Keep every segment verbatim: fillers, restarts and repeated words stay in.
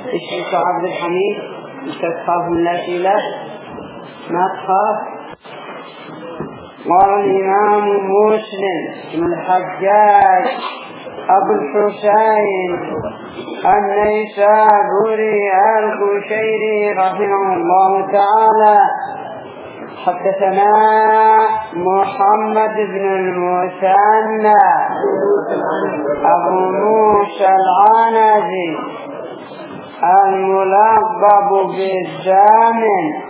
اسمك عبد الحميد. انت تخاف من الأسئلة؟ ما تخاف. قال الإمام مسلم بن الحجاج أبو الحسين النيسابوري القشيري رحمه الله تعالى حدثنا محمد بن المثنى أبو موسى العنزي الملقب بالزامن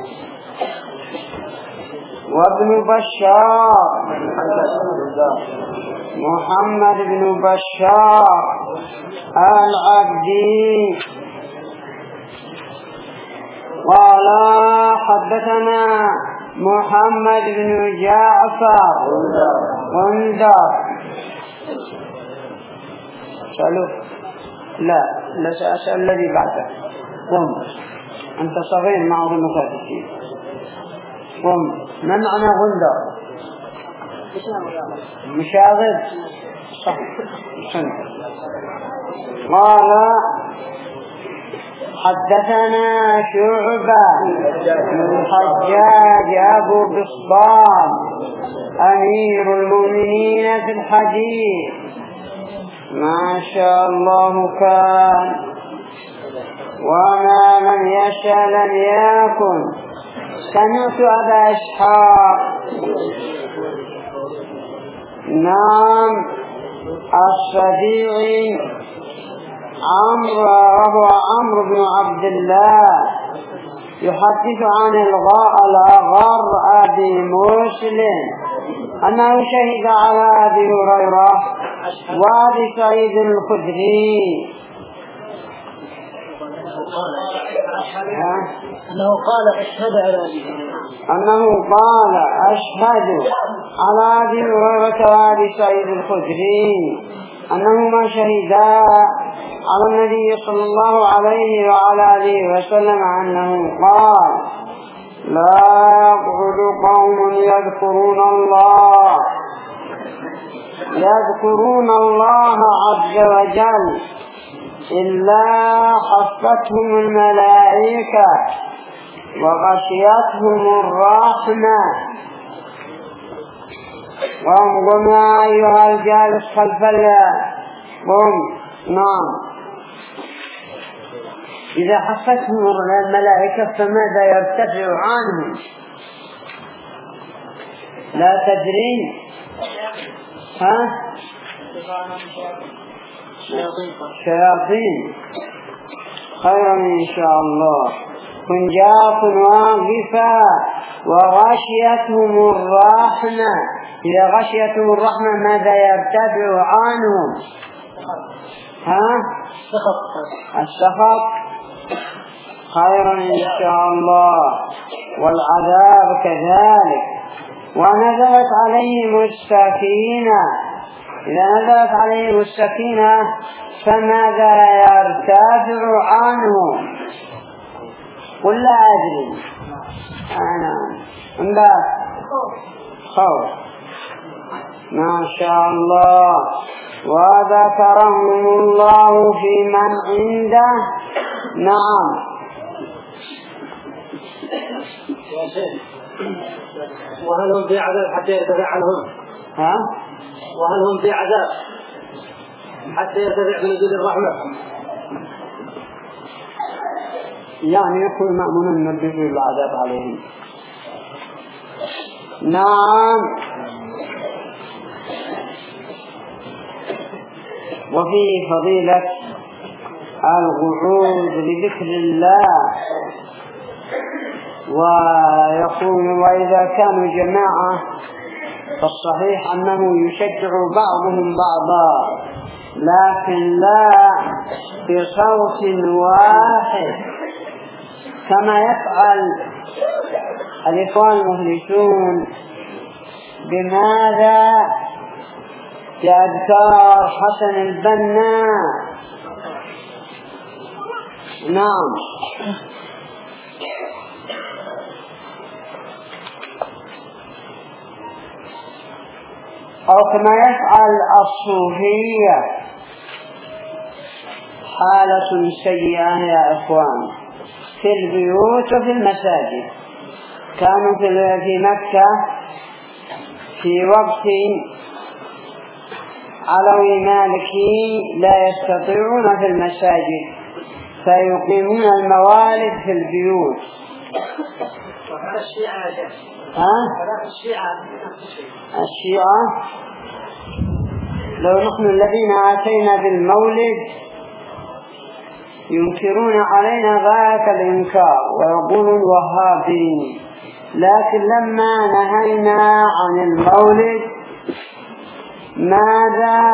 وابن بشار محمد بن بشار العبدي قال حدثنا محمد بن جعفر غندر. سألوا لا لا سأسأل الذي بعده. قم أنت صغير ما أظن فاتشي. قم. ما معنى غندر؟ مشاغب. صح. قال حدثنا شعبة بن الحجاج أبو بسطام أمير المؤمنين في الحديث ما شاء الله كان وما لم يشأ لم يكن. سمعت أبا إسحاق نعم الصديعي عمرو وهو عمرو بن عبد الله يحدث عن الغاء الأغر أبي مسلم أنه شهد على أبي هريرة وأبي سعيد الخدري أنه قال أشهد على أبي أنه قال أشهد على أبي هريرة وأبي سعيد الخدري أنهما شهدا على النبي صلى الله عليه وعلى آله وسلم أنه قال لا يقعد قوم يذكرون الله يذكرون الله عز وجل إلا حفتهم الملائكة وغشيتهم الرحمة. قم يا أيها الجالس خلف الله قم. نعم. إذا حفتهم الملائكة فماذا يرتفع عنهم؟ لا تدرين؟ ها؟ شياطين. خيرا إن شاء الله. كنجاف واقفة وغشيتهم الرحمة. إذا غشيتهم الرحمة ماذا يرتفع عنهم؟ ها؟ السخط. خيرا إن شاء الله. والعذاب كذلك. ونزلت عليهم السكينة. إذا نزلت عليهم السكينة فماذا يرتفع عنهم؟ قل لا أدري. أنا لا خوف. ما شاء الله. وذكرهم الله في من عنده. نعم. وهل هم في عذاب حتى يرتفع عنهم؟ ها؟ وهل هم في عذاب حتى يرتفع من وجود الرحمة؟ يعني يكون مأمون من نزول العذاب عليهم. نعم. وفي فضيلة القعود لذكر الله. ويقول وإذا كانوا جماعة فالصحيح أنه يشجع بعضهم بعضا لكن لا بصوت واحد كما يفعل الإخوان المخلصون. بماذا؟ بأذكار حسن البنا. نعم. أو كما يفعل الصوفية حالة سيئة يا إخوان في البيوت وفي المساجد. كانوا في مكة في وقت علوي مالكي لا يستطيعون في المساجد فيقيمون الموالد في البيوت. وهذا الشيعة يا شيخ. ها؟ هذا الشيعة. الشيعة لو نحن الذين آتينا بالمولد ينكرون علينا غاية الإنكار ويقولون وهابين، لكن لما نهينا عن المولد ماذا؟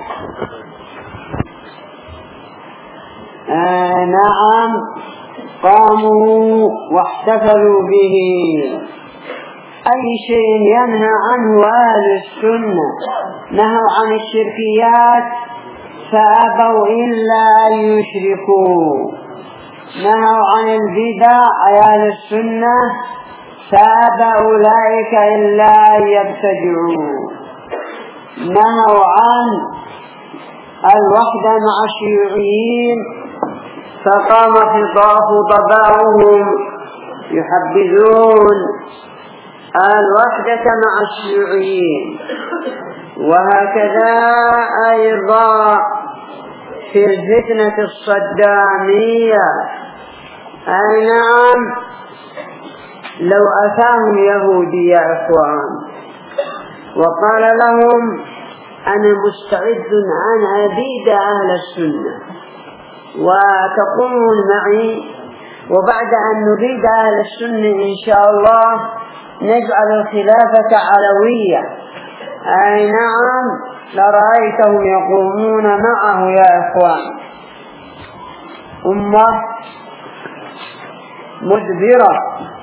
آه نعم قاموا واحتفلوا به. أي شيء ينهى عنه أهل السنة نهوا عن الشركيات فأبوا إلا أن يشركوا، نهوا عن البدع أهل السنة فأبى أولئك إلا أن يبتدعوا، نهوا عن الوحدة مع الشيوعيين فقام خطابهم يحبذون الوحدة مع الشيوعيين. وهكذا أيضا في الفتنة الصدامية، أي نعم لو أتاهم يهودي يا إخوان وقال لهم أنا مستعد أن أبيد أهل السنة وتقومون معي، وبعد أن نبيد أهل السنة إن شاء الله نجعل الخلافة علوية، أي نعم لرأيتهم يقومون معه يا إخوان. أمة مدبرة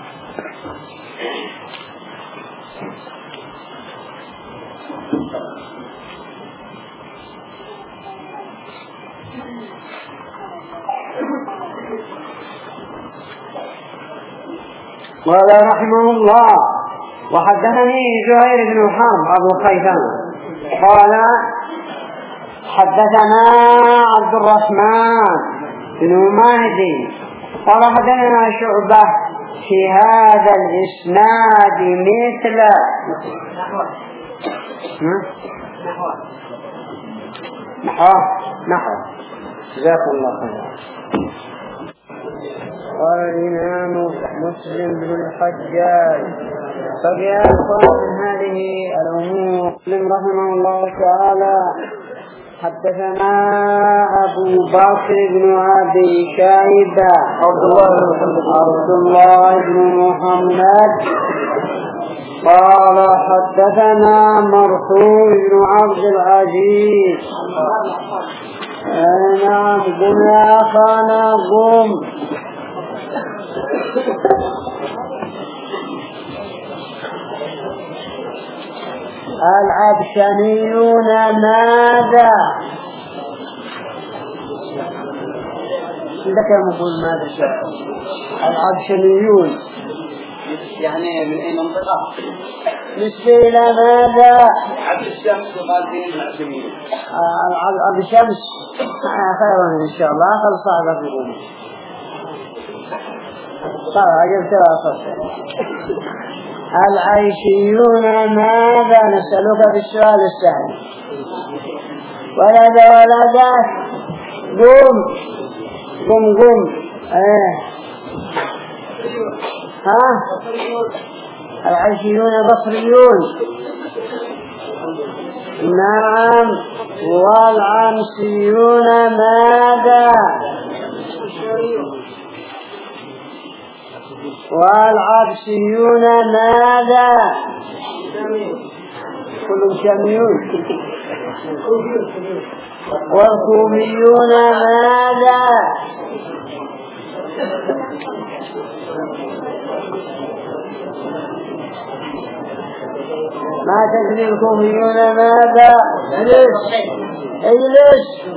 قال رحمه الله وحدثني زهير بن حرب أبو خيثمة قال حدثنا عبد الرحمن بن مهدي قال حدثنا شعبة في هذا الإسناد مثل نحو نحو جزاك الله خيرا. قال الإمام مسلم بن الحجاج ففي أخبار من هذه الأمور مسلم رحمه الله تعالى حدثنا أبو بكر بن أبي شيبة عبد الله بن محمد قال حدثنا مرحوم بن عبد العزيز نعم قم يا أخانا قم العبشنيون ماذا؟ لك نقول ماذا شاء العبشنيون يعني من أي منطقة؟ نسبة إلى ماذا؟ عبد الشمس وقادين العبشنيون. عبد الشمس خيرا إن شاء الله خل صعبة في قوله طبعا عجب ترى العيشيون ماذا؟ نسألك بالسؤال السهل. ولد ولدت قم قم قم ايه ها العيشيون بصريون نعم. والعنسيون ماذا؟ والعبسيون ماذا؟ كلهم شاميون. والكوميون ماذا؟ ما تدري الكوميون ماذا؟ اجلس اجلس.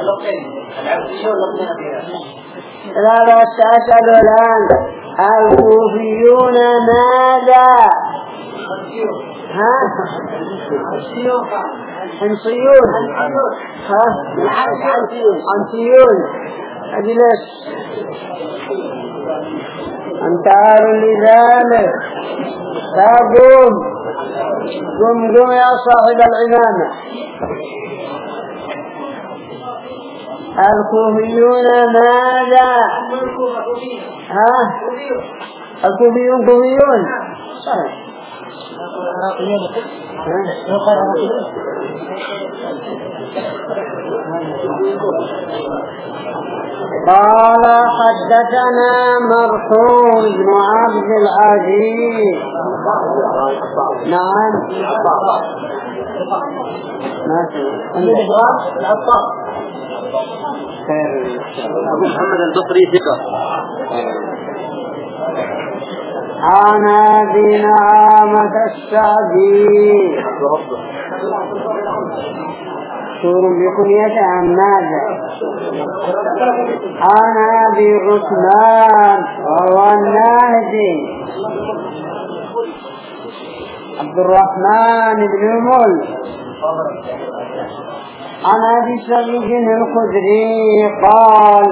لا بس أسأل الآن الكوفيون ماذا؟ ها؟ حمصيون ها عنسيون أجلس أنتار لذلك فقوم قم قم يا صاحب العمامة. الكوفيون ماذا؟ ها الكوفيون كوفيون صحيح. قال حدثنا مرحوم بن عبد العزيز. نعم أبو محمد البصري ثقة. عن أبي نعامة السعدي سور بكنية عن ماذا؟ عن أبي عثمان وهو الناهدي عبد الرحمن بن مل عن أبي سعيد الخدري قال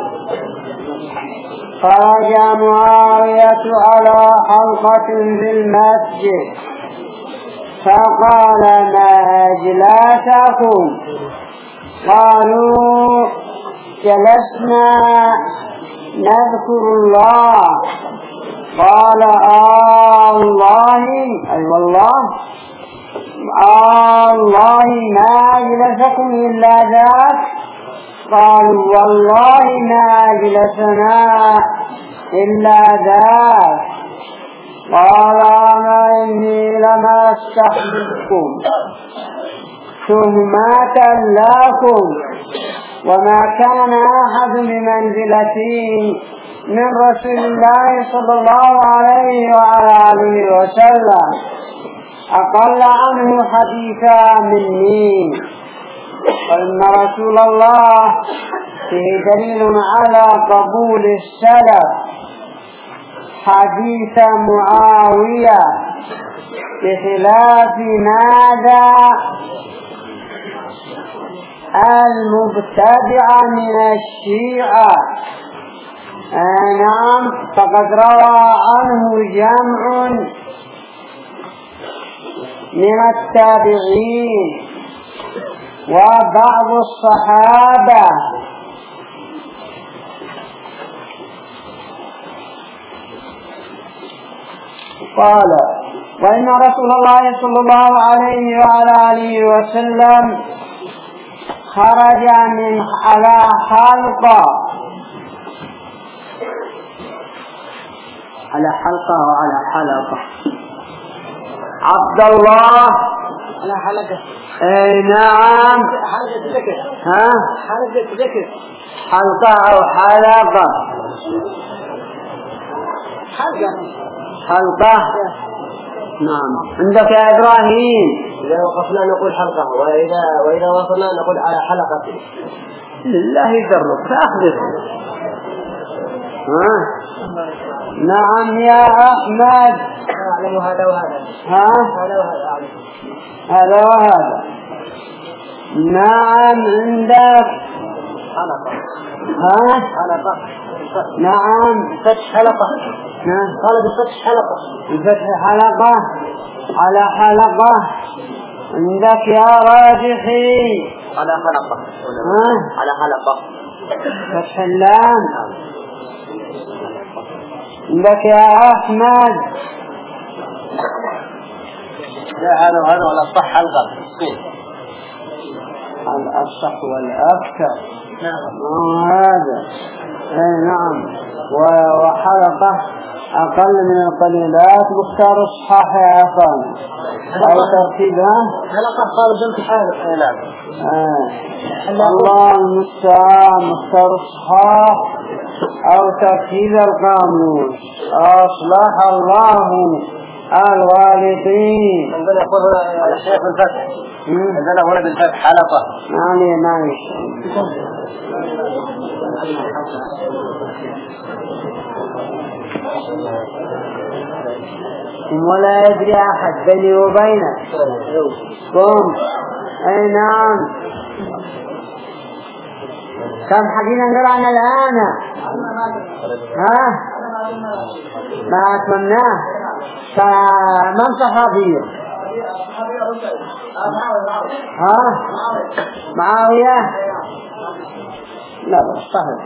خرج معاوية على حلقة في المسجد فقال ما أجلسكم؟ قالوا جلسنا نذكر الله. قال آه الله أي والله آه الله ما أجلسكم إلا ذاك؟ قالوا والله ما أجلسنا إلا ذاك. قال أنا إني لما استحببكم تهمة لكم وما كان أحد بمنزلتي من رسول الله صلى الله عليه وعلى آله وسلم أقل عنه حديثا مني. فإن رسول الله فيه دليل على قبول السلف حديث معاوية بخلاف ماذا؟ المبتدع من الشيعة. آه نعم فقد روى عنه جمع من التابعين وبعض الصحابة. قال وإن رسول الله صلى الله عليه وعلى آله وسلم خرج من على حلقة على حلقة وعلى حلقة عبد الله على حلقة. اي نعم حلقة ذكر. ها حلقة ذكر. حلقة او حلقة حلقة حلقة. نعم عندك يا إبراهيم. إذا وقفنا نقول حلقة وإذا وإذا وصلنا نقول على حلقة. لله يدرك تأخذ. ها نعم يا أحمد. أعلم هذا وهذا. ها هذا وهذا أعلم. هذا وهذا. نعم عندك حلقة. ها حلقة. نعم فتح حلقة. قال بفتح حلقة. بفتح حلقة على حلقة. عندك يا راجحي على حلقة. ها على حلقة. فتح اللام. عندك يا أحمد. لا هذا وهذا على الصح حلقة. على الصح والأكثر. نعم. هذا اي نعم. وحلقة أقل من القليلات مختار الصحاح يا أخوان أو ترتيبها حلقة خارج امتحان. نعم. الله المستعان مختار الصحاح أو ترتيب القاموس. أصلح الله الغالطين. عندنا يقول هنا الشيخ بالفتح. عندنا هنا بالفتح حلقة. يعني ماشي. ولا يدري أحد بيني وبينك. قم أي نعم. كم حقينا نقرأنا الآن؟ ها ما أتمناه. فمن صحابيه؟ ها معاوية؟ لا صحيح.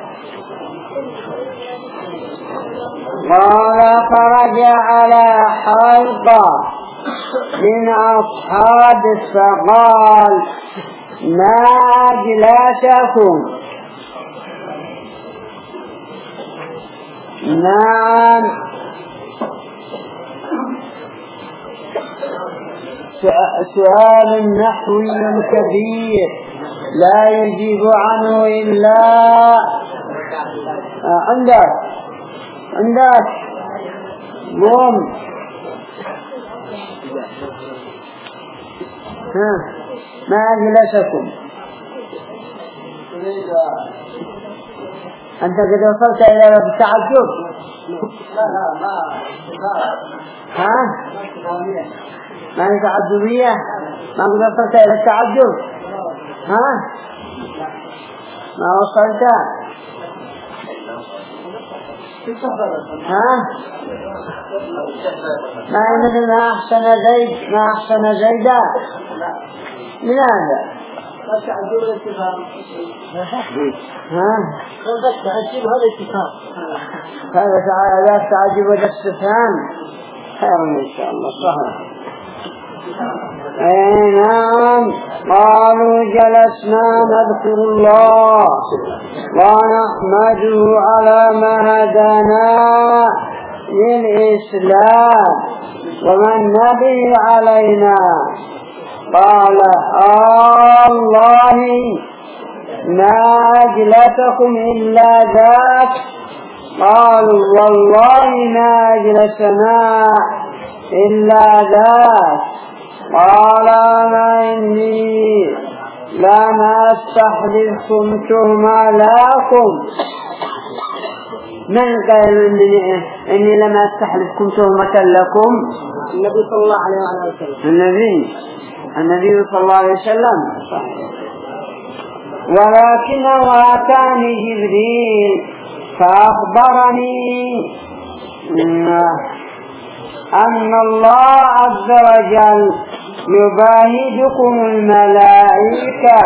قال خرج على حلقة من أصحاب فقال ما أجلسكم؟ نعم سؤال نحوي كبير لا يجيب عنه إلا عندك عندك قوم. ها ما أجلسكم؟ أنت قد وصلت إلى التعجب؟ لا لا ما ها ما هي تعجبية؟ ما قد وصلت إلى التعجب؟ ها ما وصلت؟ ها ما هي مثل ما أحسن زيد ما أحسن زيدا؟ من هذا؟ التعجب والاستفهام. ها التعجب هذا الاستفهام. هذا لا التعجب والاستفهام خير إن شاء الله. صحيح. أي نعم. قالوا جلسنا نذكر الله ونحمده على ما هدانا للإسلام ومن به علينا. قال الله ما أجلسكم إلا ذاك. قالوا والله ما أجلسنا إلا ذاك. قال ما إني لما استحلفكم تهما لكم. من قال إني, إني لما استحلفكم تهمة لكم؟ النبي صلى الله عليه وسلم. النبي النبي صلى الله عليه وسلم. ولكنه أتاني جبريل فأخبرني أن الله عز وجل يباهدكم الملائكة.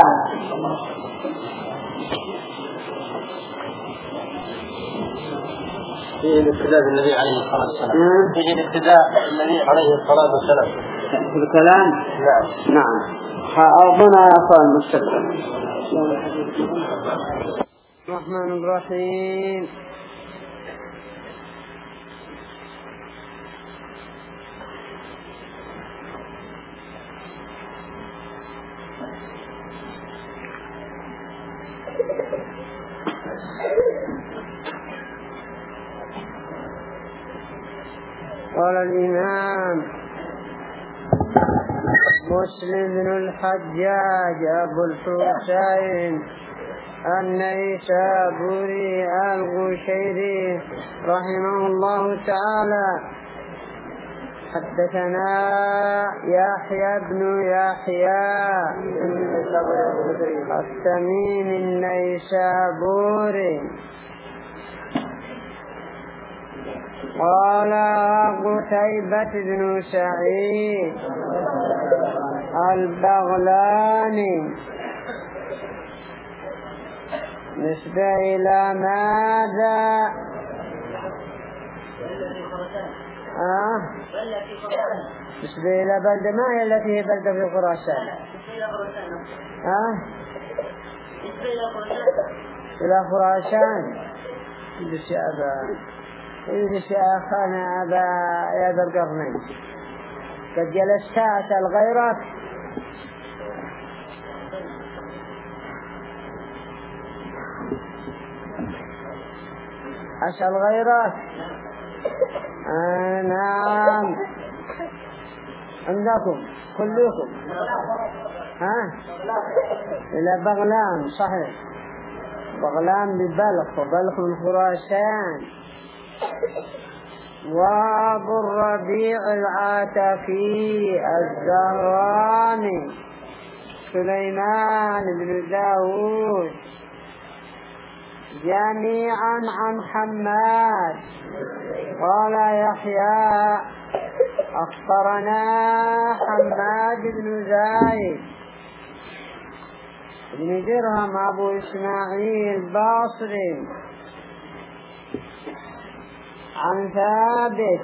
فيه الاقتداء بالنبي عليه الصلاة والسلام. فيه الاقتداء بالنبي عليه الصلاة والسلام في الكلام. نعم نعم. أظن أقوى المستقبل. الرحمن الرحيم. قال الإمام مسلم بن الحجاج أبو الحسين النيسابوري القشيري رحمه الله تعالى حدثنا يحيى بن يحيى التميم النيسابوري قال قتيبة بن سعيد البغلاني نسبة إلى ماذا؟ آه نسبة إلى بلدة ما هي التي هي بلدة في خراسان؟ آه إلى خراسان. بس يا أبا إذا شيخنا أبا يا ذا القرنين قد جلست أسأل غيرك أسأل غيرك. آه نعم عندكم كلكم. ها إلى بغلان. صحيح بغلان ببلخ وبلخ من خراسان. وابو الربيع العاتكي الزهراني سليمان بن داود جميعا عن حماد قال يحيى أخبرنا حماد بن زايد بن درهم أبو إسماعيل باصري عن ثابت.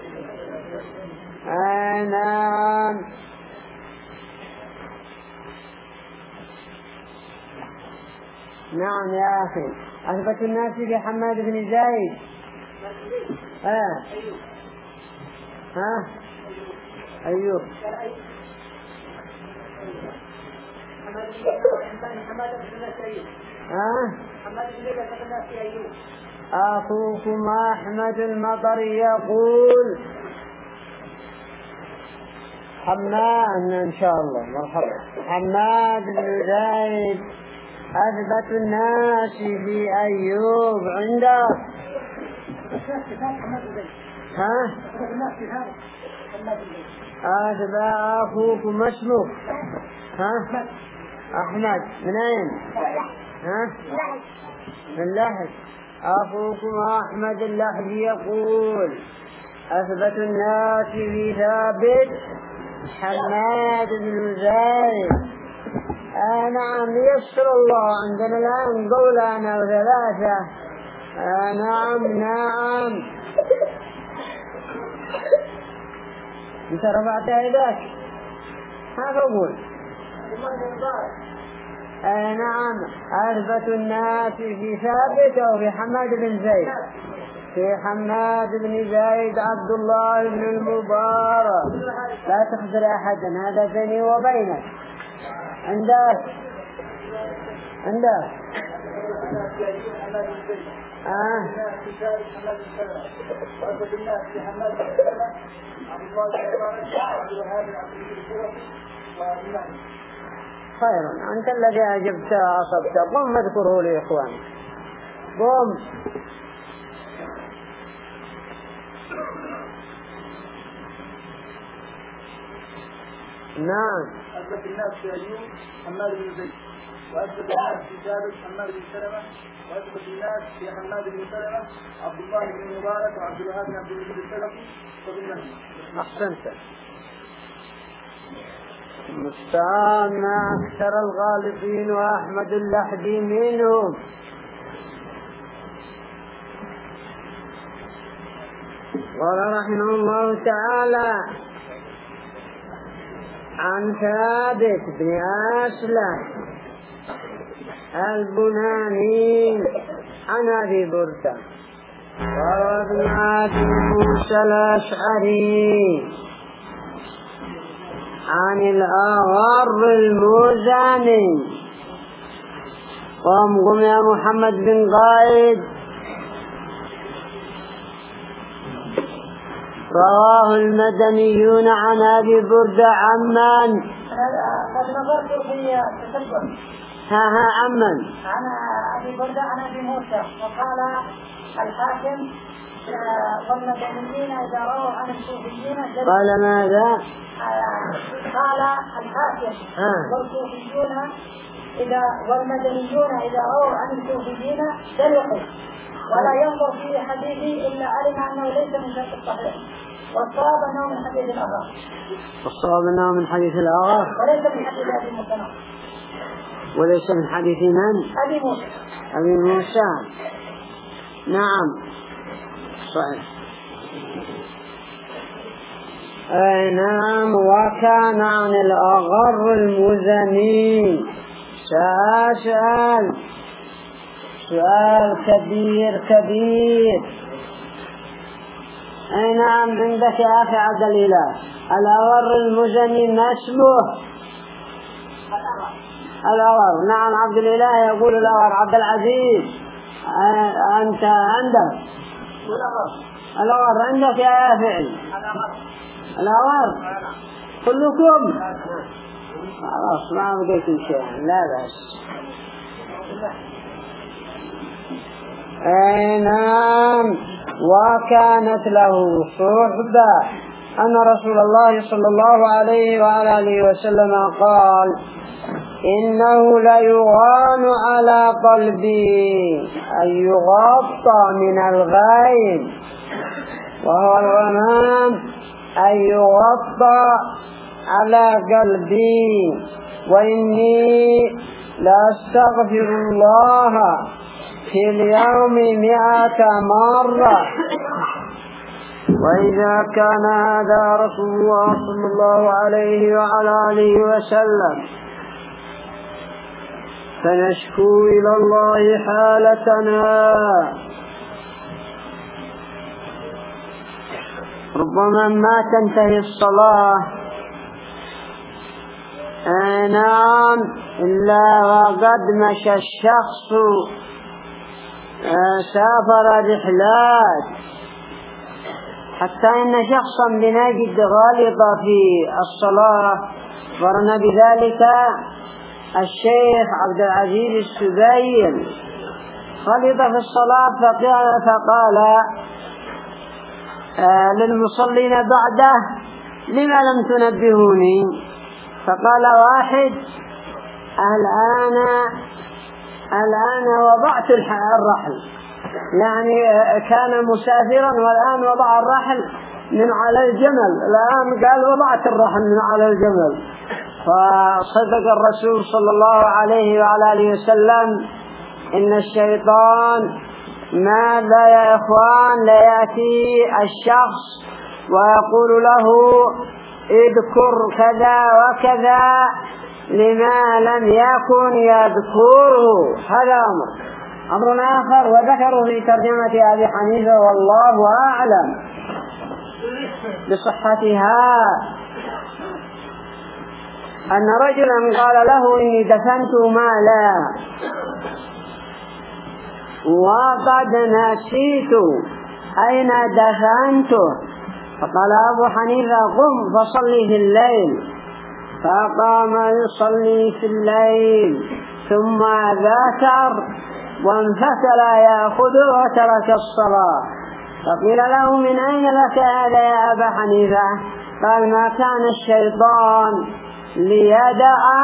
نعم. نعم يا أخي أثبت الناس بحماد بن زايد. آه. ها أيوب ها أخوكم أحمد المطري يقول حماد إن شاء الله مرحبا حماد بن زايد أثبت الناس في أيوب عندك. ها أثبت أخوكم اسمه ها أحمد من أين؟ ها من لحج. أخوكم أحمد اللحجي يقول أثبت الناس في ثابت حماد بن زايد. آه نعم يسر الله عندنا الآن قولانا وثلاثة. آه نعم نعم انت رفعت يدك هذا أقول. آه نعم أثبت الناس في ثابت أو في حماد بن زيد. في حماد بن زيد عبد الله بن المبارك. لا تخزر أحدا هذا بيني وبينك. عندك عندك آه خير أنت الذي أجبت أصبت. قم اذكره لي إخوان قم. نعم أثبت الناس في أيوب حماد بن زيد وأثبت الناس في ثابت حماد بن سلمة وأثبت الناس في حماد بن سلمة عبد الله بن مبارك وعبد الوهاب بن عبد العزيز السلفي وبالنهي. أحسنت. مستعان أكثر الغالبين وأحمد اللحدي منهم. قال رحمه الله تعالى عن ثابت بن أسلم البناني عن أبي بردة وابن أبي موسى الأشعري عن الأغر المزني. قم قم يا محمد بن قائد. رواه المدنيون عن أبي بردة عمن قد نظرت في تتبع ها ها عمن عن أبي بردة عن أبي موسى وقال الحاكم والمدنيين إذا رأوا عن الصوفيين قال ماذا؟ قال الحاكم والصوفيون إذا والمدنيون إذا رأوا عن الصوفيين دلقوا ولا ينظر في حديثه إلا علم أنه ليس من شرط الصحيح والصواب أنه من حديث الأغر. والصواب أنه من حديث الأغر وليس من حديث أبي موسى. وليس من حديث من؟ أبي موسى. أبي موسى. نعم صحيح. أي نعم. وكان عن الأغر المزني. سأسأل سؤال كبير كبير. أي نعم عندك يا أخي عبد الإله الأغر المزني ما اسمه؟ الأغر. نعم عبد الإله يقول الأغر. عبد العزيز أنت عندك الأغر عندك يا فعل الأغر كلكم خلاص ما بقيت شيء لا بأس. أي نعم. وكانت له صحبة أن رسول الله صلى الله عليه وعلى آله وسلم قال: إنه ليغان على قلبي، أي يغطى من الغيب، وهو الغمام، أي يغطى على قلبي، وإني لأستغفر الله في اليوم مئة مرة. وإذا كان هذا رسول الله صلى الله عليه وعلى آله وسلم، فنشكو إلى الله حالتنا. ربما ما تنتهي الصلاة نعم إلا وقد مشى الشخص سافر رحلات، حتى إن شخصا بنجد غالط في الصلاة، ورنا بذلك الشيخ عبد العزيز السبيل، غلط في الصلاة فقال آه للمصلين بعده: لما لم تنبهوني؟ فقال واحد: الآن الآن وضعت الرحل، يعني كان مسافرا والآن وضع الرحل من على الجمل، الآن قال وضعت الرحل من على الجمل. فصدق الرسول صلى الله عليه وعلى آله وسلم: إن الشيطان ماذا يا إخوان ليأتي الشخص ويقول له: اذكر كذا وكذا لما لم يكن يذكره. هذا أمر أمر آخر، وذكروا في ترجمة أبي حنيفة والله أعلم بصحتها، أن رجلا قال له: إني دفنت مالا وقد نسيت أين دفنته. فقال أبو حنيفة: قم فصلي في الليل. فقام يصلي في الليل ثم ذكر وانفتل يأخذ وترك الصلاة. فقيل له: من أين لك هذا يا أبا حنيفة؟ قال: ما كان الشيطان ليدعه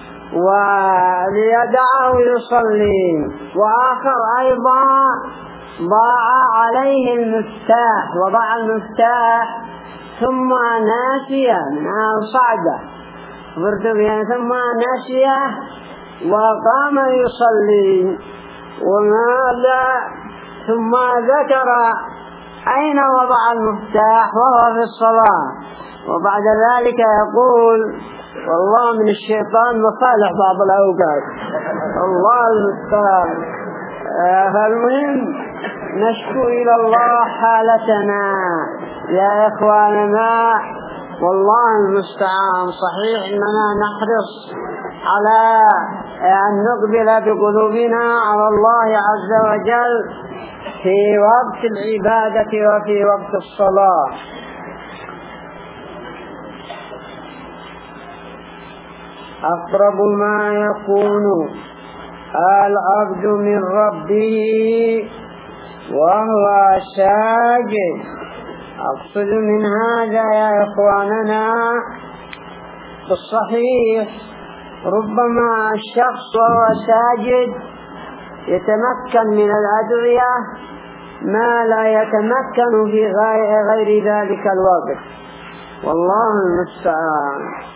وليدعه يصلي. وآخر أيضا ضاع عليه المفتاح، وضع المفتاح ثم ناسيه من صعدة ثم ناسيه وقام يصلي وماذا ثم ذكر أين وضع المفتاح وهو في الصلاة، وبعد ذلك يقول: والله من الشيطان مصالح بعض الأوقات، الله المستعان. فالمهم نشكو إلى الله حالتنا يا إخواننا، والله المستعان. صحيح إننا نحرص على أن نقبل بقلوبنا على الله عز وجل في وقت العبادة وفي وقت الصلاة. أقرب ما يكون العبد من ربه وهو ساجد. أقصد من هذا يا إخواننا بالصحيح ربما الشخص وهو ساجد يتمكن من الأدعية ما لا يتمكن في غير ذلك الوقت، والله المستعان.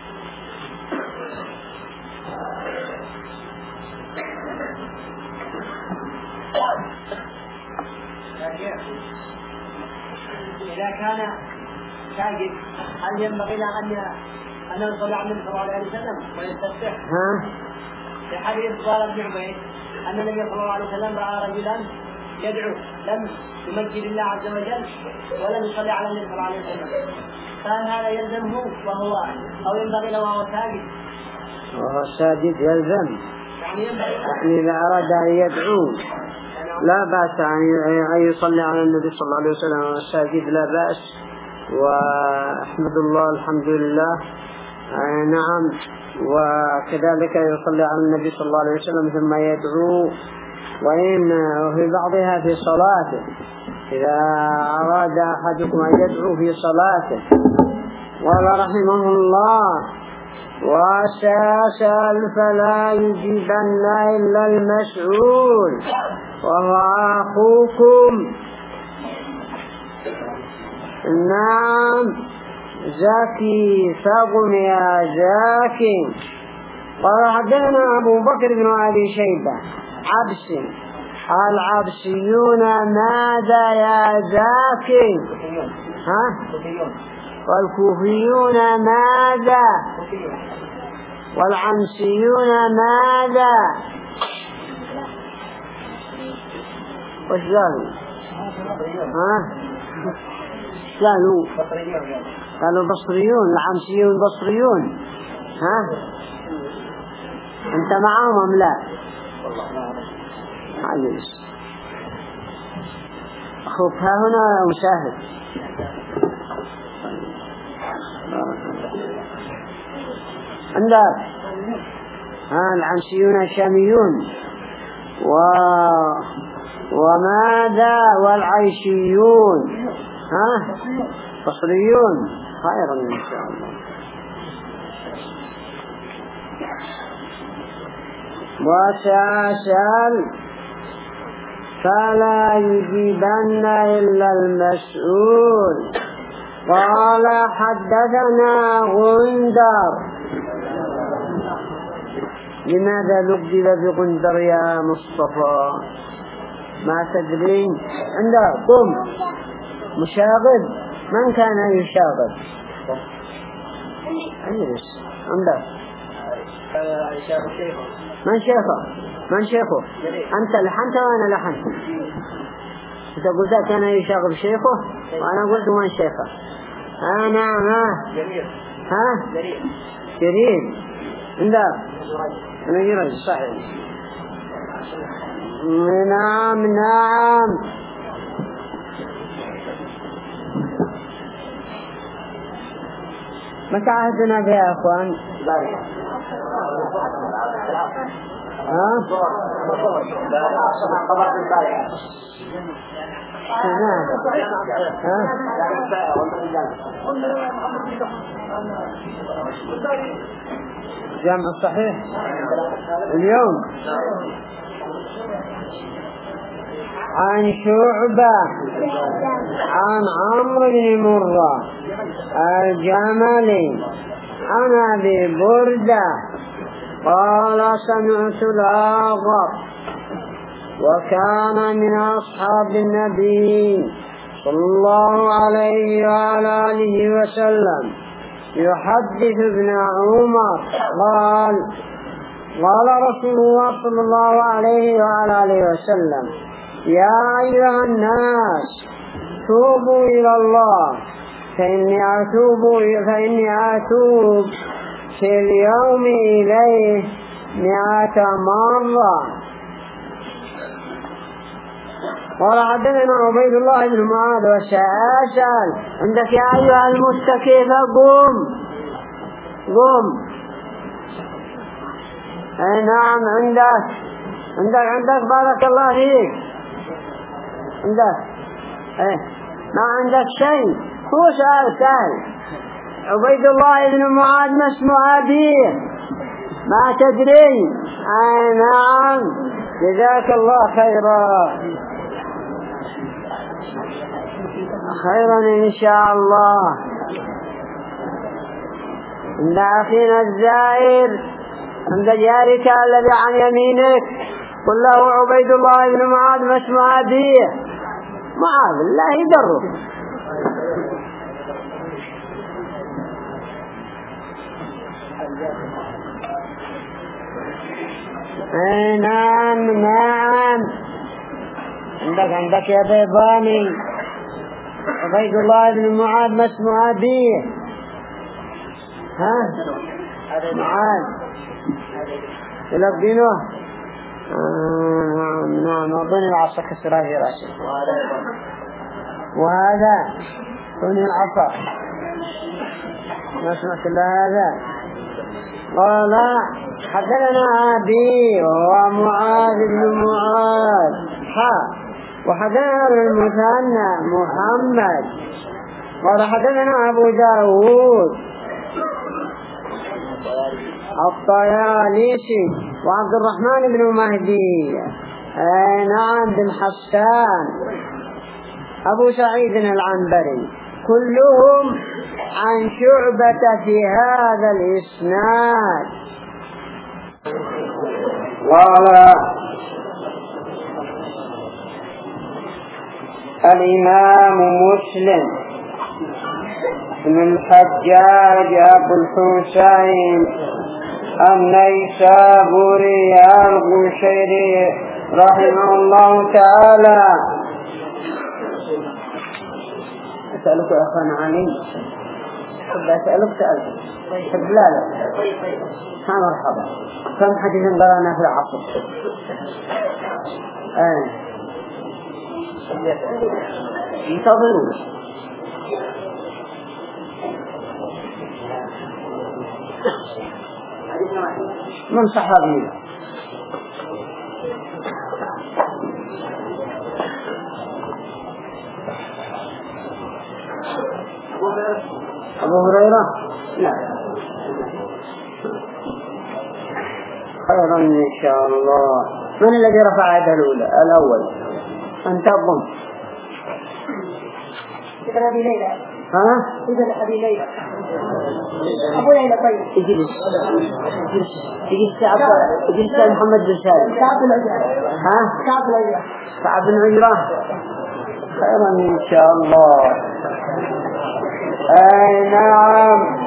إذا كان ساجد هل ينبغي له أن أن يصلي على النبي صلى الله عليه وسلم ويستفتح؟ ها؟ في حديث قال ابن عبيد أن النبي صلى الله عليه وسلم رأى رجلا يدعو لم يمجد الله عز وجل ولم يصلي على النبي صلى الله عليه وسلم، فهل هذا يلزمه وهو أو ينبغي له وهو ساجد؟ وهو ساجد يلزم، يعني ينبغي يعني إذا أراد أن يدعو لا بأس أن يصلي على النبي صلى الله عليه وسلم والساجد لا بأس، وأحمد الله الحمد لله. نعم، وكذلك يصلي على النبي صلى الله عليه وسلم ثم يدعو، وإن في بعضها في صلاته إذا أراد أحدكم أن يدعو في صلاته قال رحمه الله: وسيسأل فلا يجيبن إلا المسؤول وهو أخوكم. نعم زكي فقم يا زكي. قال حدثنا أبو بكر بن أبي شيبة عبسي. العبسيون ماذا يا زكي؟ ها؟ والكوفيون ماذا؟ والعنسيون ماذا؟ وش قالوا؟ ها؟ قالوا قالوا بصريون. العنسيون بصريون. ها؟ أنت معهم أم لا؟ معلش أخوك ها هنا مشاهد. عندك ها العنسيون الشاميون و... وماذا والعيشيون ها بصريون. خيرا إن شاء الله. وسأسأل فلا يجيبن إلا المسؤول. قال حدثنا غندر. لماذا لقب بغندر يا مصطفى؟ ما تدرين؟ عندها قم مشاغب. من كان يشاغب؟ أجلس. عندها من شيخه؟ من شيخه؟ أنت لحنت وأنا لحنت. أنت قلت كان يشاغب شيخه وأنا قلت من شيخه. ها نعم. ها ها جريد. عندها أنا جريد صحيح. نعم نعم. متى عهدنا بها يا أخوان؟ ها؟ جامع الصحيح اليوم عن شعبة عن عمرو بن مرة الجملي عن أبي بردة قال سمعت الأغر وكان من أصحاب النبي صلى الله عليه وعلى آله وسلم يحدث ابن عمر قال قال رسول الله صلى الله عليه وعلى آله وسلم: يا أيها الناس توبوا إلى الله فإني أتوب فإني أتوب في اليوم إليه مئة مرة. قال حدثنا عبيد الله بن معاذ وسأسأل. عندك يا أيها المتكئ فقم قم. أي نعم عندك عندك عندك بارك الله فيك. عندك ايه ما عندك شيء. هو سؤال سهل. عبيد الله بن معاذ ما اسم أبيه؟ ما تدري؟ أي نعم جزاك الله خيرا خيرا إن شاء الله. عند أخينا الزائر عند جارك الذي عن يمينك قل له عبيد الله بن معاذ ما اسم أبيه؟ معاذ الله يدره. نعم نعم عندك عندك يا بيباني عبيد الله بن معاذ ما اسم أبيه؟ ها معاذ تلقينه. آه نعم نعم أظن العصا كسرها في رأسه. وهذا أظن العصا ما سمعت إلا هذا. قال حدثنا أبي ومعاذ بن معاذ حا وحدثنا المثنى محمد قال حدثنا أبو داود الطيالسي وعبد الرحمن بن مهدي أي نعم بن حسان أبو سعيد العنبري كلهم عن شعبة في هذا الإسناد. قال الإمام مسلم بن الحجاج أبو الحسين النيسابوري القشيري رحمه الله تعالى. أسألك يا أخوان علي حب أسألك سألك حب لا لا ها مرحبا كم حديث قرانا في العصر؟ آه. انتظروا من صحابي أبو هريرة؟ لا خيرا إن شاء الله. من الذي رفع يده الأولى الأول؟ أنت أظن ابن أبي ليلى. ها؟ ابن أبي ليلى أبو ليلى. طيب اجلس اجلس اجلس محمد بن سالم. كعب بن عجرة. ها؟ كعب بن عجرة. كعب بن عجرة خيرا إن شاء الله. أي نعم.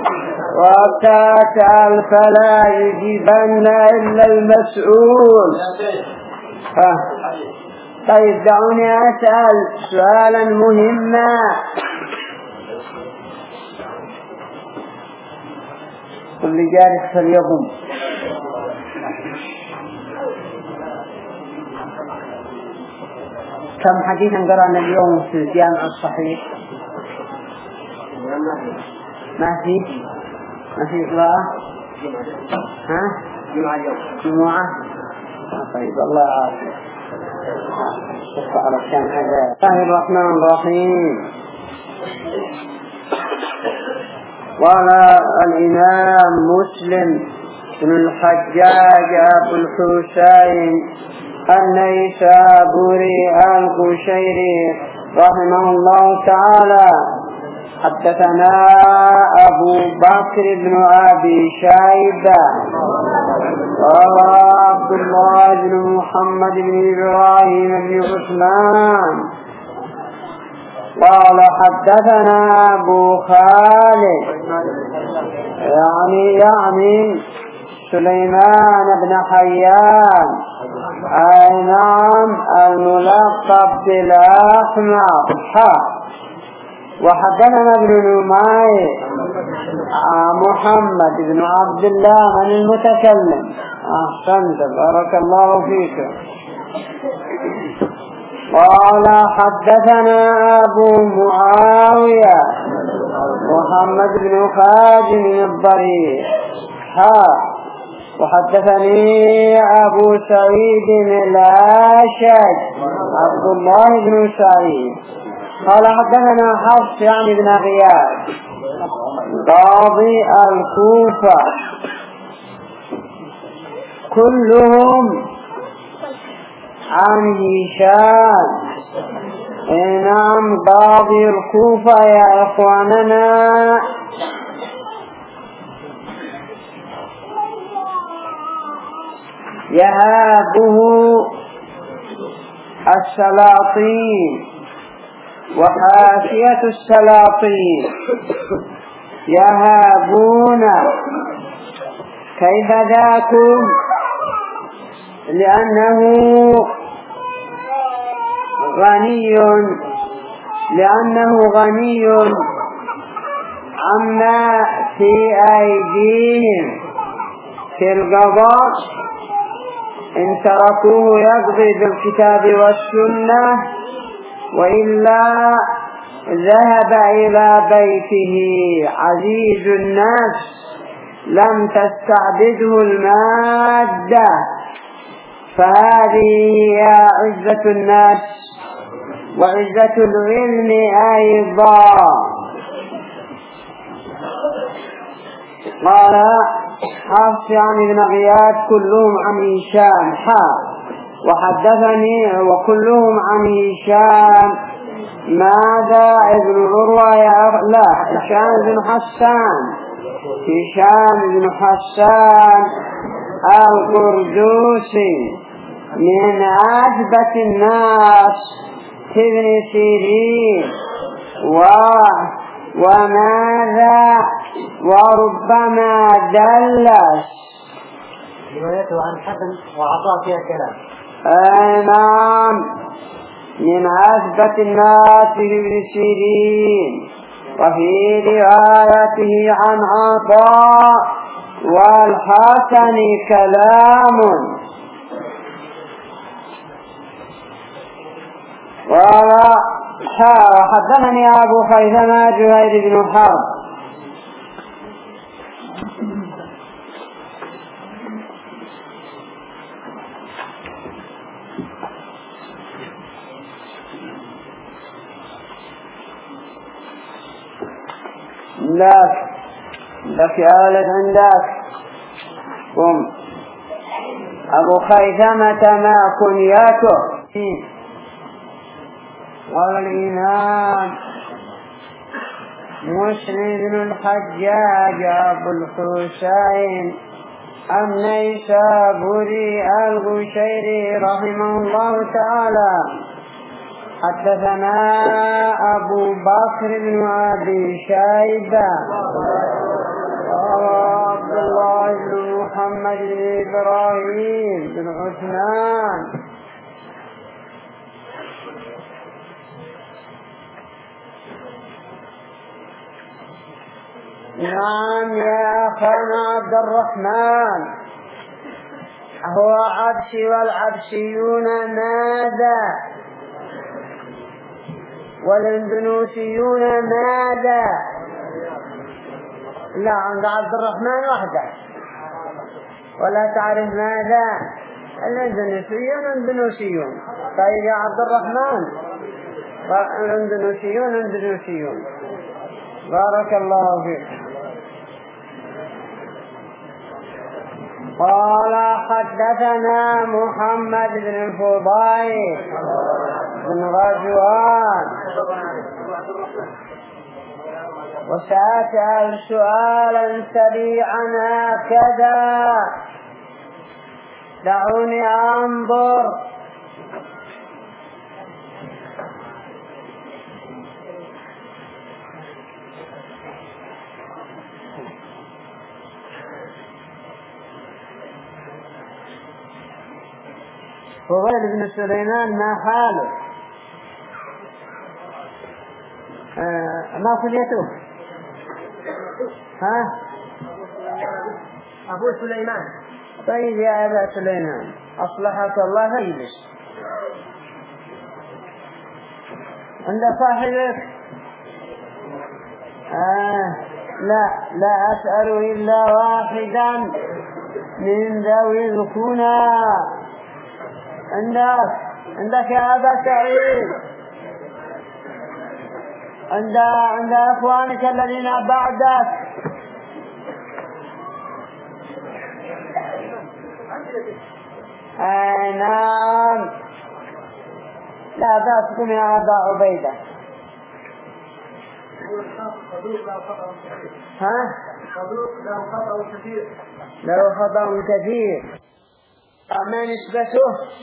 وتسأل فلا يجيبن إلا المسؤول. ها طيب دعوني أسأل سؤالا مهما. كل جالس فليضم. كم حديثا قرأنا اليوم في الجامع الصحيح؟ ما في ما في قراءة؟ ها؟ جمعة اليوم. جمعة؟ طيب الله يعافيك. اشفع على الشام هذا. بسم الله الرحمن الرحيم. قال الإمام مسلم بن الحجاج أبو الحسين النيسابوري القشيري رحمه الله تعالى حدثنا أبو بكر بن أبي شيبة وعبد الله بن محمد بن إبراهيم بن عثمان قال حدثنا أبو خالد يعني يعني سليمان بن حيان أي نعم الملقب بالأحمر حا. وحدثنا ابن نمير محمد بن عبد الله من المتكلم. أحسنت بارك الله فيك. قال حدثنا أبو معاوية محمد بن خازم الضريح حا. وحدثني أبو سعيد الأشج عبد الله بن سعيد قال حدثنا حفص يعني بن غياث قاضي الكوفة كلهم عن هشام. نعم قاضي الكوفة يا إخواننا يهابه السلاطين وحاشية السلاطين يهابون. كيف ذاكم؟ لأنه غني لأنه غني عما في أيديهم في القضاء إن تركوه يقضي بالكتاب والسنة وإلا ذهب إلى بيته عزيز الناس لم تستعبده المادة. فهذه هي عزة الناس وعزة العلم أيضا. قال حفص عن ابن غياث كلهم عن هشام حا وحدثني وكلهم عن هشام ماذا ابن عروة يا لا هشام بن حسان هشام بن حسان القردوسي من أثبت الناس ابن سيرين و وماذا وربما دلس روايته عن حسن وعطاء فيها كلام. نعم من أثبت الناس ابن سيرين وفي روايته عن عطاء والحسن كلام. وحدثني أبو خيثمة جهير بن حرب لك لك آلة عندك قم أبو خيثمة ما كنياته. قال الإمام مسلم بن الحجاج أبو الحسين النيسابوري القشيري رحمه الله تعالى حدثنا أبو بكر بن أبي شيبة وعبد الله بن محمد بن إبراهيم بن عثمان نعم يا أخانا عبد الرحمن هو عبسي والعبسيون ماذا والاندونوسيون ماذا؟ لا عند عبد الرحمن وحده ولا تعرف ماذا؟ الاندونوسيون اندونوسيون. طيب يا عبد الرحمن الاندونوسيون اندونوسيون بارك الله فيك. قال حدثنا محمد بن الفضيل بن رجوان وسأسأل سؤالا سريعا هكذا دعوني أنظر. فضيل بن سليمان ما حاله؟ آه ما كنيته؟ ها؟ أبو سليمان. طيب يا أبا سليمان أصلحك الله هيبس عند صاحبك. آه لا لا أسأل إلا واحدا من ذوي الكنى. عندك عندك يا أبا سعيد عند عند أخوانك الذين بعدك. آه نعم لا بأسكم يا أبا عبيدة. ها له خطأ كثير له خطأ كثير. ما نسبته؟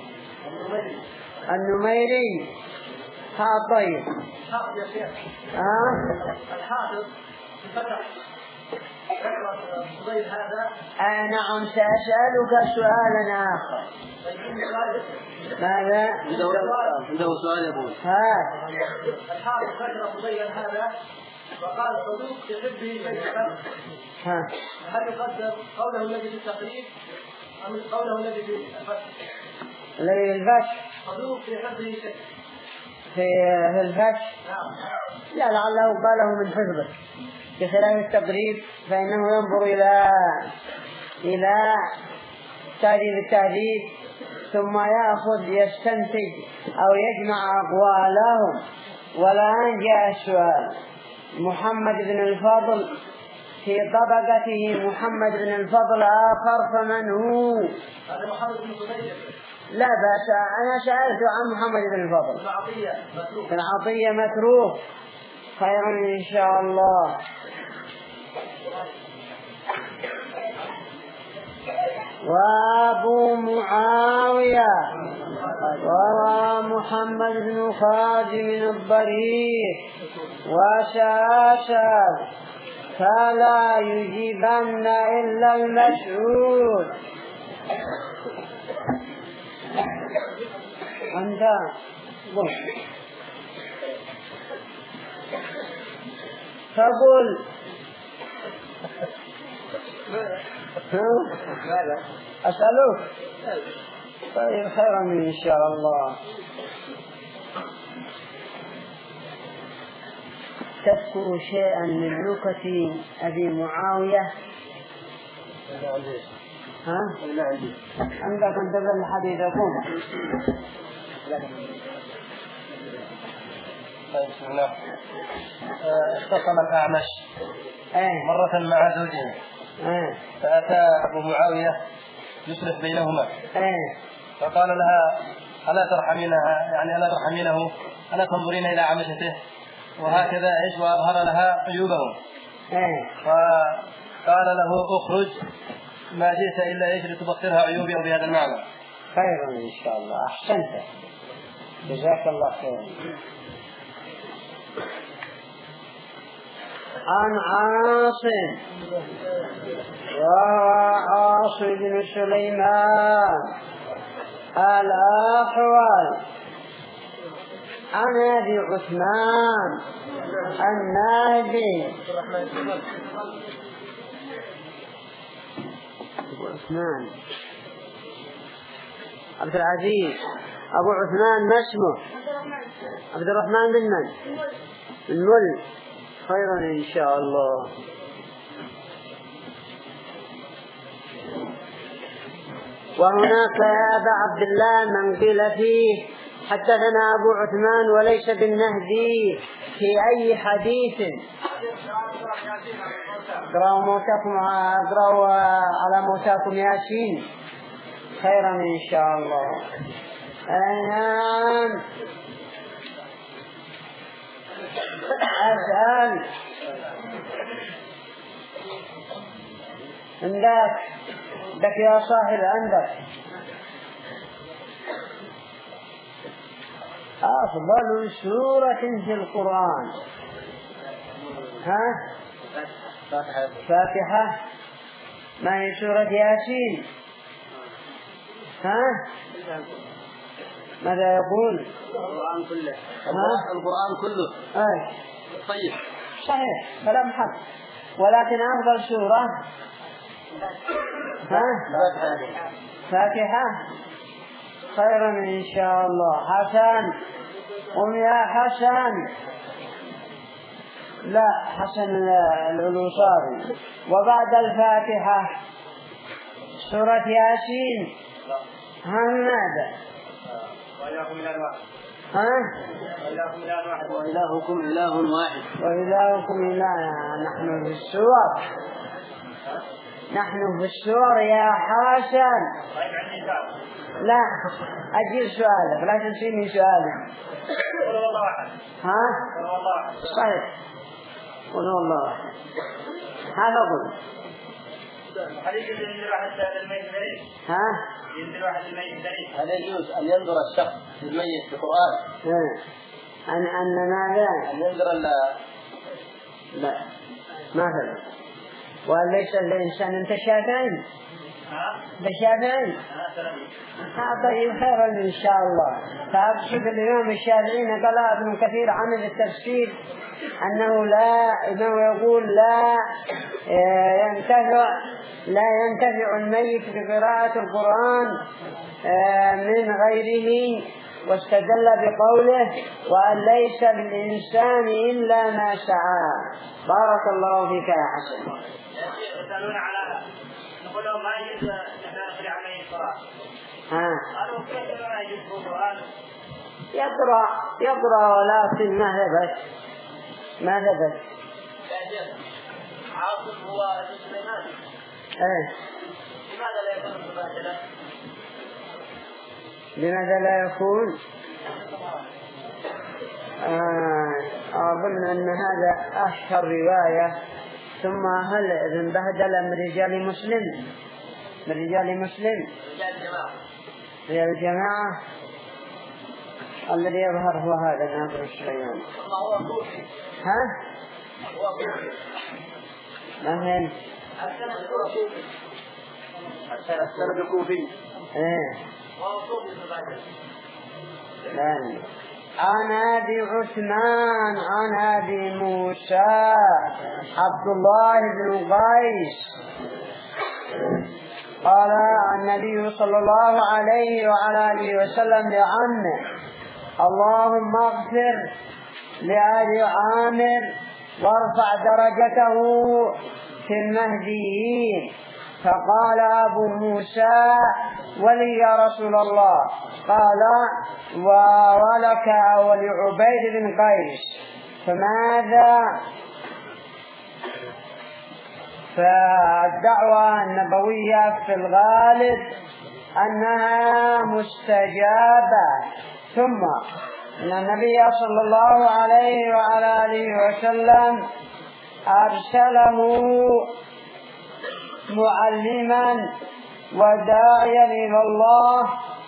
النميري. ها طيب حافظ يا شيخ. ها الحافظ فتح غير هذا. آه نعم سأسألك سؤالا آخر. ماذا؟ عنده سؤال يقول ها الحافظ ذكر فضيلا هذا وقال صدوق في حبه بين الخلق. ها هل يقدر قوله الذي في التقريب أم قوله الذي في الفتح؟ الذي في الفتح صدوق في حبه شيء في الفتح. لا لعله قاله من حفظه. بخلاف التقريب فإنه ينظر إلى إلى تهذيب التهذيب ثم يأخذ يستنتج أو يجمع أقوالهم. والآن جاء السؤال: محمد بن الفضل في طبقته محمد بن الفضل آخر، فمن هو؟ هذا محمد بن زبير. لا بأس، أنا سألت عن محمد بن الفضل. ابن عطية متروك. ابن عطية متروك. خيرا إن شاء الله. وأبو معاوية وروى محمد بن خازم الضريح وشاشر فلا يجيبن إلا المشهود. أنت فقل أسألك. طيب خيرا إن شاء الله. تذكر شيئا من نكت أبي معاوية؟ ها؟ عندك أن تبدأ حديثكم. بسم الله. اختصم الأعمش ايه مرة مع زوجه، ايه فأتى أبو معاوية يصلح بينهما، ايه فقال لها: ألا ترحمينها، يعني ألا ترحمينه، ألا تنظرين إلى عمشته؟ وهكذا إيش، وأظهر لها عيوبه. ايه فقال له: اخرج، ما جئت إلا إيش لتبصرها عيوبي، بهذا المعنى. خيرا إن شاء الله. أحسنت، جزاك الله خير. عن عاصم وهو عاصم بن سليمان الأحول عن أبي عثمان النهدي. أبو عثمان عبد العزيز أبو عثمان ما اسمه؟ عبد الرحمن بن من؟ بن مل. خيرا إن شاء الله. وهناك يا أبا عبد الله من قيل فيه حدثنا أبو عثمان وليس بالنهدي في أي حديث. اقرأوا موتاكم، اقرأوا على موتاكم ياسين. خيرا إن شاء الله. الآن أسأل عندك عندك يا صاحب عندك أفضل سورة في القرآن؟ ها؟ فاتحة. ما هي سورة ياسين؟ ها؟ ماذا يقول؟ القرآن كله. ها؟ القرآن كله. أي طيب صحيح كلام حق، ولكن أفضل سورة ها؟ فاتحة. خيرا إن شاء الله. حسن قم يا حسن. لا حسن العلوصاري. وبعد الفاتحة سورة ياسين. ها ماذا؟ وإلهكم إله واحد. ها؟ وإلهكم إله واحد. وإلهكم إله واحد. وإلهكم إله. نحن في السور، نحن في السور يا حسن. طيب عندي سؤال. لا أجيب سؤالك، لا تنسيني سؤالك. قل والله واحد. ها؟ قل والله واحد. صحيح قل والله واحد. هذا قل. هل يجوز أن ينزل واحد للميت الدليل؟ ها؟ ينزل واحد للميت الدليل. هل يجوز أن ينظر الشخص للميت في القرآن؟ أن أن ماذا؟ أن ينظر ال لا مثلا. وليس الإنسان أنت شافعي؟ ها؟ بشافعي؟ ها طيب خيرا إن شاء الله. فأبشر اليوم الشافعي قال ابن كثير عن التفسير أنه لا إنه يقول لا ينتفع لا ينتفع الميت بقراءة القرآن من غيره، واستدل بقوله وأن ليس للإنسان إلا ما سعى. بارك الله فيك يا حسن. يسألون على نقول لهم ما يجوز نحن نقرأ على الميت القرآن. ها يقرأ يقرأ ولكن ما ثبت ما ثبت عاصم هو سليمان. ايه لماذا لا يكون متبادلا؟ لماذا لا يكون؟ آه أظن أن هذا أشهر رواية. ثم هل ابن بهدل من رجال مسلم؟ من رجال مسلم؟ رجال الجماعة. رجال الجماعة. الذي يظهر هو هذا ناظر سليمان. هو كوفي. ها؟ هو كوفي. ما فهمت؟ السند كوفي. السند كوفي. ايه. وهو كوفي مبادل. لا. عن أبي عثمان عن أبي موسى عبد الله بن قيس قال النبي صلى الله عليه وعلى آله وسلم لعمه اللهم اغفر لأبي عامر وارفع درجته في المهديين. فقال أبو موسى ولي يا رسول الله. قال ولك ولعبيد بن قيس. فماذا؟ فالدعوة النبوية في الغالب أنها مستجابة. ثم إن النبي صلى الله عليه وعلى آله وسلم أرسله معلما وداعيا إلى الله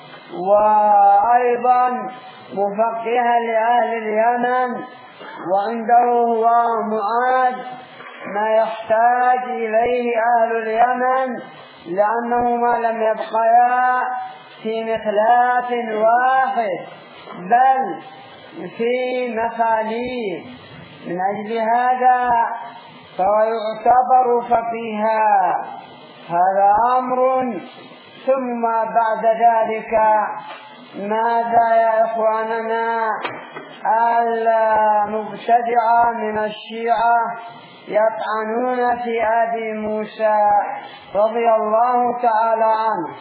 وأيضا مفقها لأهل اليمن، وعنده هو معاد ما يحتاج إليه أهل اليمن، لأنهما لم يبقيا في مخلاف واحد بل في مخاليف. من أجل هذا فهو يعتبر فقيها. هذا أمر. ثم بعد ذلك ماذا يا إخواننا؟ المبتدعة من الشيعة يطعنون في أبي موسى رضي الله تعالى عنه.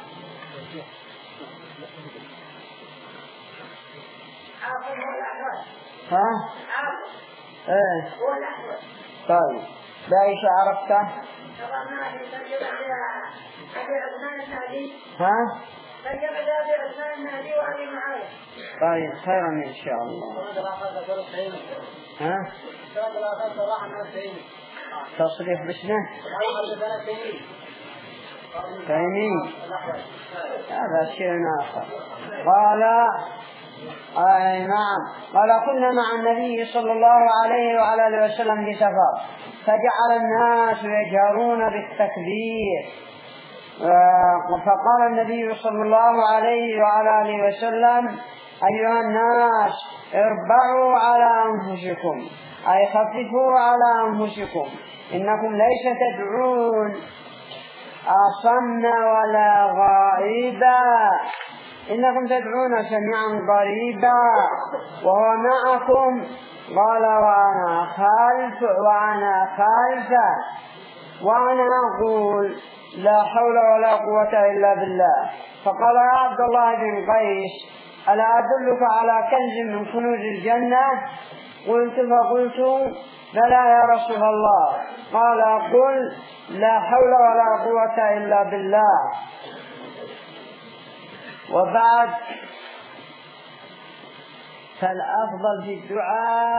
ها؟ ايه طيب بايش عرفته؟ ها؟ طيب خيرا إن شاء الله. ها؟ تصريح باسمه تيمي هذا شيء آخر. قال آه نعم قال كنا مع النبي صلى الله عليه وعلى آله وسلم في سفر فجعل الناس يجهرون بالتكبير. فقال النبي صلى الله عليه وعلى آله وسلم أيها الناس اربعوا على أنفسكم أي خففوا على أنفسكم إنكم ليس تدعون أصم ولا غائبا إنكم تدعون سميعا قريبا وهو معكم. قال وأنا خلف وأنا خلفه وأنا أقول لا حول ولا قوة إلا بالله. فقال يا عبد الله بن قيس ألا أدلك على كنز من كنوز الجنة؟ قلت فقلت بلى يا رسول الله. قال قل لا حول ولا قوة إلا بالله. وبعد فالأفضل في الدعاء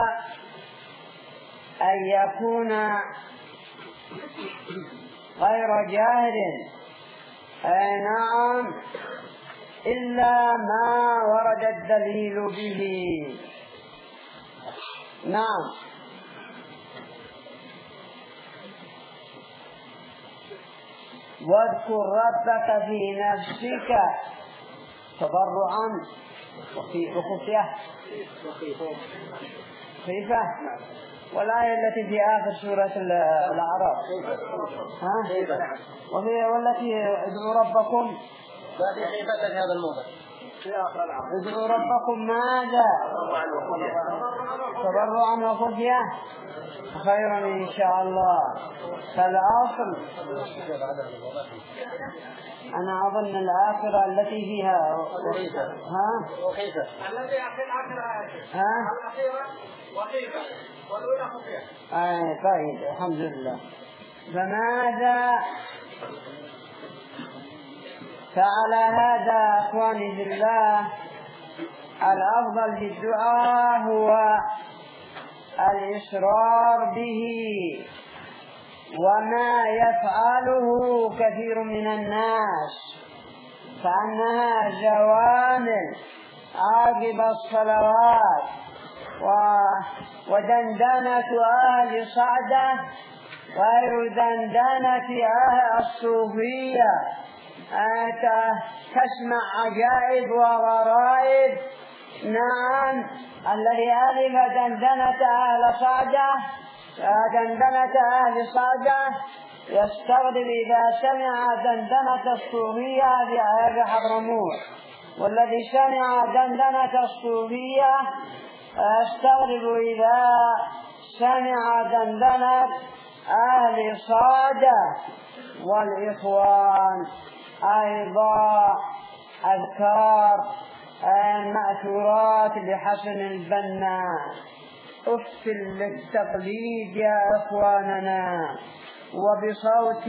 أن يكون غير جاهر أي نعم إلا ما ورد الدليل به. نعم واذكر ربك في نفسك تضرعا وخفية خيفة. والآية التي في آخر سورة الأعراف ها وهي والتي ادعوا ربكم في خيفة هذا الموضع في آخر العام ادعوا ربكم ماذا تضرعا وخفية خيرا إن شاء الله. فالأصل أنا أظن الآخرة التي فيها ها الذي أخي الآخرة ها الأخيرة وخيفة والأولى خفية. آه طيب الحمد لله. فماذا فعلى هذا أخواني بالله الأفضل في الدعاء هو الإصرار به، وما يفعله كثير من الناس فأنها جوامل عاقب الصلوات ودندنة أهل صعدة غير دندنة أهل الصوفية. أنت تسمع عجائب وغرائب. نعم الذي ألف دندنة أهل صعدة دندنة أهل صعدة يستغرب إذا سمع دندنة الصوفية في حضرموت، والذي سمع دندنة الصوفية يستغرب إذا سمع دندنة أهل صعدة. والإخوان أيضا أذكار مأثورات لحسن البنا أفصل للتقليد يا إخواننا وبصوت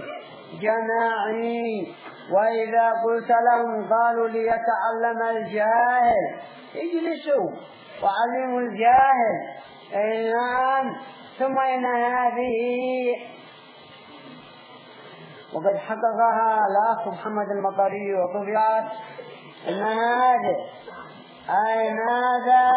جماعي، وإذا قلت لهم قالوا ليتعلم الجاهل اجلسوا وعلموا الجاهل. نعم. ثم إن هذه وقد حققها الأخ محمد المطري وطبعت إن هذه أي ماذا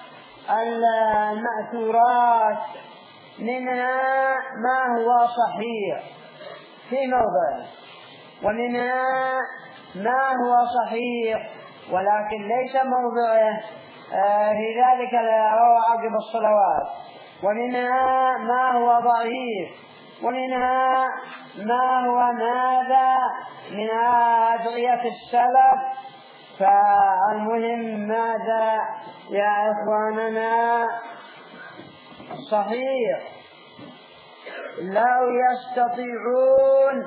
المأثورات منها ما هو صحيح في موضع، ومنها ما هو صحيح ولكن ليس موضعه في ذلك عقب الصلوات، ومنها ما هو ضعيف، ومنها ما هو ماذا من أدعية السلف. فالمهم ماذا يا إخواننا صحيح لو يستطيعون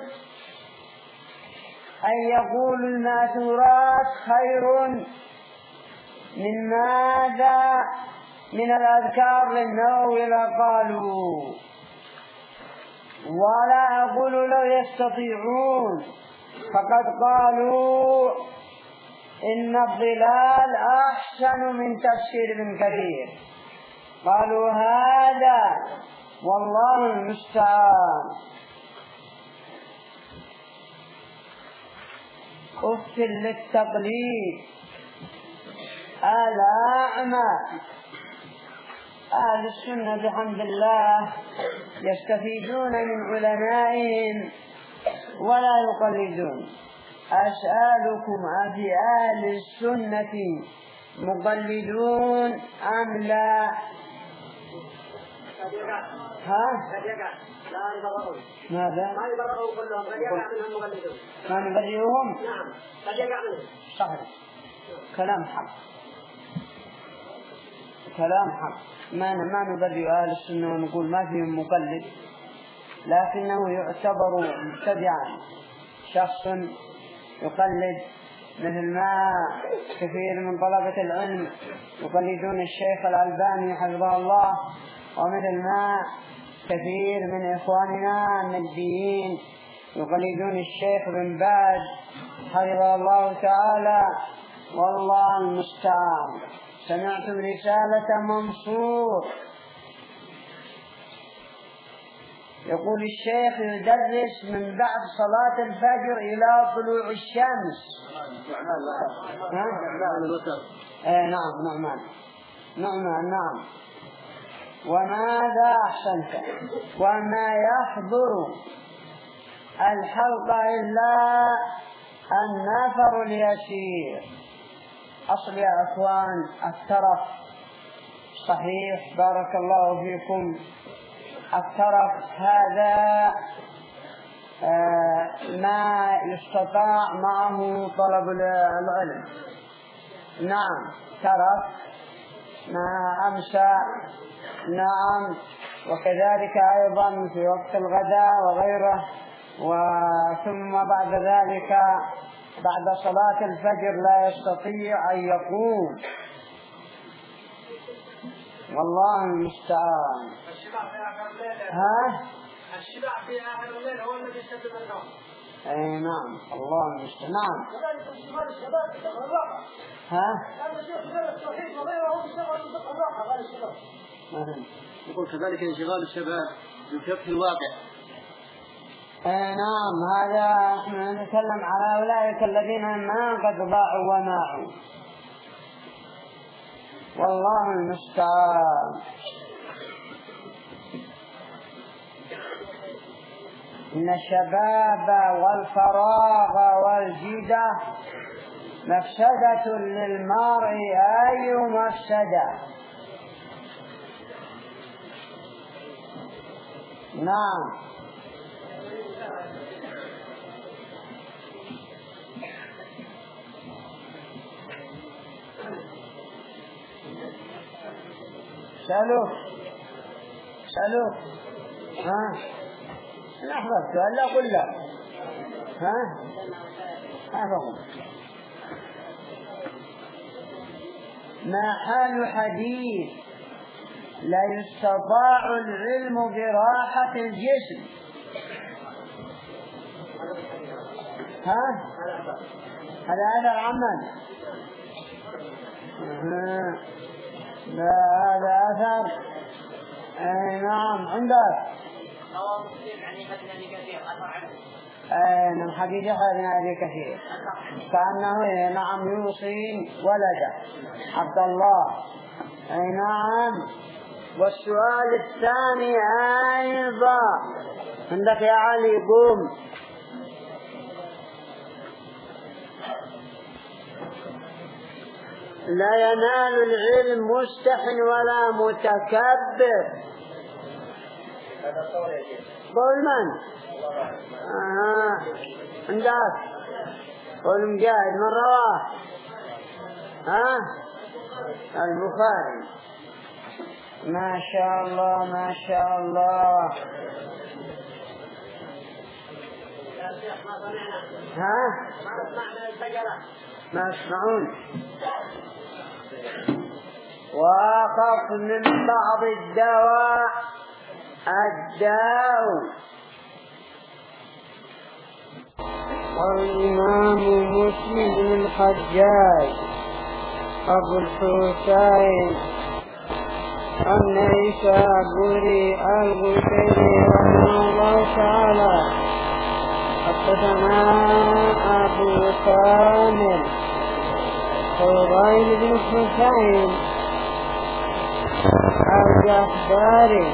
أن يقولوا المأثورات خير من ماذا من الأذكار للنووي لقالوا، ولا أقول لو يستطيعون فقد قالوا إن الظلال أحسن من تفسير ابن كثير. قالوا هذا والله المستعان. أفصل للتقليد الأعمى. أهل السنة بحمد الله يستفيدون من علمائهم ولا يقلدون. أسألكم أفي أهل السنة مقلدون أم لا؟ ها؟ ماذا؟ ما يبرئوا كلهم، قد يقع منهم مقلدون. ما نبرئهم؟ نعم، قد يقع منهم. صحيح، كلام حق، كلام حق. ما ما نبرئ أهل السنة ونقول ما فيهم مقلد، لكنه يعتبر مبتدعا شخص يقلد، مثل ما كثير من طلبة العلم يقلدون الشيخ الألباني حفظه الله، ومثل ما كثير من إخواننا النجديين يقلدون الشيخ بن باز حفظه الله تعالى. والله المستعان. سمعتم رسالة منصور يقول الشيخ يدرس من بعد صلاة الفجر إلى طلوع الشمس. آه نعم نعمان نعمان نعم. وماذا أحسنت. وما يحضر الحلقة إلا النفر اليسير. أصل يا أخوان الترف صحيح بارك الله فيكم. الترف هذا آه ما يستطاع معه طلب العلم. نعم ترف ما أمسى. نعم وكذلك أيضا في وقت الغداء وغيره. وثم بعد ذلك بعد صلاة الفجر لا يستطيع أن يقوم، والله المستعان. ها؟ الشبع في آخر الليل هو الذي يسبب النوم. اي نعم، الله المستعان. نعم. ها؟ يقول كذلك انشغال الشباب بكف الواقع. اي نعم، هذا احنا نتكلم على أولئك الذين ما قد ضاعوا وماعوا، والله المستعان. إن الشباب والفراغ والجدة مفسدة للمرء أي مفسدة. نعم. سألوك سألوك ها نحفظ سؤال لا قل لا ها حفظهم. ما حال حديث لا يستطاع العلم براحة الجسم؟ ها هذا أثر عمن؟ لا هذا أثر. أي نعم عندك. أي نعم حديث ابن أبي كثير كأنه نعم يوصي ولده عبد الله. أي نعم. والسؤال الثاني أيضا عندك يا علي، قوم. لا ينال العلم مستح ولا متكبر. قول من؟ آه. عندك قول مجاهد من رواه؟ ها البخاري. ما شاء الله ما شاء الله. ها ما يسمعون. وأخف من بعض الدواء الداء. والإمام مسلم بن الحجاج أبو الحسين النيسابوري القشيري رحمه الله تعالى حدثنا أبو كامل فضيل بن حسين الجحداري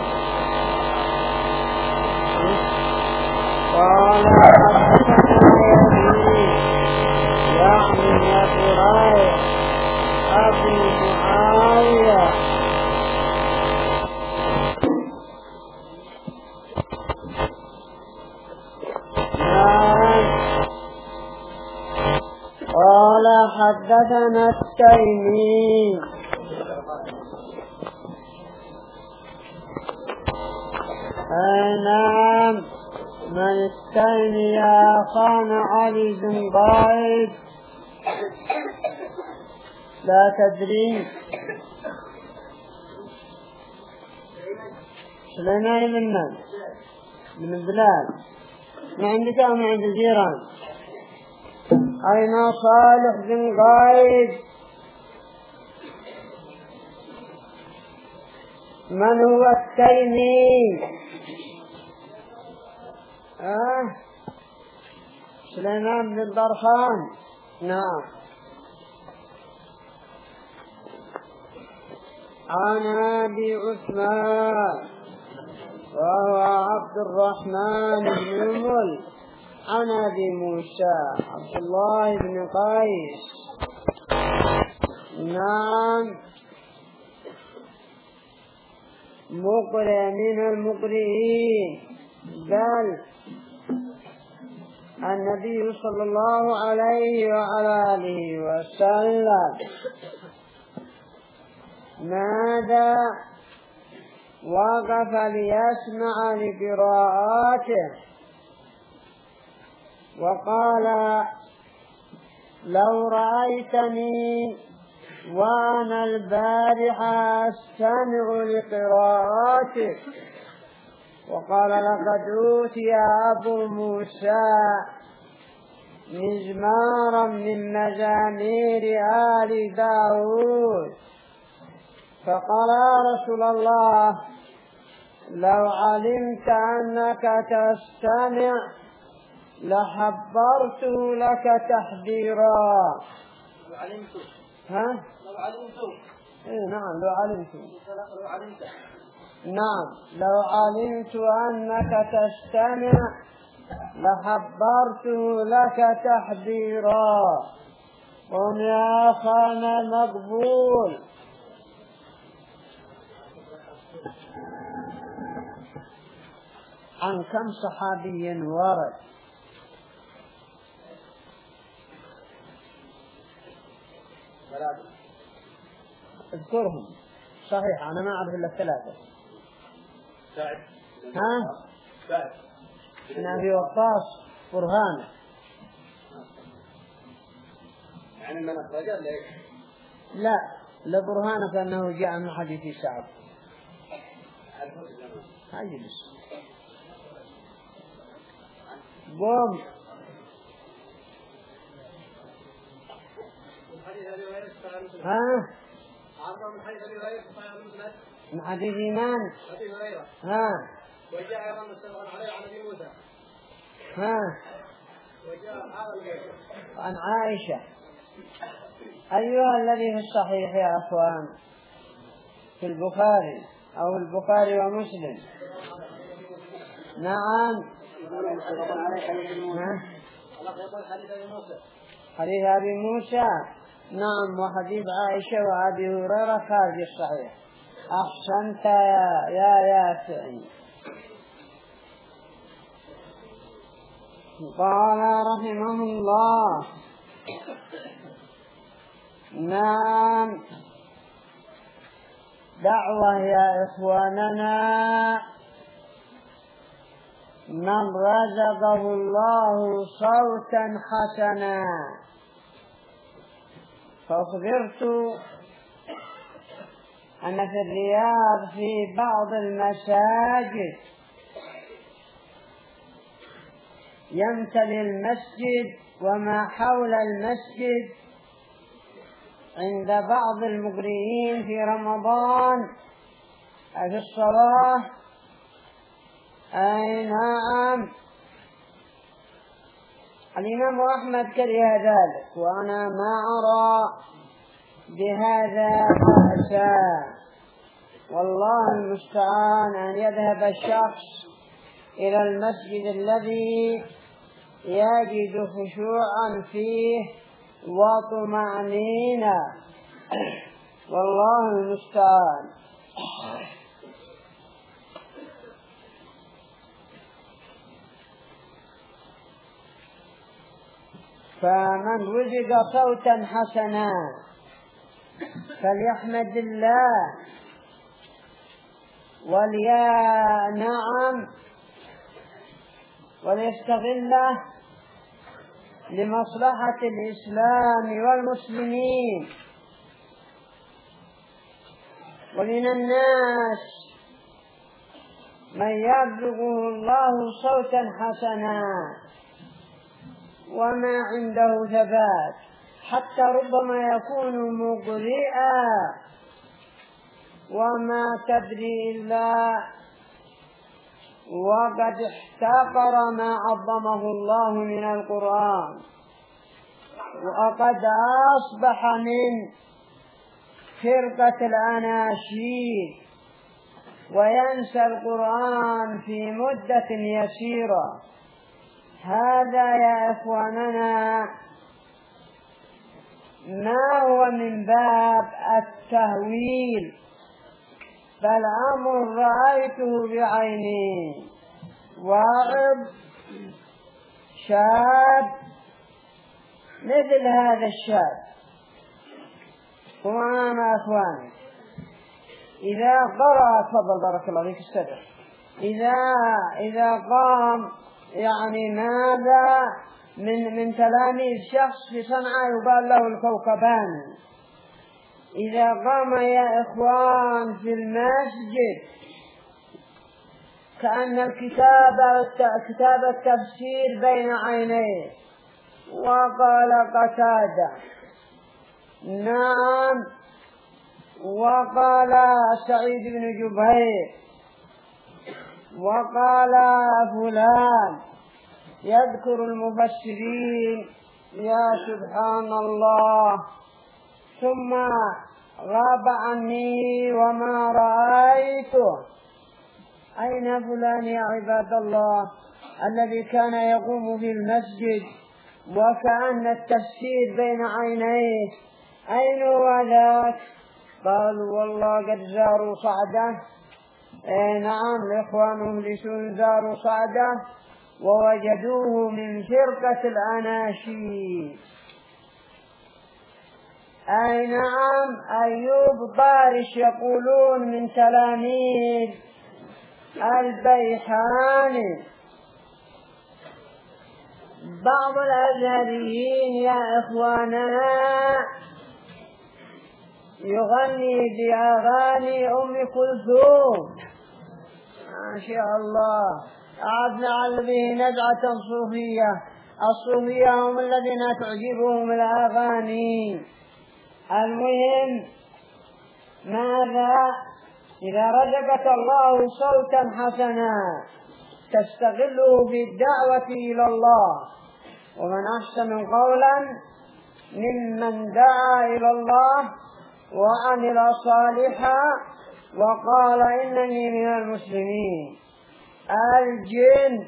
قال حدثنا يزيد يعني أبو رايح أبو معاوية قال حدثنا التيمي نعم. من التيمي يا خان علي بن قائد لا تدري؟ سليمان بن من؟ بن بلال. ما عندك أو ما عند الجيران؟ أين صالح بن قائد؟ من هو التيمي؟ آه سليمان بن الدرخان. نعم. عن أبي عثمان وهو عبد الرحمن بن مل عن أبي موسى عبد الله بن قيس. نعم. مقرئ من المقرئين، بل النبي صلى الله عليه وعلى آله وسلم ماذا وقف ليسمع لقراءاته وقال لو رأيتني وأنا البارحة أستمع لقراءاتك. وقال لقد أوتي أبو موسى مزمارا من مزامير آل داود. فقال يا رسول الله لو علمت أنك تستمع لحبرت لك تحذيرا. لو علمت ها؟ لو علمت إيه نعم لو علمت لو علمت نعم لو علمت أنك تستمع لحبرت لك تحذيرا. قل يا أخانا مقبول. عن كم صحابي ورد؟ اذكرهم. صحيح أنا ما أعرف إلا الثلاثة. سعد ها؟ سعد بن أبي وقاص برهانة. يعني من أخرجه ليش؟ لا لبرهانة فأنه جاء من حديث سعد. هاجلس قوم. ها؟ عرضه من حديث أبي هريرة من حديث إيمان. أبي هريرة. ها؟ وجاء أيضا مستدرك عليه عن أبي موسى. ها؟ وجاء هذا عن عائشة. أيها الذي في الصحيح يا أخوان في البخاري أو البخاري ومسلم. نعم. حديث أبي موسى. نعم وحديث عائشة وأبي هريرة خارج الصحيح. أحسنت يا يا ياسعي. قال رحمه الله نعم دعوة يا إخواننا من رزقه الله صوتا حسنا. فأخبرت أن في الرياض في بعض المساجد يمتلئ المسجد وما حول المسجد عند بعض المقرئين في رمضان في الصلاة. أي نعم. الإمام أحمد كره ذلك وأنا ما أرى بهذا بأسا. والله المستعان أن يذهب الشخص إلى المسجد الذي يجد خشوعا فيه وطمأنينة. والله المستعان. فمن رزق صوتا حسنا فليحمد الله وليا نعم وليستغله لمصلحة الإسلام والمسلمين. ومن الناس من يرزقه الله صوتا حسنا وما عنده ثبات حتى ربما يكون مقرئا وما تدري إلا وقد احتقر ما عظمه الله من القرآن وقد أصبح من فرقة الأناشيد وينسى القرآن في مدة يسيرة. هذا يا إخواننا ما هو من باب التهويل بل أمر رأيته بعيني. واعظ شاب مثل هذا الشاب وأنا أخواني إذا قرأ تفضل بارك الله فيك السبع إذا إذا قام يعني ماذا من من تلاميذ شخص في صنعاء يقال له الكوكبان، إذا قام يا إخوان في المسجد كأن الكتابة كتاب التفسير بين عينيه. وقال قتادة نعم، وقال سعيد بن جبير، وقال فلان يذكر المفسرين يا سبحان الله، ثم غاب عني وما رأيته. أين فلان يا عباد الله الذي كان يقوم في المسجد وكأن التفسير بين عينيه؟ أين هو ذاك؟ قالوا والله قد زاروا صعدة. إيه نعم، إخوانهم لسون زاروا صعدة ووجدوه من فرقة الأناشيد. أي نعم، أيوب طارش يقولون من تلاميذ البيحاني. بعض الأزهريين يا إخواننا يغني بأغاني أم كلثوم ما شاء الله، أعدنا على به نزعة صوفية. الصوفية هم الذين تعجبهم الأغاني. المهم ماذا؟ إذا رزقك الله صوتا حسنا تستغله بالدعوة إلى الله، ومن أحسن قولا ممن دعا إلى الله وعمل صالحا وقال إنني من المسلمين. الجن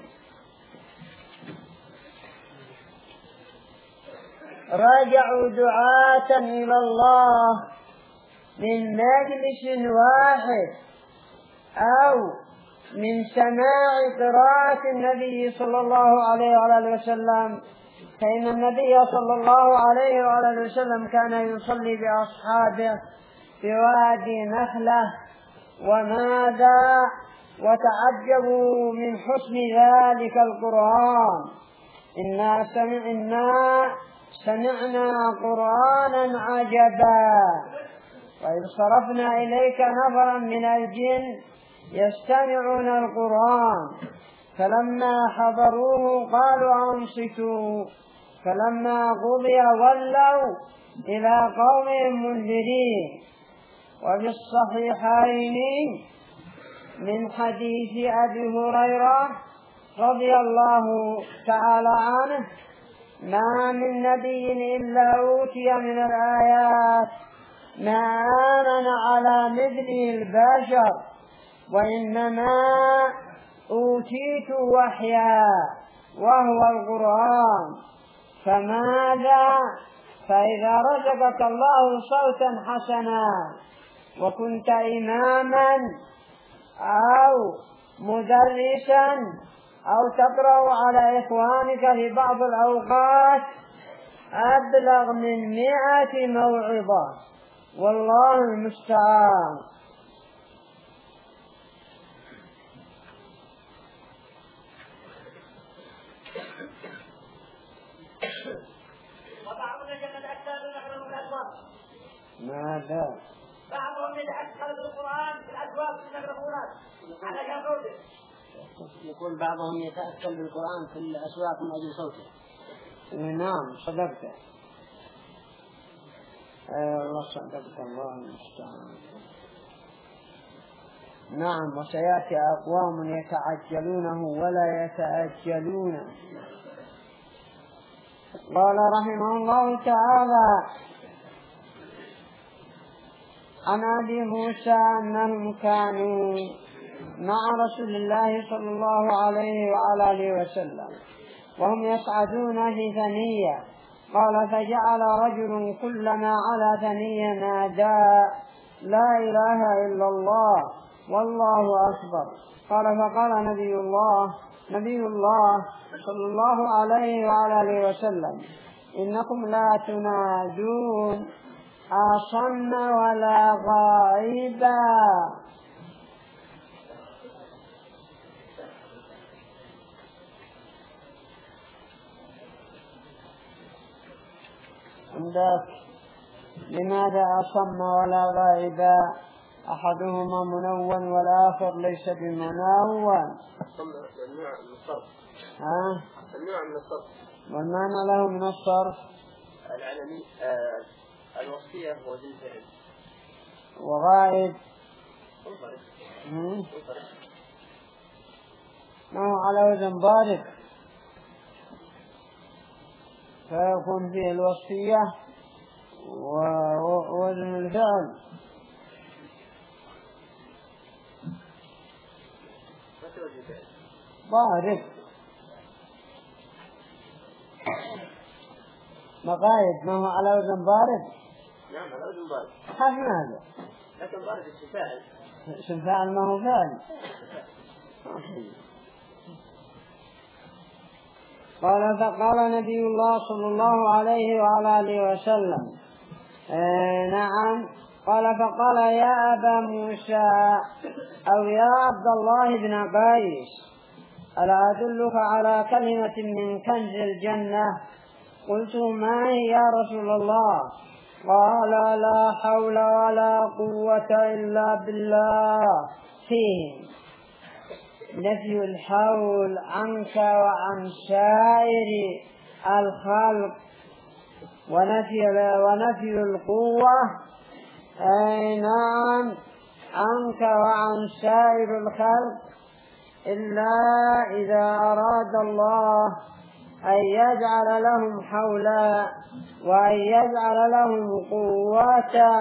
رجعوا دعاة إلى الله من مجلس واحد أو من سماع قراءة النبي صلى الله عليه وآله وسلم، فإن النبي صلى الله عليه وآله وسلم كان يصلي بأصحابه في وادي نخلة. وماذا؟ وتعجبوا من حسن ذلك القرآن. إنا سمعنا سمعنا قرآنا عجبا وإذ صرفنا إليك نفرا من الجن يستمعون القرآن فلما حضروه قالوا أنصتوا فلما قضي ولوا إلى قوم منذرين. وفي الصحيحين من حديث أبي هريرة رضي الله تعالى عنه ما من نبي إلا أوتي من الآيات ما آمن على مثله البشر وإنما أوتيت وحيا وهو القرآن. فماذا؟ فإذا رزقك الله صوتا حسنا وكنت إماما أو مدرسا أو تقرأ على إخوانك في بعض الأوقات أبلغ من مئة موعظة، والله المستعان. وبعضهم يتأثر بنحو الأسواق. ماذا؟ بعضهم يتأثر بالقرآن في الأسواق في الميكروفونات على جنوده. يقول بعضهم يتأثر بالقرآن في الأسواق من أجل صوته. نعم صدقت. أي الله صدقت، الله المستعان. نعم، وسيأتي أقوام يتعجلونه ولا يتأجلونه. قال رحمه الله تعالى عن أبي موسى أنهم كانوا مع رسول الله صلى الله عليه وعلى آله وسلم وهم يصعدون في ثنية. قال فجعل رجل كلما على ثنية نادى لا إله إلا الله والله أكبر. قال فقال نبي الله نبي الله صلى الله عليه وعلى آله وسلم إنكم لا تنادون أصم ولا غائبا. عندك لماذا أصم ولا غائبا؟ أحدهما منون والآخر ليس بمنون. النوع من الصرف. ها؟ النوع من الصرف. والمعنى له من الصرف العلمي آه الوصفية وزن الفعل. وغائب ما هو على وزن ضارب فيكون فيه الوصفية ووزن الفعل. ضارب مقايد ما هو على وزن ضارب. نعم على وزن ضارب. خاف هذا لكن ضارب اسم فاعل. اسم فاعل ما هو فاعل. قال فقال نبي الله صلى الله عليه وعلى آله وسلم آه نعم. قال فقال يا أبا موسى أو يا عبد الله بن قيس ألا أدلك على كلمة من كنز الجنة؟ قلت ما هي يا رسول الله؟ قال لا حول ولا قوة إلا بالله. فيه نفي الحول عنك وعن سائر الخلق ونفي ونفي القوة أي نعم عنك وعن سائر الخلق إلا إذا أراد الله أن يجعل لهم حولا وأن يجعل لهم قوة.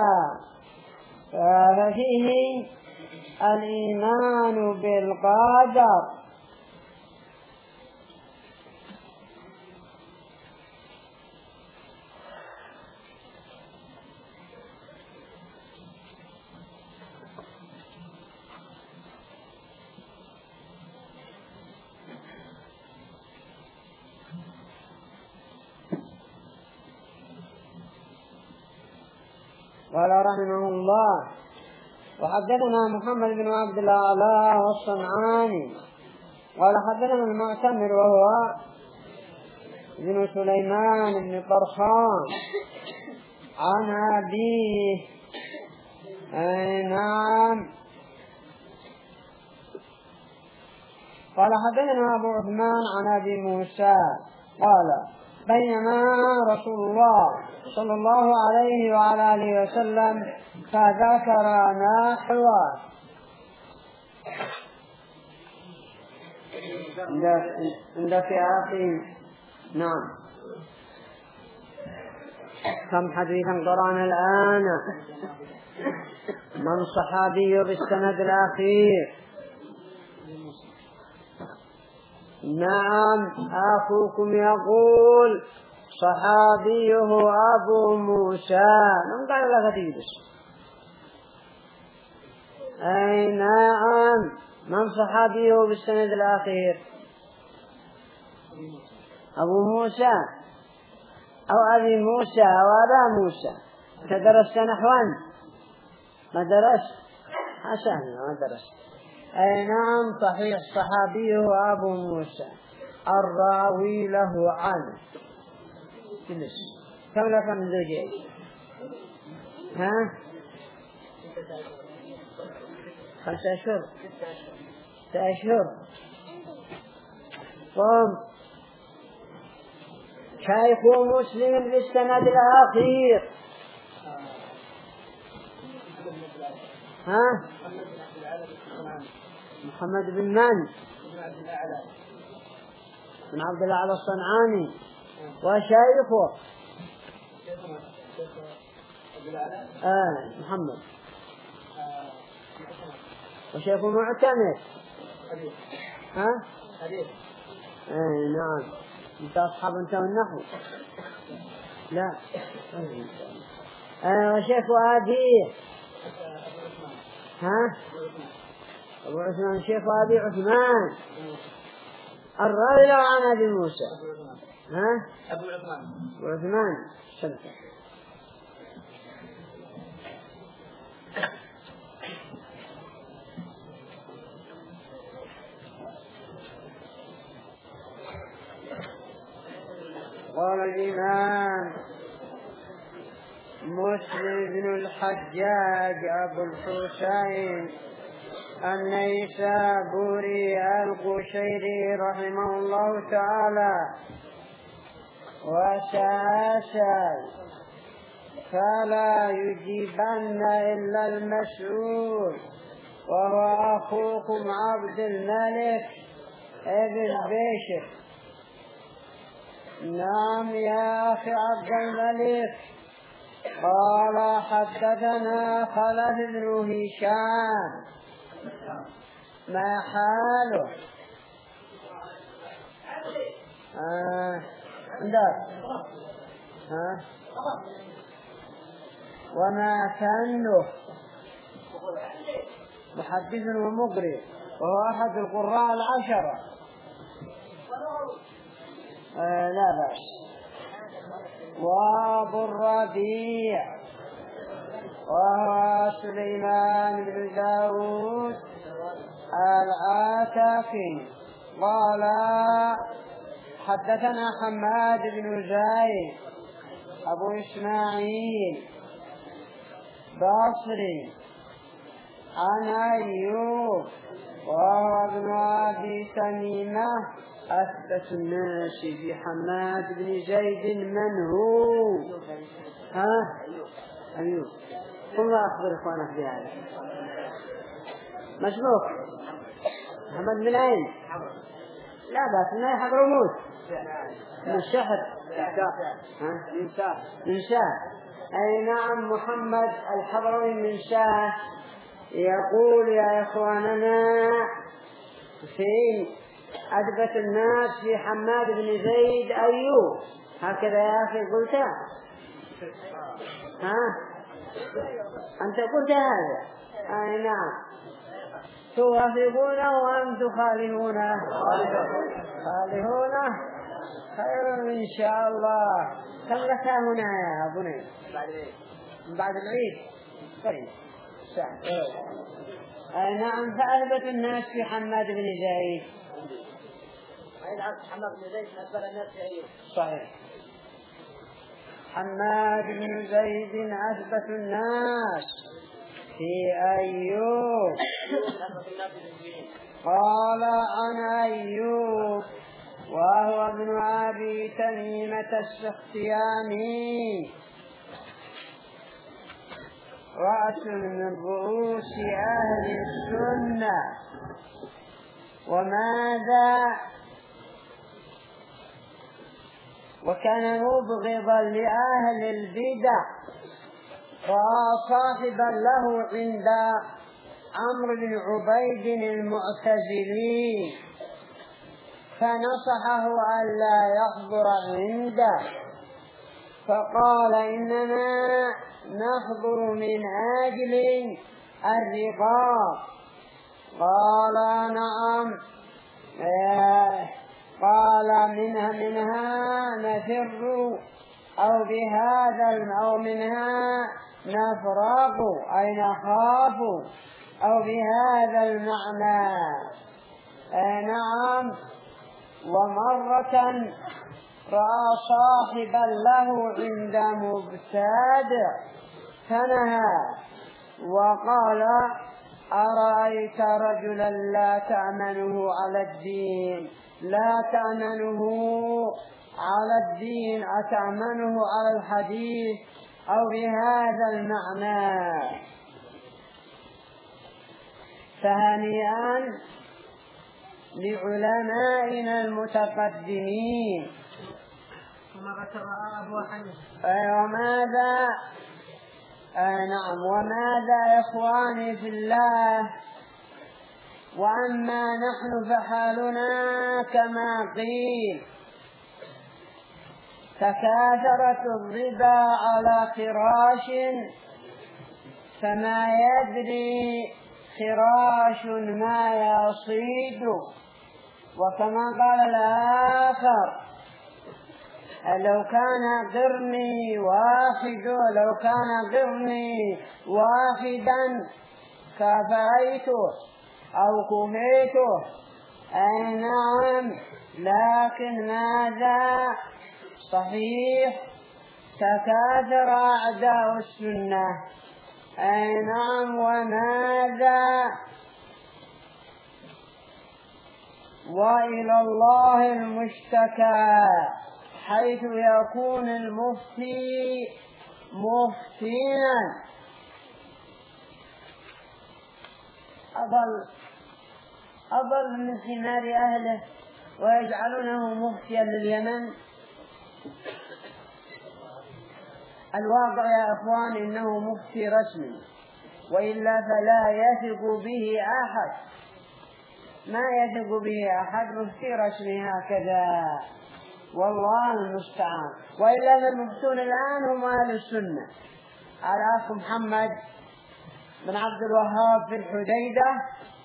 ففيه الإيمان بالقدر. قال رحمه الله وحدثنا محمد بن عبد الأعلى والصنعاني قال حدثنا المعتمر وهو ابن سليمان بن طرخان عن أبيه أي نعم. قال حدثنا أبو عثمان عن أبي موسى قال بينما رسول الله صلى الله عليه وعلى آله وسلم فذكر نحوه. عندك يا أخي نعم كم حديثا قرأنا الآن؟ من صحابي بالسند الأخير؟ نعم أخوكم يقول صحابيه أبو موسى. من قال لك تجلس؟ أي نعم من صحابيه بالسند الأخير؟ أبو موسى أو أبي موسى أو أبا موسى. تدرست نحوان؟ ما درست؟ حسن ما درست. أي نعم صحيح صحابيه أبو موسى الراوي له عنه. جلس كم لك من زوجين؟ ها خمسة أشهر ستة أشهر. قم شيخ مسلم بالسند الأخير. ها محمد بن من؟ بن عبد الأعلى الصنعاني. وشيخه آه محمد. وشيخه معتمر. ها آه نعم. انت أصحاب انت والنحو؟ لا آه وشيخ أبيه ها أبو عثمان. شيخ أبي عثمان الراوي عن أبي موسى. ها أبو عثمان أبو عثمان شبكة. قال الإمام مسلم بن الحجاج أبو الحسين النيسابوري القشيري رحمه الله تعالى: وسأسأل فلا يجيبن إلا المسؤول وهو أخوكم عبد الملك ابن بشر. نعم يا أخي عبد الملك. قال: حدثنا خلف بن هشام. ما حاله؟ آه. ها؟ وما فنه؟ محدث ومقرئ، وهو أحد القراء العشرة. آه لا بأس. وأبو الربيع وهو سليمان بن داود العتاكي. قال: حدثنا حماد بن زيد أبو إسماعيل بصري عن أيوب وهو ابن أبي تميمة. أثبت الناس بحماد بن زيد من هو؟ ها؟ أيوب. قل ما أخبر إخوانك بهذا. مشبوك محمد بن عين. لا بأس، من أي حضرموت من الشهر من شاه. من شاه. أي نعم، محمد الحضرمي من شاه. يقول: يا إخواننا في أثبت الناس في حماد بن زيد أيوب. هكذا يا أخي قلت. ها؟ أنت قلت هذا. أي نعم. توافقونه وأم تخالفونه؟ خالفونه خير إن شاء الله. كم لك هنا يا أبني؟ بعد العيد. طيب أي نعم. فأثبت الناس في حماد بن زيد. حماد بن زيد أثبت الناس في أيوب. صحيح. حماد بن زيد أثبت الناس في أيوب. قال: عن أيوب وهو ابن أبي تميمة السختياني، رأس من رؤوس أهل السنة. وماذا؟ وكان مبغضا لأهل البدع، وصاحبا له عند عمرو بن عبيد المعتزلي، فنصحه ألا يحضر عنده، فقال: إننا نحضر من أجل الرقاب. قال: نعم. قال: منها منها نفر أو بهذا أو منها نفرق أي نخاف أو بهذا المعنى. نعم. ومرة رأى صاحبا له عند مبتدع فنهى وقال: أرأيت رجلا لا تأمنه على الدين لا تأمنه على الدين أتأمنه على الحديث أو بهذا المعنى. فهنيئا لعلمائنا المتقدمين. وماذا آه نعم وماذا إخواني في الله؟ وأما نحن فحالنا كما قيل: تكاثرت الربا على خراش فما يدري خراش ما يصيد. وكما قال الآخر: لو كان قرني واحد لو كان قرني واحدا كفيته أو كفيته. أي نعم. لكن ماذا؟ صحيح تكاثر أعداء السنة. أي نعم. وماذا؟ وإلى الله المشتكى، حيث يكون المفتي مفتينا أضل أضل من حمار أهله ويجعلونه مفتيا لليمن. الواقع يا أخوان إنه مفتي رسمي، وإلا فلا يثق به أحد، ما يثق به أحد مفتي رسمي هكذا، والله المستعان. وإلا فالمفتون الآن هم أهل السنة. الأخ محمد بن عبد الوهاب في الحديدة،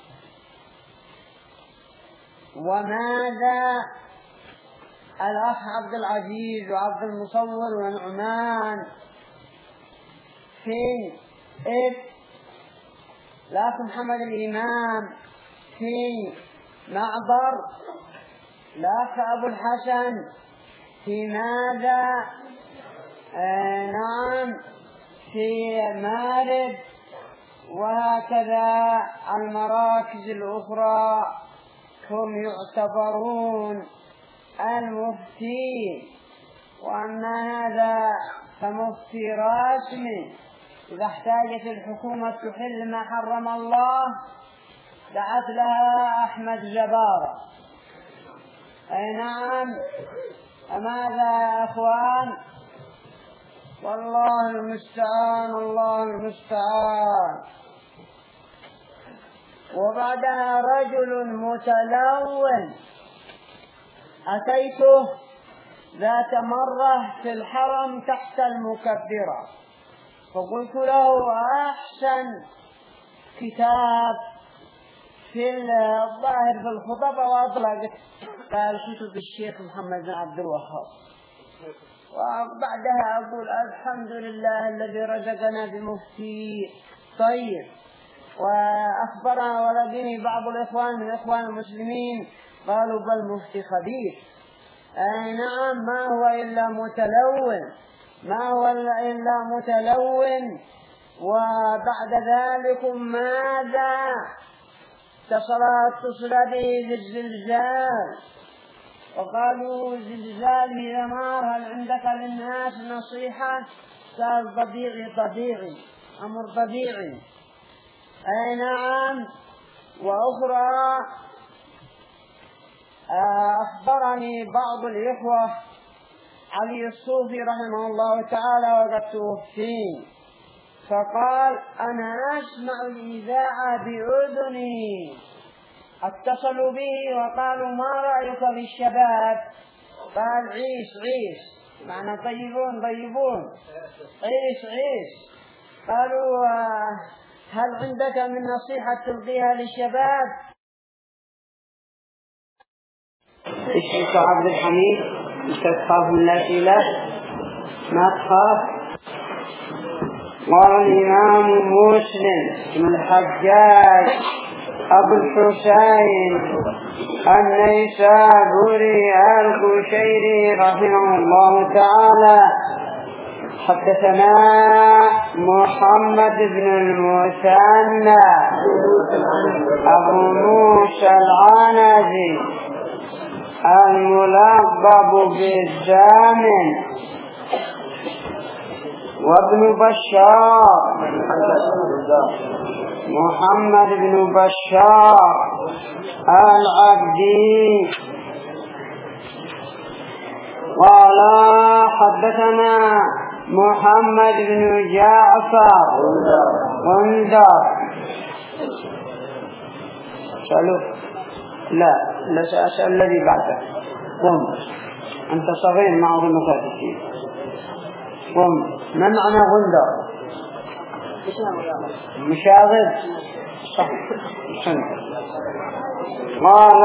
وماذا الأخ عبد العزيز وعبد المصور ونعمان في إذ الأخ محمد الإمام في معبر، الأخ أبو الحسن في ماذا؟ آه نعم في مارب، وهكذا المراكز الأخرى هم يعتبرون المفتي. وأما هذا فمفتي رسمي، إذا احتاجت الحكومة تحل ما حرم الله دعت لها أحمد جبارة. أي نعم. ماذا يا أخوان؟ والله المستعان، الله المستعان. وبعدها رجل متلون أتيته ذات مرة في الحرم تحت المكبرة، فقلت له أحسن كتاب في الظاهر في الخطبة وأطلقت، قال كتب الشيخ محمد بن عبد الوهاب. وبعدها أقول الحمد لله الذي رزقنا بمفتي طيب. وأخبرنا ولدني بعض الإخوان من إخوان المسلمين قالوا بل مفتي خبيث. أي نعم. ما هو إلا متلون، ما هو إلا متلون. وبعد ذلك ماذا؟ اتصلت اتصل به الزلزال وقالوا زلزال ميرمار هل عندك للناس نصيحة؟ قال طبيعي طبيعي أمر طبيعي. أي نعم. وأخرى أخبرني بعض الإخوة علي الصوفي رحمه الله تعالى وقد توفي، فقال أنا أسمع الإذاعة بأذني. اتصلوا به وقالوا ما رأيك بالشباب؟ قال عيش عيش، معنى طيبون طيبون، عيش عيش. قالوا هل عندك من نصيحة تلقيها للشباب؟ الشيخ عبد الحميد انت تخاف من الأسئلة؟ ما تخاف. قال الإمام مسلم بن الحجاج أبو الحسين النيسابوري القشيري رحمه الله تعالى حدثنا محمد بن المثنى أبو موسى العنزي الملقب بالزامن، وابن بشار محمد بن بشار العبدي قال حدثنا محمد بن جعفر غندر. سألوا لا لا سأسأل الذي بعده. قم أنت صغير ما أظن فاتحين. قم ما معنى غندر؟ مشاغب صح. قال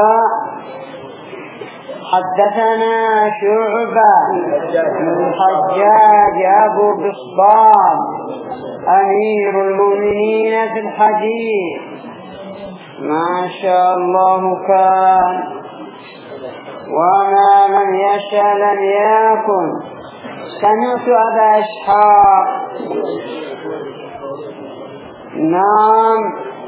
حدثنا شعبة بن الحجاج أبو بسطام أمير المؤمنين في الحديث ما شاء الله كان وما لم يشأ لم يكن. سمعت أبا إسحاق نعم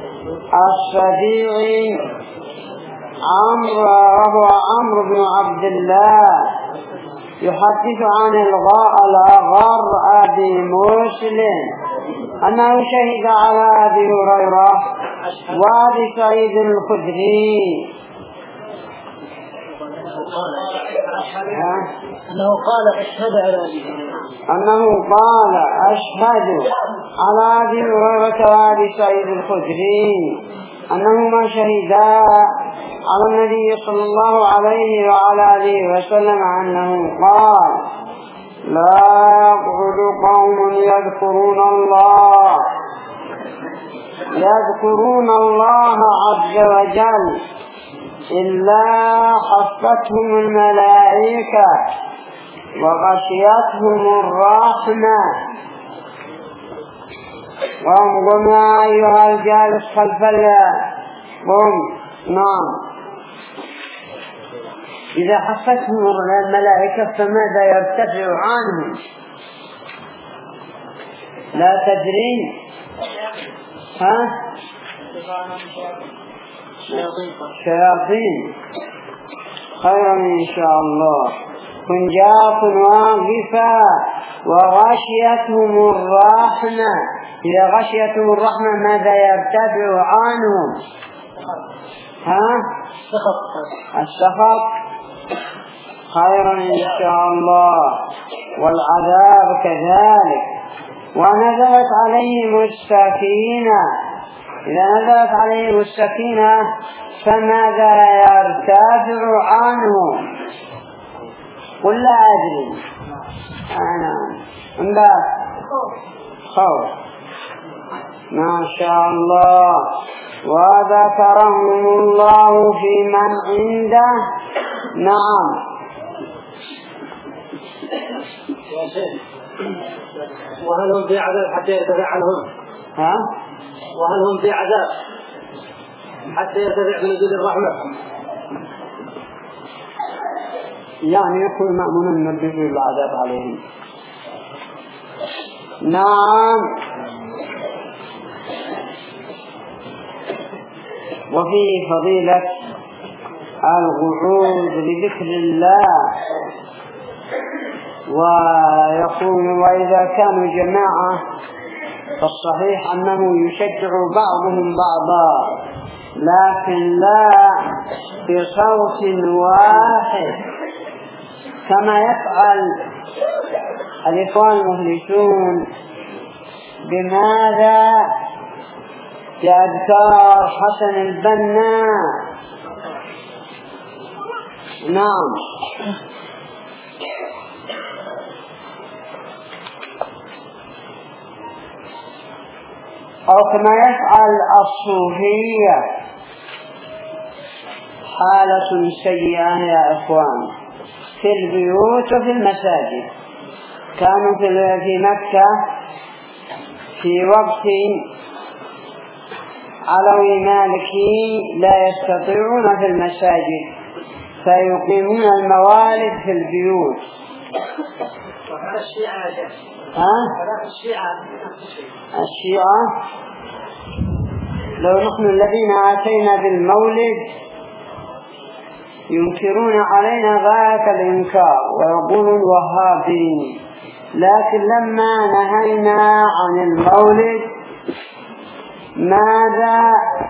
الصديعي عمرو وهو عمرو بن عبد الله يحدث عن الأغر أبي مسلم أنه شهد على أبي هريرة وأبي سعيد الخدري أنه قال أشهد على أبي أنه قال أشهد على أبي هريرة وأبي سعيد الخدري أنهما شهدا على النبي صلى الله عليه وعلى آله وسلم أنه قال لا يقعد قوم يذكرون الله يذكرون الله عز وجل إلا حفتهم الملائكة وغشيتهم الرحمة. قم قم يا أيها الجالس خلف قم نعم. إذا حفتهم الملائكة فماذا يرتفع عنهم؟ لا تدرين ها شياطين خيرا إن شاء الله. كنجاف واقفة وغشيتهم الرحمة. إذا غشيتهم الرحمة ماذا يرتفع عنهم؟ ها السخط خيرا إن شاء الله. والعذاب كذلك. ونزلت عليهم السكينة. إذا نزلت عليهم السكينة فماذا يرتفع عنهم؟ قل لا أدري أنا لا خوف ما شاء الله. وذكرهم الله في من عنده. نعم وهل هم في عذاب حتى يرتفع عنهم؟ ها وهل هم في عذاب حتى يرتفع من وجود الرحمة؟ يعني يكون مأمون من بذل العذاب عليهم. نعم. وفيه فضيلة القعود لذكر الله. ويقول وإذا كانوا جماعة فالصحيح أنه يشجع بعضهم بعضا لكن لا بصوت واحد كما يفعل الإخوان المخلصون. بماذا؟ بأذكار حسن البنا. نعم أو كما يفعل الصوفية. حالة سيئة يا إخوان في البيوت وفي المساجد. كانوا في مكة في وقت علوي مالكي لا يستطيعون في المساجد فيقيمون الموالد في البيوت. ها؟ الشيعة لو نحن الذين آتينا بالمولد ينكرون علينا غاية الإنكار ويقولون وهابين. لكن لما نهينا عن المولد ماذا؟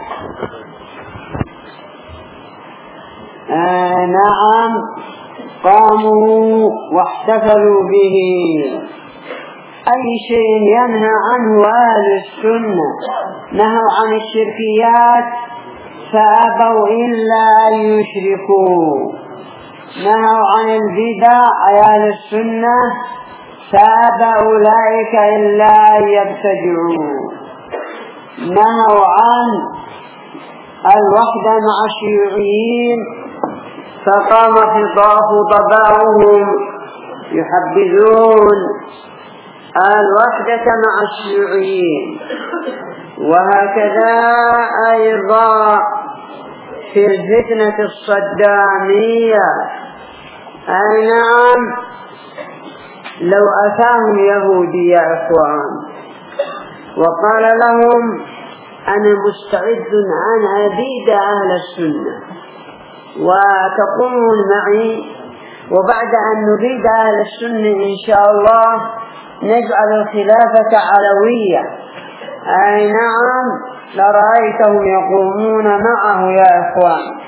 آه نعم قاموا واحتفلوا به. أي شيء ينهى عنه أهل السنة نهوا عن الشركيات فأبوا إلا أن يشركوا. نهوا عن البدع أهل السنة فأبى أولئك إلا أن يبتدعوا. نهوا عن الوحدة مع الشيوعيين فقام خطابهم يحبذون الوحدة مع الشيوعيين. وهكذا أيضا في في الفتنة الصدامية. أي نعم، لو أتاهم يهودي يا إخوان وقال لهم أنا مستعد أن أبيد أهل السنة وتقومون معي، وبعد أن نبيد أهل السنة إن شاء الله نجعل الخلافة علوية، أي نعم لرأيتهم يقومون معه يا إخوان.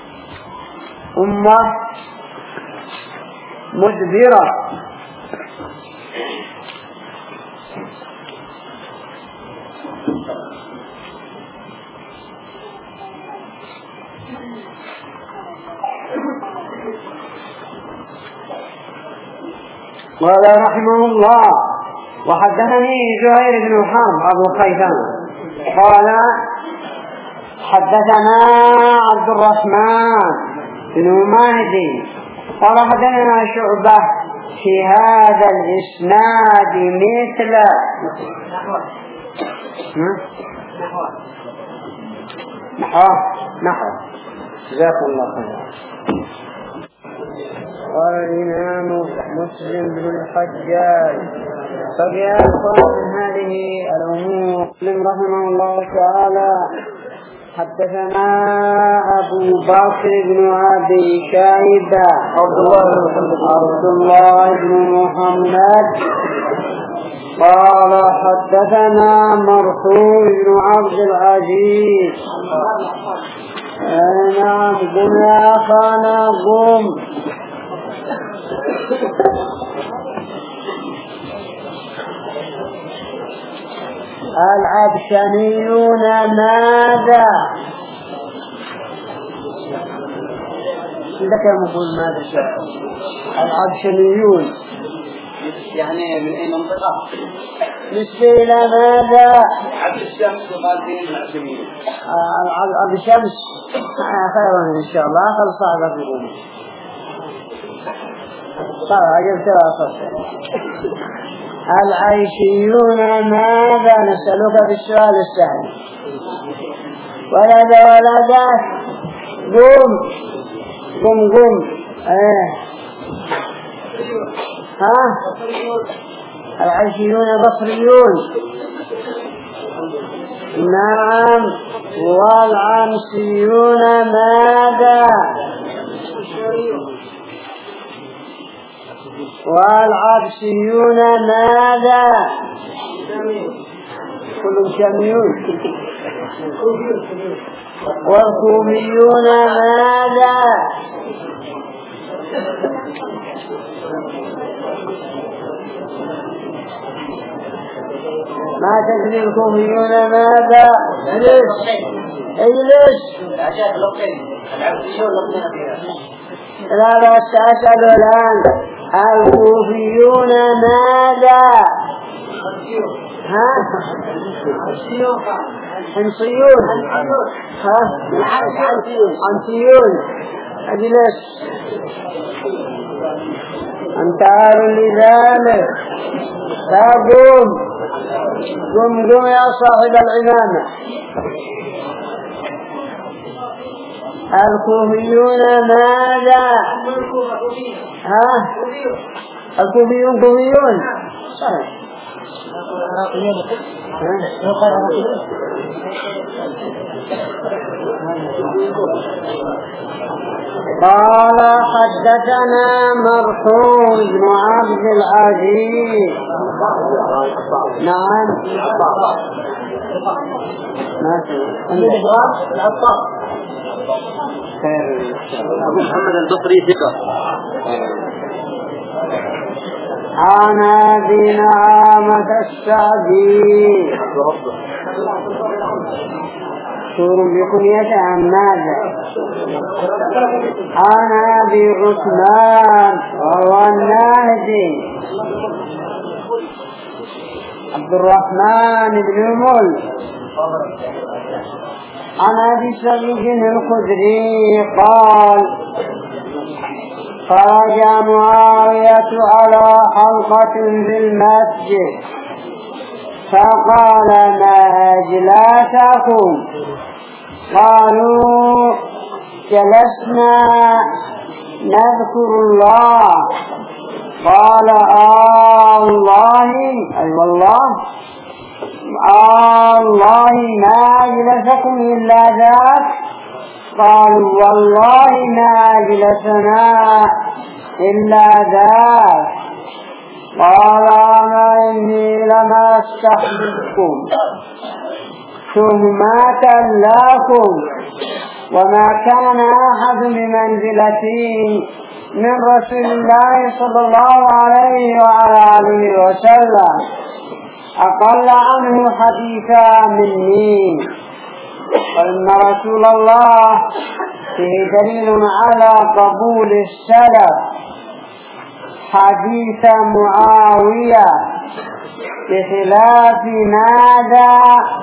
أمة مدبرة. قال رحمه الله: وحدثني زهير بن حرب أبو خيثمة قال حدثنا عبد الرحمن بن مهدي قال حدثنا شعبة في هذا الإسناد مثل نحو نحو جزاك الله خيرا. قال الإمام مسلم بن الحجاج: فبها القول من هذه الأمور. مسلم رحمه الله تعالى حدثنا أبو بكر بن أبي شيبة عبد الله بن محمد قال حدثنا مرحوم بن عبد العزيز. نعم، قم يا أخانا قم. العبشنيون ماذا؟ لك نقول ماذا شاء؟ العبشنيون يعني من أي منطقة؟ نسبة إلى ماذا؟ عبد الشمس وقادين العبشنيون. عبد الشمس خيرا إن شاء الله. خلص صعبة في الأمور. طبعا عجبت رأسك. العيشيون ماذا؟ نسألك بالسؤال السهل. ولد ولدك قم قم قم. ايه ها؟ العيشيون بصريون. نعم. والعنسيون ماذا؟ والعبسيون ماذا؟ كلهم شاميون. والكوفيون ماذا؟ ما تدري الكوفيون ماذا؟ اجلس اجلس. لا بس أسأل الآن الكوفيون ماذا؟ ها؟ حمصيون. ها؟ حمصيون. اجلس. أنت عار لذلك. فقم قم قم يا صاحب العمامة. الكوفيون ماذا؟ ها؟ الكوفيون كوفيون صحيح. قال حدثنا مرحوم بن عبد العزيز. نعم. أبو محمد البصري ثقة. عن أبي نعامة السعدي سور بكنية عن ماذا؟ عن أبي عثمان وهو الناهدي عبد الرحمن بن مل عن أبي سعيد الخدري قال خرج معاوية على حلقة في المسجد فقال ما أجلسكم؟ قالوا جلسنا نذكر الله قال آه الله أي والله آه الله ما أجلسكم إلا ذاك قالوا والله ما أجلسنا إلا ذاك قال أما إني لما استحببكم تهمة لكم وما كان أحد بمنزلتي من رسول الله صلى الله عليه وعلى آله وسلم أقل عنه حديثا مني فإن رسول الله فيه دليل على قبول السلف حديث معاوية بخلاف ماذا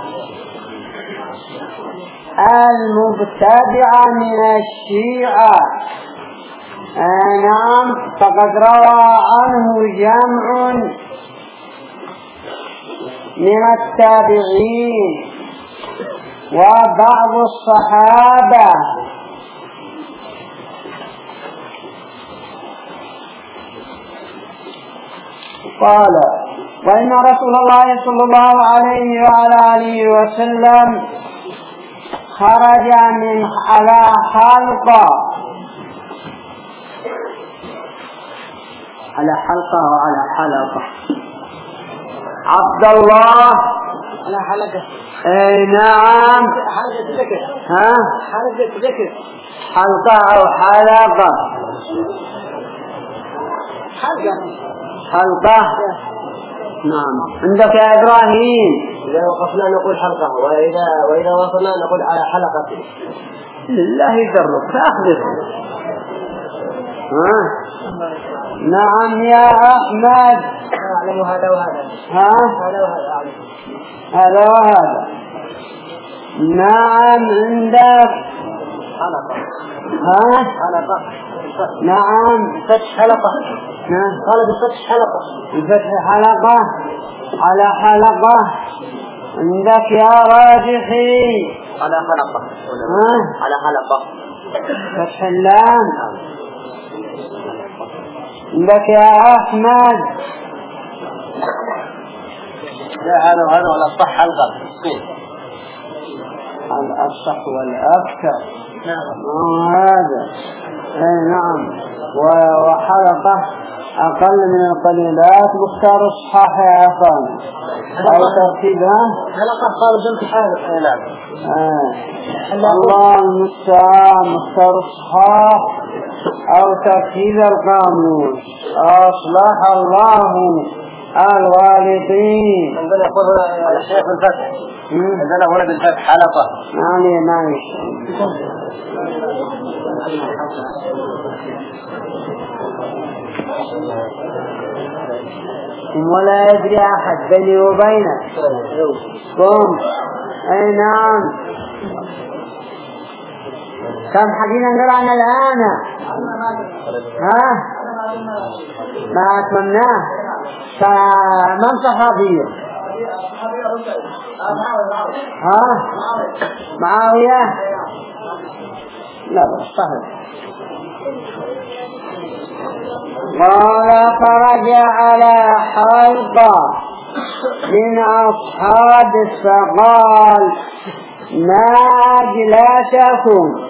المبتدع من الشيعة. آه نعم فقد روى عنه جمع من التابعين وبعض الصحابة قال وإن رسول الله صلى الله عليه وعلى آله وسلم خرج من على حلقة على حلقة وعلى حلقة عبد الله على حلقة اي نعم حلقة ذكر ها حلقة ذكر حلقة او حلقة حلقة حلقة نعم. عندك يا إبراهيم إذا وقفنا نقول حلقة وإذا وإذا وصلنا نقول على حلقة لله يدرك تأخذ ها نعم يا أحمد أعلم هذا وهذا ها هذا وهذا أعلم هذا وهذا نعم عندك حلقة ها حلقة نعم فتح حلقة ها قال بالفتح حلقة الفتح حلقة على حلقة عندك يا راجحي على حلقة ها على حلقة فتح اللام عندك يا أحمد لا هذا وهذا ولا صح حلقة الأصح والأكثر نعم هذا اي نعم وحلقة أقل من القليلات مختار الصحاح يا أخوان أو ترتيبها حلقة قال بنت حلقة نعم الله المستعان مختار الصحاح أو ترتيب القاموس أصلح الله الوالدين. عندنا يقول هنا الشيخ بالفتح عندنا هنا بالفتح حلقة يعني نعيش ولا يدري أحد بيني وبينك قم أي نعم كم حقينا نقرأنا الآن ها ما أتمناه فمن صحابيه ها معاوية لا صحيح قال خرج على حلقة من أصحاب فقال ما أجلسكم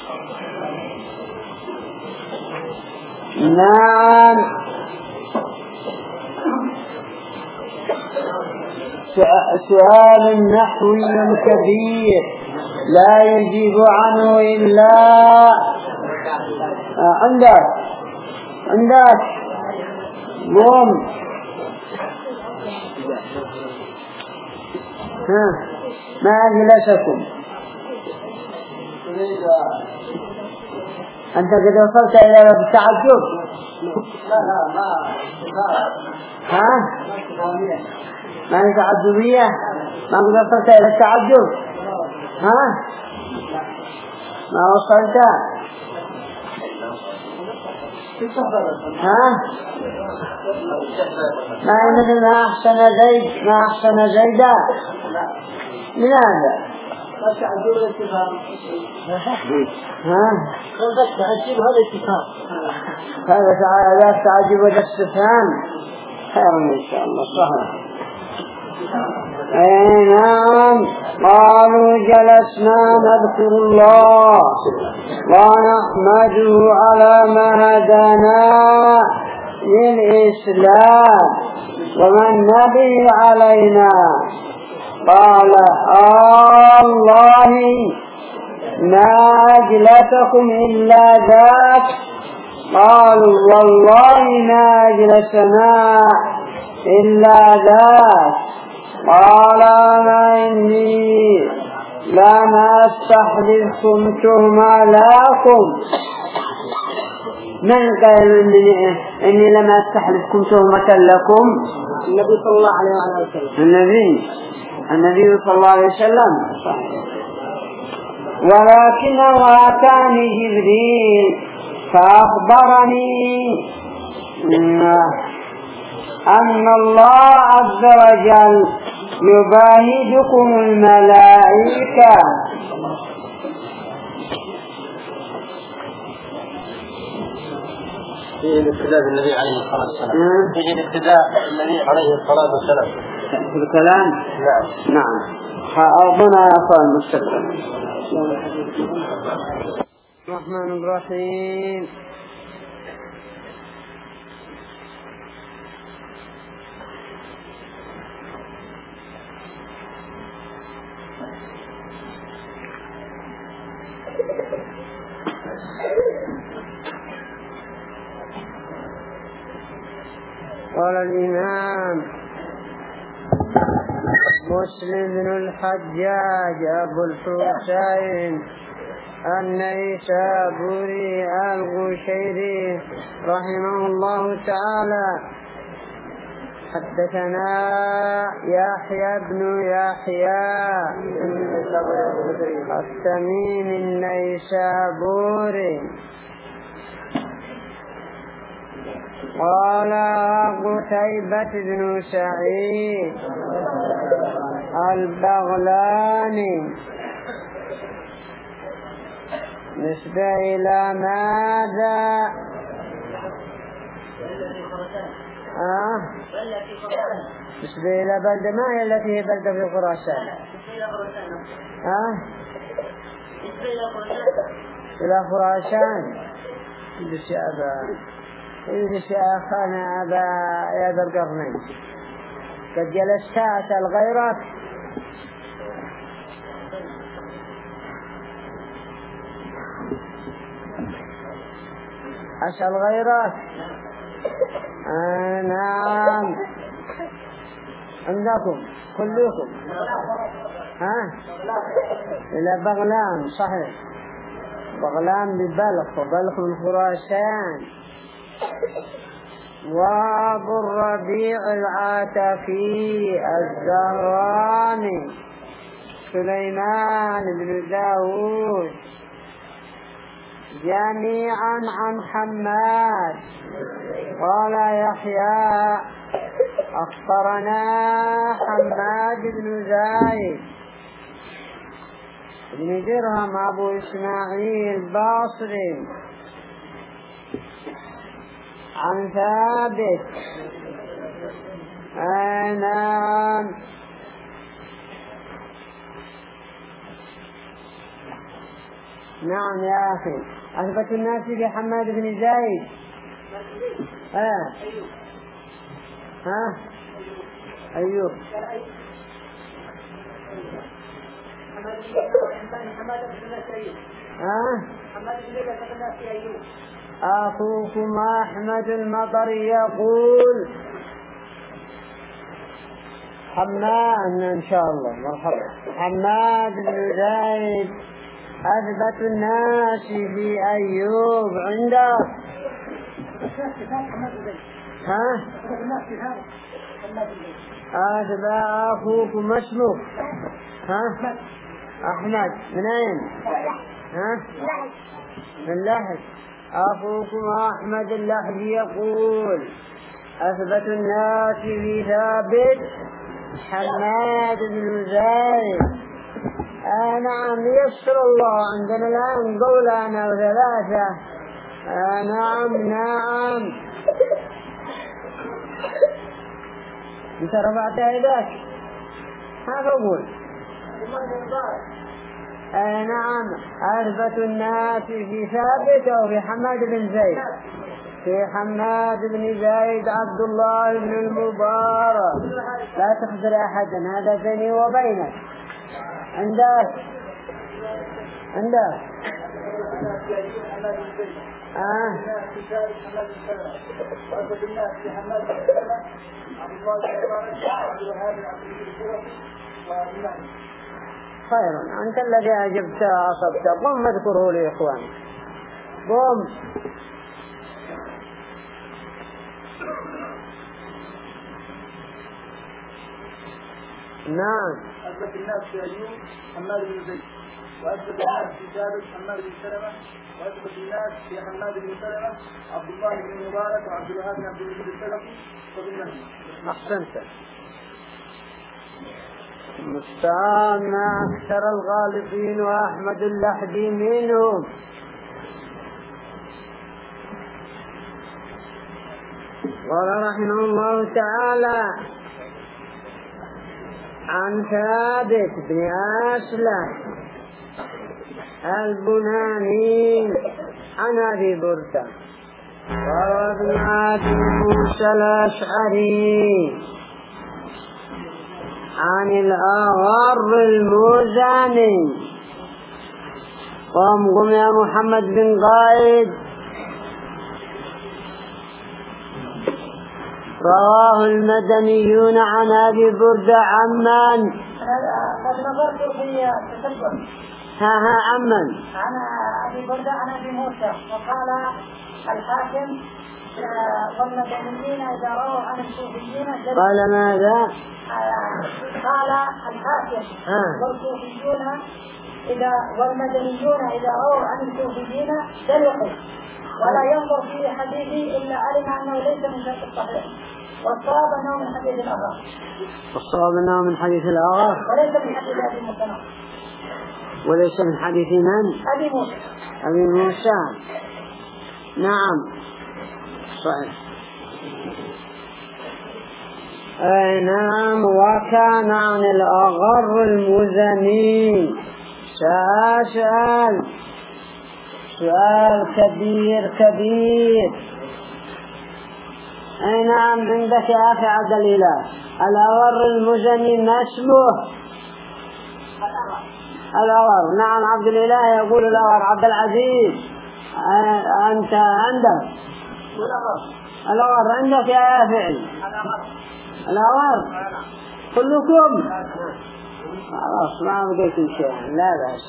نعم سؤال نحوي كبير لا يجيب عنه إلا عندك عندك قوم ها ما أجلسكم أنت قد وصلت إلى التعجب لا لا ما ها ما هي تعجبية ما قد وصلت إلى التعجب ها ما وصلت ها ما مثل ما أحسن زيد ما أحسن زيدا لماذا بس عجيب الاستفهام. ها؟ بس عجيب هذا الاستفهام. هذا تعالى تعجب الاستفهام. خير إن شاء الله صحيح. أي نعم. قالوا جلسنا نذكر الله ونحمده على ما هدانا للإسلام ومن نبي علينا. قال الله ما أجلسكم إلا ذاك. قالوا والله ما أجلسنا إلا ذاك. قال ما إني لما استحلفكم تهما لكم. من قال إني, إني لما استحلفكم تهمة لكم؟ النبي صلى الله عليه وسلم. النبي النبي صلى الله عليه وسلم. ولكنه أتاني جبريل فأخبرني أن الله عز وجل يباهدكم الملائكة. فيه الاقتداء بالنبي عليه الصلاة والسلام. فيه الاقتداء بالنبي عليه الصلاة والسلام. في الكلام؟ نعم. نعم. أظن أقوال مستقبل. الرحمن الرحيم. قال الإمام مسلم بن الحجاج أبو الحسين النيسابوري القشيري رحمه الله تعالى حدثنا يحيى بن يحيى التميمي النيسابوري قال قتيبة بن سعيد البغلاني نسبة إلى ماذا؟ آه؟ نسبة إلى بلدة ما هي التي هي بلدة في خراسان؟ آه؟ إلى خراسان بس يا أبا إذا شاخنا أبا يا ذا القرنين قد جلست أسأل غيرك أسأل غيرك آه نعم عندكم كلكم ها إلى بغلان صحيح بغلان ببلخ وبلخ من خراسان وابو الربيع العاتكي الزهراني سليمان بن داود جميعا عن حماد قال يحيى أخبرنا حماد بن زايد بن درهم أبو إسماعيل باصري عن ثابت أنا نعم يا أخي أثبت الناس بحماد بن زايد ها ها أيوب ها أخوكم أحمد المطري يقول حماد إن شاء الله مرحبا حماد بن زايد أثبت الناس في أيوب عندك ها أثبت أخوكم اسمه ها أحمد من أين ها من لحد أخوكم أحمد اللحدي يقول أثبت الناس في ثابت حماد بن زايد آه نعم يسر الله. عندنا الآن قولان أو ثلاثة. آه نعم نعم. أنت رفعت يدك؟ ها بقول. آه نعم. أثبت الناس في ثابت أو في حماد بن زيد؟ في حماد بن زيد عبد الله بن المبارك. لا تخبر أحدا، هذا بيني وبينك. عندك عندك آه خير. أنت الذي أجبت أصبت. قم اذكره لي إخوان. قم. نعم. أثبت الناس في أيوب حماد بن زيد، وأثبت الناس في ثابت حماد بن سلمة، وأثبت الناس في حماد بن سلمة عبد الله بن مبارك وعبد الوهاب بن عبد المجيد السلفي وابن. أحسنت. مستعان ما أكثر الغالبين وأحمد اللحدي منهم. قال رحمه الله تعالى عن ثابت بن أسلم البناني عن أبي بردة وابن أبي موسى الأشعري عن الأغر المزني. قم قم يا محمد بن قائد. رواه المدنيون عن أبي بردة عمن قد نظرت في التتبع. ها ها عمن عن أبي بردة عن أبي موسى. وقال الحاكم والمدنيين إذا رووا عن الصوفيين. قال ماذا؟ قال الحاكم والصوفيون إذا والمدنيون إذا رووا عن الصوفيين دلقوا، ولا ينظر في حديثه إلا علم أنه ليس من شرط الصحيح، والصواب أنه من حديث الأغر. والصواب أنه من حديث الأغر وليس من حديث أبي موسى. وليس من حديث من؟ أبي موسى. أبي موسى. نعم صحيح. أي نعم. وكان عن الأغر المزني. سأسأل سؤال كبير كبير. أي نعم. عندك يا أخي عبد الإله الأغر المزني ما اسمه؟ الأغر. نعم عبد الإله يقول الأغر. عبد العزيز أنت عندك الأغر؟ عندك يا فعل الأغر كلكم؟ خلاص ما بقيت شيء. لا بأس.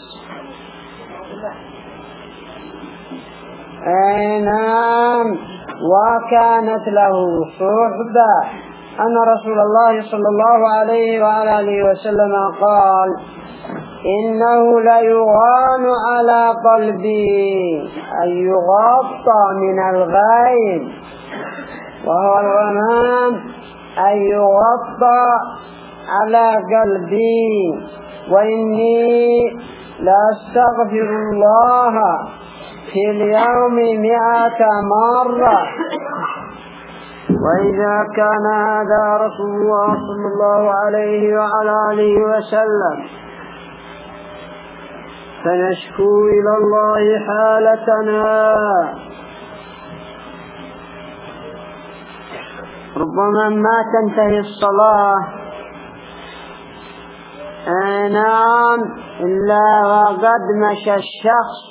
أي نعم. وكانت له صحبة أن رسول الله صلى الله عليه وعلى آله وسلم قال إنه ليغان على قلبي أن يغطى من الغيم، وهو الغمام أن يغطى على قلبي، وإني لأستغفر الله في اليوم مئة مرة. وإذا كان هذا رسول الله صلى الله عليه وعلى آله وسلم فنشكو إلى الله حالتنا. ربما ما تنتهي الصلاة نعم إلا وقد مشى الشخص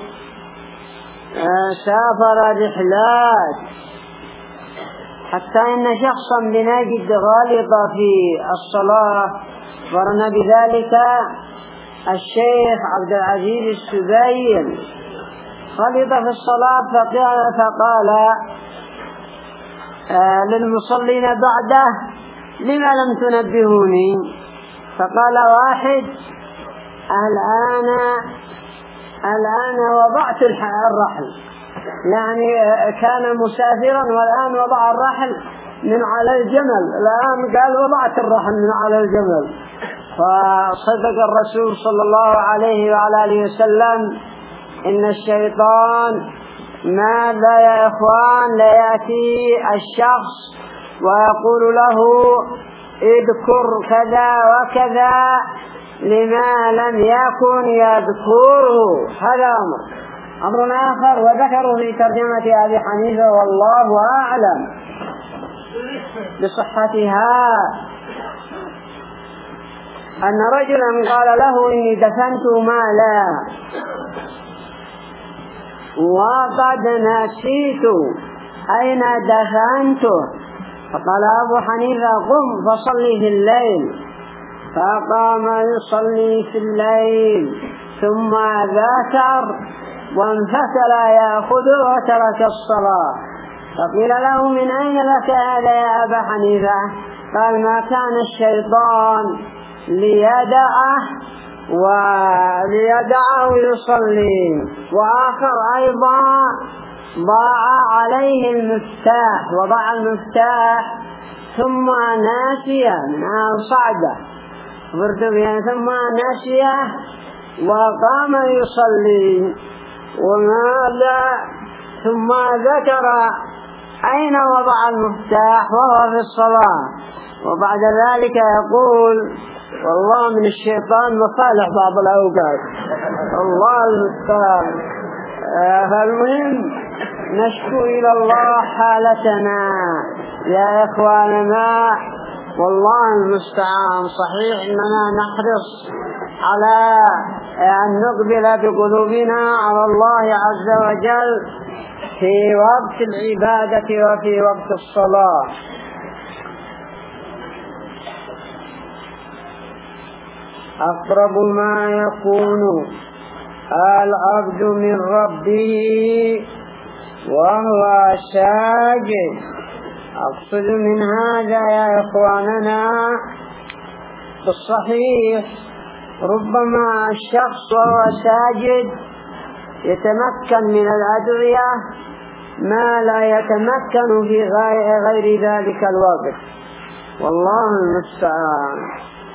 سافر رحلات، حتى إن شخصا بنجد غالط في الصلاة. ورنا بذلك الشيخ عبد العزيز السبيل غلط في الصلاة فقال, فقال آه للمصلين بعده لما لم تنبهوني؟ فقال واحد الآن الآن وضعت الرحل، يعني كان مسافرا والآن وضع الرحل من على الجمل، الآن قال وضعت الرحل من على الجمل. فصدق الرسول صلى الله عليه وعلى آله وسلم إن الشيطان ماذا يا إخوان ليأتي الشخص ويقول له اذكر كذا وكذا لما لم يكن يذكره. هذا أمر أمر آخر وذكروا في ترجمة أبي حنيفة والله أعلم بصحتها أن رجلا قال له إني دفنت مالا وقد نسيت أين دفنته، فقال أبو حنيفة قم فصلي في الليل، فقام يصلي في الليل ثم ذكر وانفتل يأخذ وترك الصلاة. فقيل له من أين لك هذا يا أبا حنيفة؟ قال ما كان الشيطان ليدعه وليدعه يصلي. وآخر أيضا ضاع عليه المفتاح وضع المفتاح ثم ناسيه من صعدة ثم ناسيه وقام يصلي وماذا ثم ذكر أين وضع المفتاح وهو في الصلاة، وبعد ذلك يقول والله من الشيطان مصالح بعض الأوقات الله المستعان. فالمهم نشكو إلى الله حالتنا يا إخواننا والله المستعان. صحيح إننا نحرص على أن نقبل بقلوبنا على الله عز وجل في وقت العبادة وفي وقت الصلاة. أقرب ما يكون العبد من ربه وهو ساجد. أقصد من هذا يا إخواننا بالصحيح ربما الشخص وهو ساجد يتمكن من الأدعية ما لا يتمكن في غير ذلك الوقت والله المستعان.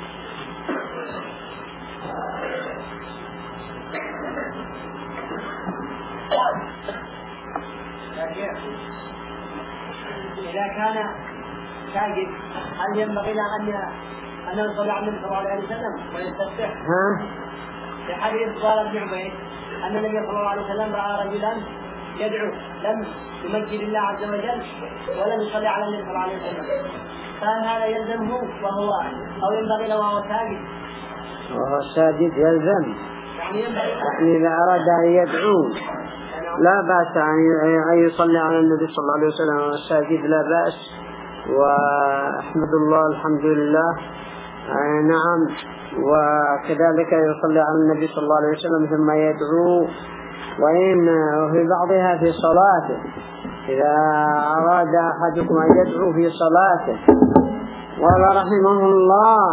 إذا كان ساجد هل ينبغي له أن أن يصلي على النبي صلى الله عليه وسلم ويستفتح؟ ها؟ في حديث قال ابن عبيد أن النبي صلى الله عليه وسلم رأى رجلا يدعو لم يمجد الله عز وجل ولم يصلي على النبي صلى الله عليه وسلم، فهل هذا يلزمه وهو أو ينبغي له وهو ساجد؟ وهو ساجد يلزم، يعني ينبغي يعني إذا أراد أن يدعو لا بأس أن يصلي على النبي صلى الله عليه وسلم والساجد لا بأس. وأحمد الله الحمد لله نعم. وكذلك يصلي على النبي صلى الله عليه وسلم ثم يدعو، وإن في بعضها في صلاته إذا أراد أحدكم أن يدعو في صلاته. قال رحمه الله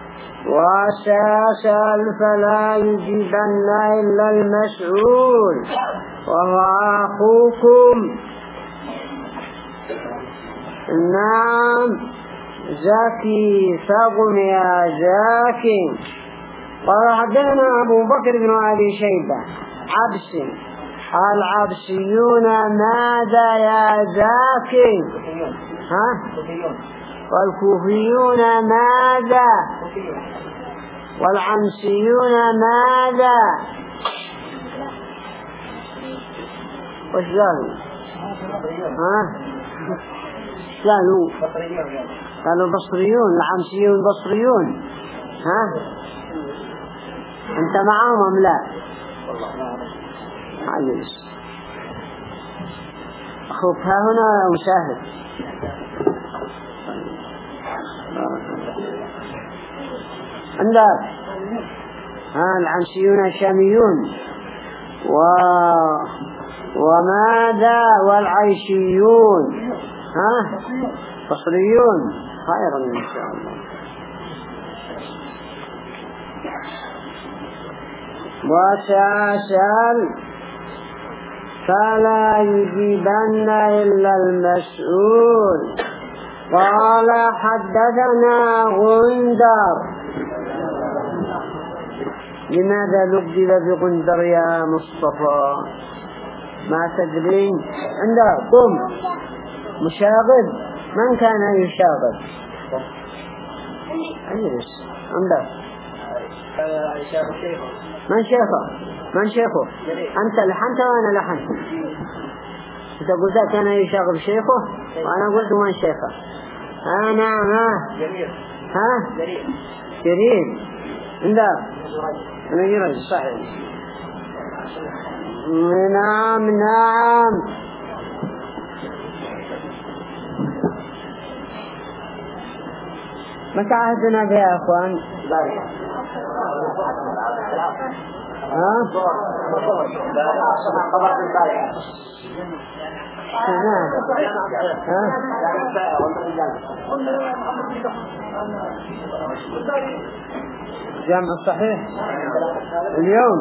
وسأسأل فلا يجيبن إلا المسؤول وهو أخوكم. نعم زكي فقم يا زكي. قال حدثنا أبو بكر بن أبي شيبة عبسي. العبسيون ماذا يا زكي؟ ها؟ والكوفيون ماذا؟ والعنسيون ماذا؟ وش قالوا؟ ها؟ قالوا قالوا بصريون. العنسيون بصريون. ها؟ أنت معهم أم لا؟ معلش أخوك ها هنا مشاهد. عندك ها العنسيون الشاميون و... وماذا والعيشيون ها بصريون. خيرا إن شاء الله. وسأسأل فلا يجيبن إلا المسؤول. قال حدثنا غندر لماذا لبدل بغندر يا مصطفى؟ ما تدرين عندها قم مشاغب. من كان يشاغب؟ أجلس عندها من شيخه؟ من شيخه؟ أنت لحنت وأنا لحنت. أنت قلت كان يشاغب شيخه وأنا قلت من شيخه. ها نعم. ها ها جرير عندها أنا جرير صحيح. نعم نعم. متى عهدنا بها يا أخوان؟ ها؟ ها؟ جامع الصحيح اليوم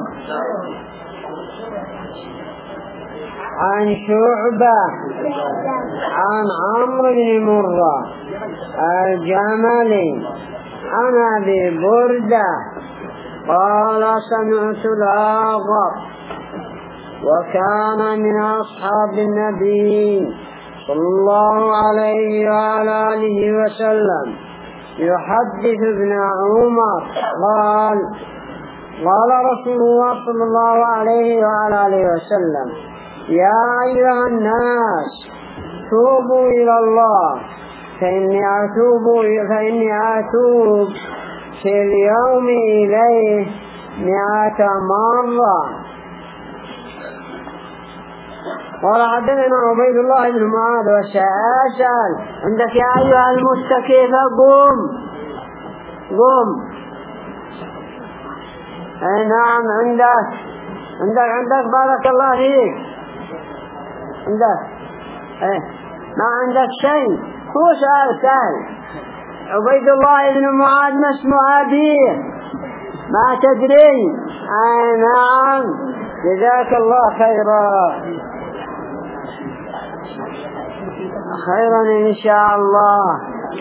عن شعبة عن عمرو بن مرة الجملي عن أبي بردة قال سمعت الأغر وكان من أصحاب النبي صلى الله عليه وعلى آله وسلم يحدث ابن عمر قال قال رسول الله صلى الله عليه وعلى آله وسلم يا أيها الناس توبوا إلى الله فإني أتوب فإني أتوب في اليوم إليه مئة مرة. قال حدثنا عبيد الله بن معاذ وسأسأل عندك يا أيها المستكيف قم قم. أي نعم عندك عندك عندك بارك الله فيك عندك ايه ما عندك شيء. هو سؤال سهل. عبيد الله بن معاذ ما اسم أبيه؟ ما تدري؟ اي نعم جزاك الله خيرا خيرا ان شاء الله.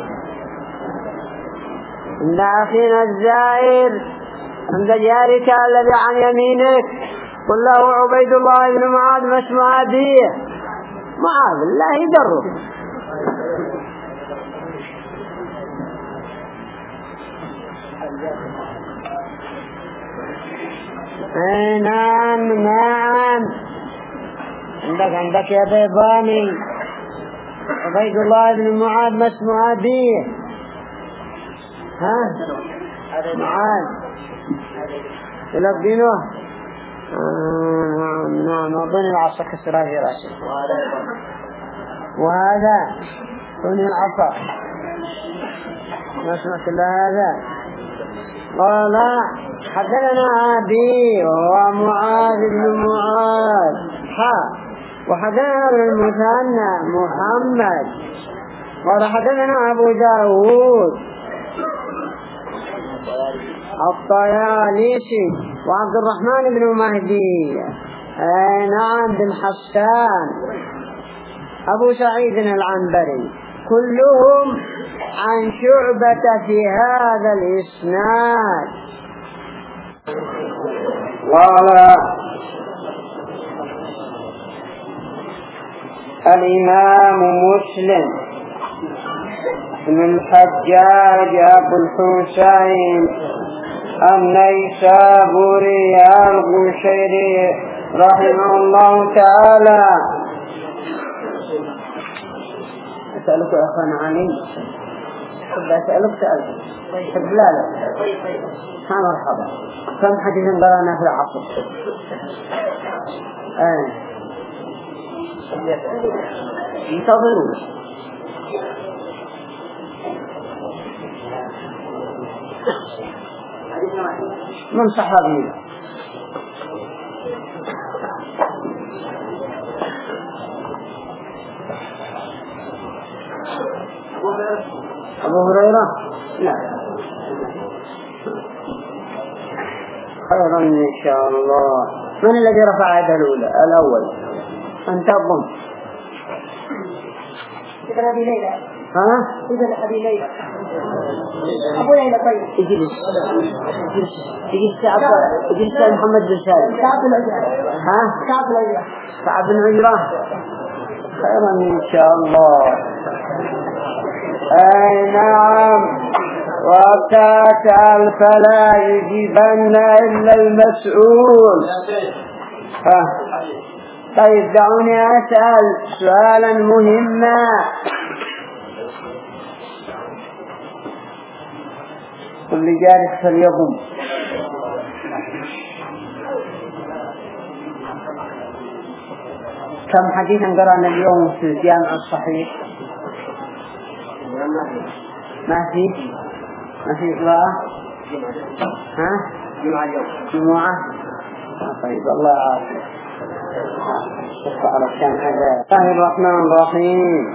عند اخينا الزائر عند جارك الذي عن يمينك قل له عبيد الله بن معاذ ما اسم أبيه؟ معاذ الله يدره. اي نعم نعم عندك عندك يا بيضاني عبيد الله بن معاذ ما اسم أبيه؟ ها معاذ تلقينه. آه نعم نعم أظن العصا كسرها في رأسه وهذا أظن العصا ما سمعت إلا هذا. قال حدثنا أبي وهو معاذ بن معاذ حا وحدثنا المثنى محمد قال حدثنا أبو داود الطيالسي وعبد الرحمن بن مهدي اي نعم بن حسان أبو سعيد العنبري كلهم عن شعبة في هذا الإسناد. قال الإمام مسلم بن الحجاج أبو الحسين النيسابوري القشيري رحمه الله تعالى. أسألك يا أخوان علي حب أسألك سألك حب لا لا ها مرحبا. كم حديث قرانا في العصر؟ آه. انتظروا من صحابي؟ أبو هريرة؟ لا خيرا إن شاء الله. من الذي رفع يده الأولى الأول؟ أنت أظن ابن أبي ليلى. ها؟ ابن أبي ليلى. أبو ليلى طيب اجلس اجلس اجلس يا محمد بن سالم. كعب بن عجرة. ها؟ كعب بن عجرة. كعب بن عجرة. خيرا إن شاء الله. أي نعم. وتسأل فلا يجيبن إلا المسؤول. ها. طيب دعوني أسأل سؤالا مهما. كل جالس فليضم. كم حديثا قرأنا اليوم في الجامع الصحيح؟ ما في ما في قراءة. ها؟ جمعة اليوم. جمعة. طيب الله يعافيك. شوف على كم هذا. بسم الله الرحمن الرحيم.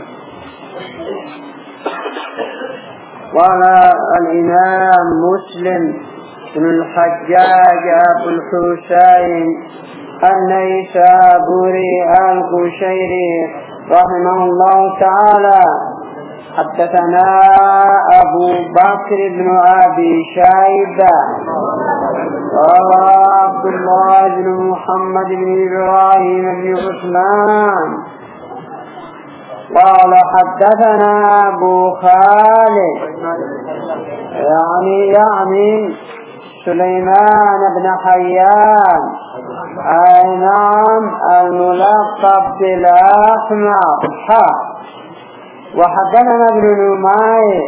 قال الإمام مسلم بن الحجاج أبو الحسين النيسابوري القشيري رحمه الله تعالى حدثنا أبو بكر بن أبي شيبة وعبد الله بن محمد بن إبراهيم بن عثمان قال حدثنا أبو خالد يعني يعني سليمان بن حيان أي نعم الملقب بالأحمر. وحدثنا ابن نمير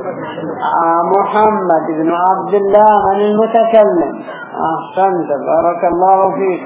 محمد بن عبد الله من المتكلم. أحسنت بارك الله فيك.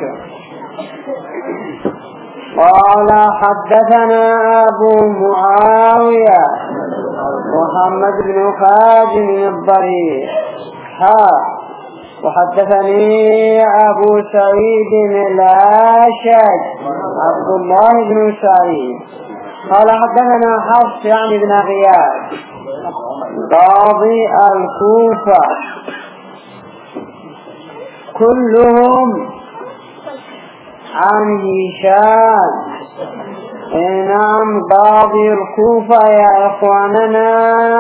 قال حدثنا أبو معاوية محمد بن خازم الضريح ها. وحدثني أبو سعيد الأشج عبد الله بن سعيد قال حدثنا حفص يعني بن غياث قاضي الكوفة كلهم عن هشام. نعم قاضي الكوفة يا إخواننا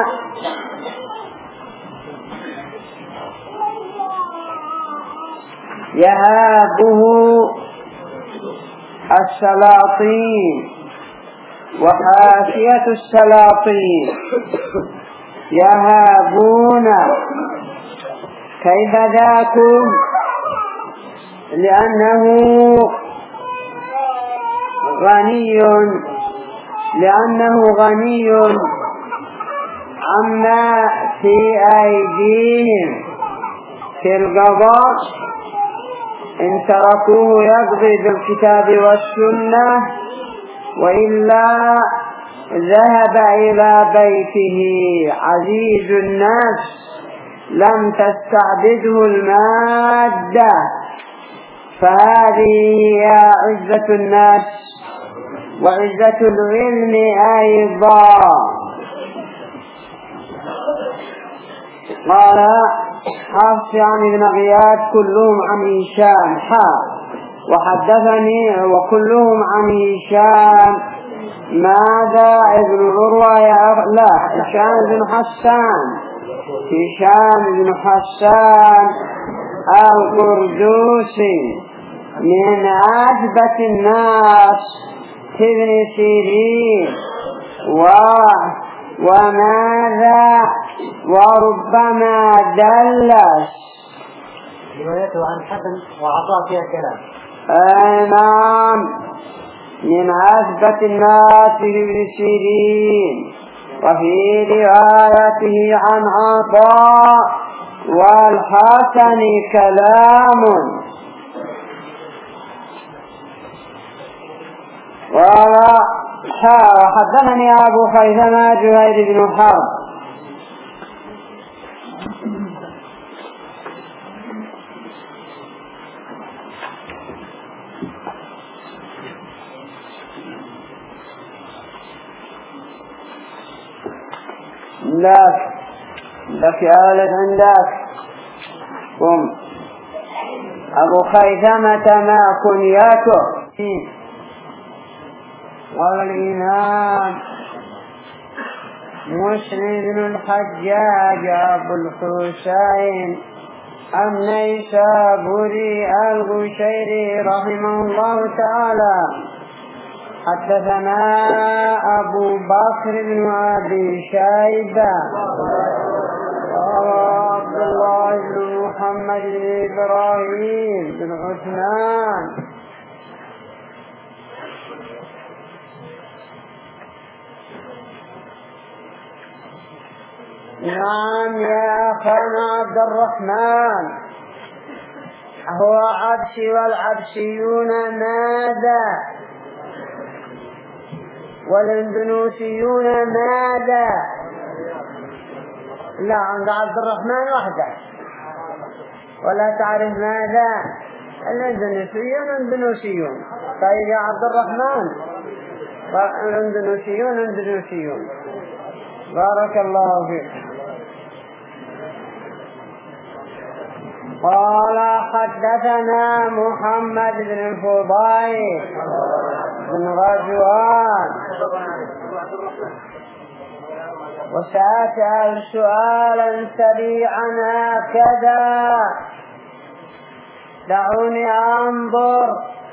يهابه السلاطين وحاشية السلاطين يهابون. كيف ذاكم؟ لأنه غني لأنه غني عما في أيديهم في القضاء إن تركوه يقضي بالكتاب والسنة وإلا ذهب إلى بيته عزيز الناس لم تستعبده المادة. فهذه هي عزة الناس وعزة العلم أيضا. قال حفص يعني بن غياث كلهم عن هشام حا. وحدثني وكلهم عن هشام ماذا ابن عروة لا هشام بن حسان هشام بن حسان القردوسي من أثبت الناس ابن سيرين و وماذا وربما دلس روايته عن حسن وعطاء فيها كلام. نعم من أثبت الناس ابن سيرين وفي روايته عن عطاء والحسن كلام. وحدثني أبو خيثمة جهير بن حرب لك لك آلة عندك قم. أبو خيثمة ما كنياته. قال الإمام مسلم بن الحجاج أبو الحسين النيسابوري القشيري رحمه الله تعالى. حدثنا أبو بكر بن أبي شيبة وعبد الله بن محمد بن إبراهيم بن عثمان نعم يا أخانا عبد الرحمن، هو عبسي والعبسيون ماذا والاندونوسيون ماذا؟ لا، عند عبد الرحمن وحده. ولا تعرف ماذا؟ الاندونوسيون اندونوسيون. طيب يا عبد الرحمن، الاندونوسيون اندونوسيون. بارك الله فيك. قال حدثنا محمد بن الفضيل بن غزوان، وسأسأل سؤالا سريعا هكذا، دعوني أنظر.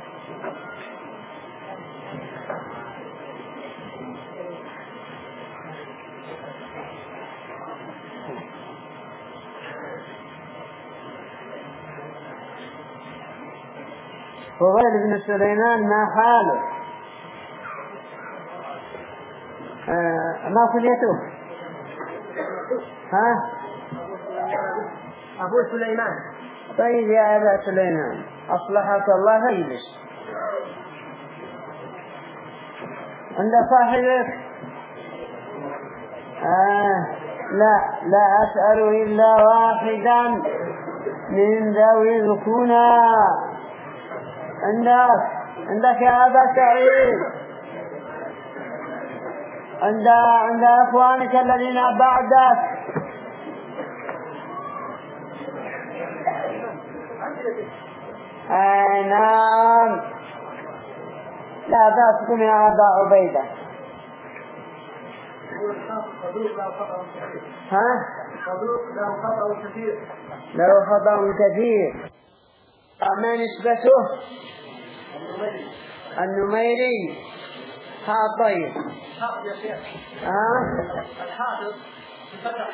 فضيل بن سليمان ما حاله؟ آه ما كنيته؟ ها؟ أبو سليمان. طيب يا أبا سليمان، أصلحك الله. اجلس عند صاحبك. آه لا لا أسأل إلا واحدا من ذوي الكنى. عندك عندك يا أبا سعيد، عند عند أخوانك الذين بعدك. آه نعم، لا بأسكم يا أبا عبيدة. ها؟ له خطأ كثير. ما نسبته؟ النميري. ها طيب. ها؟ الحافظ فتح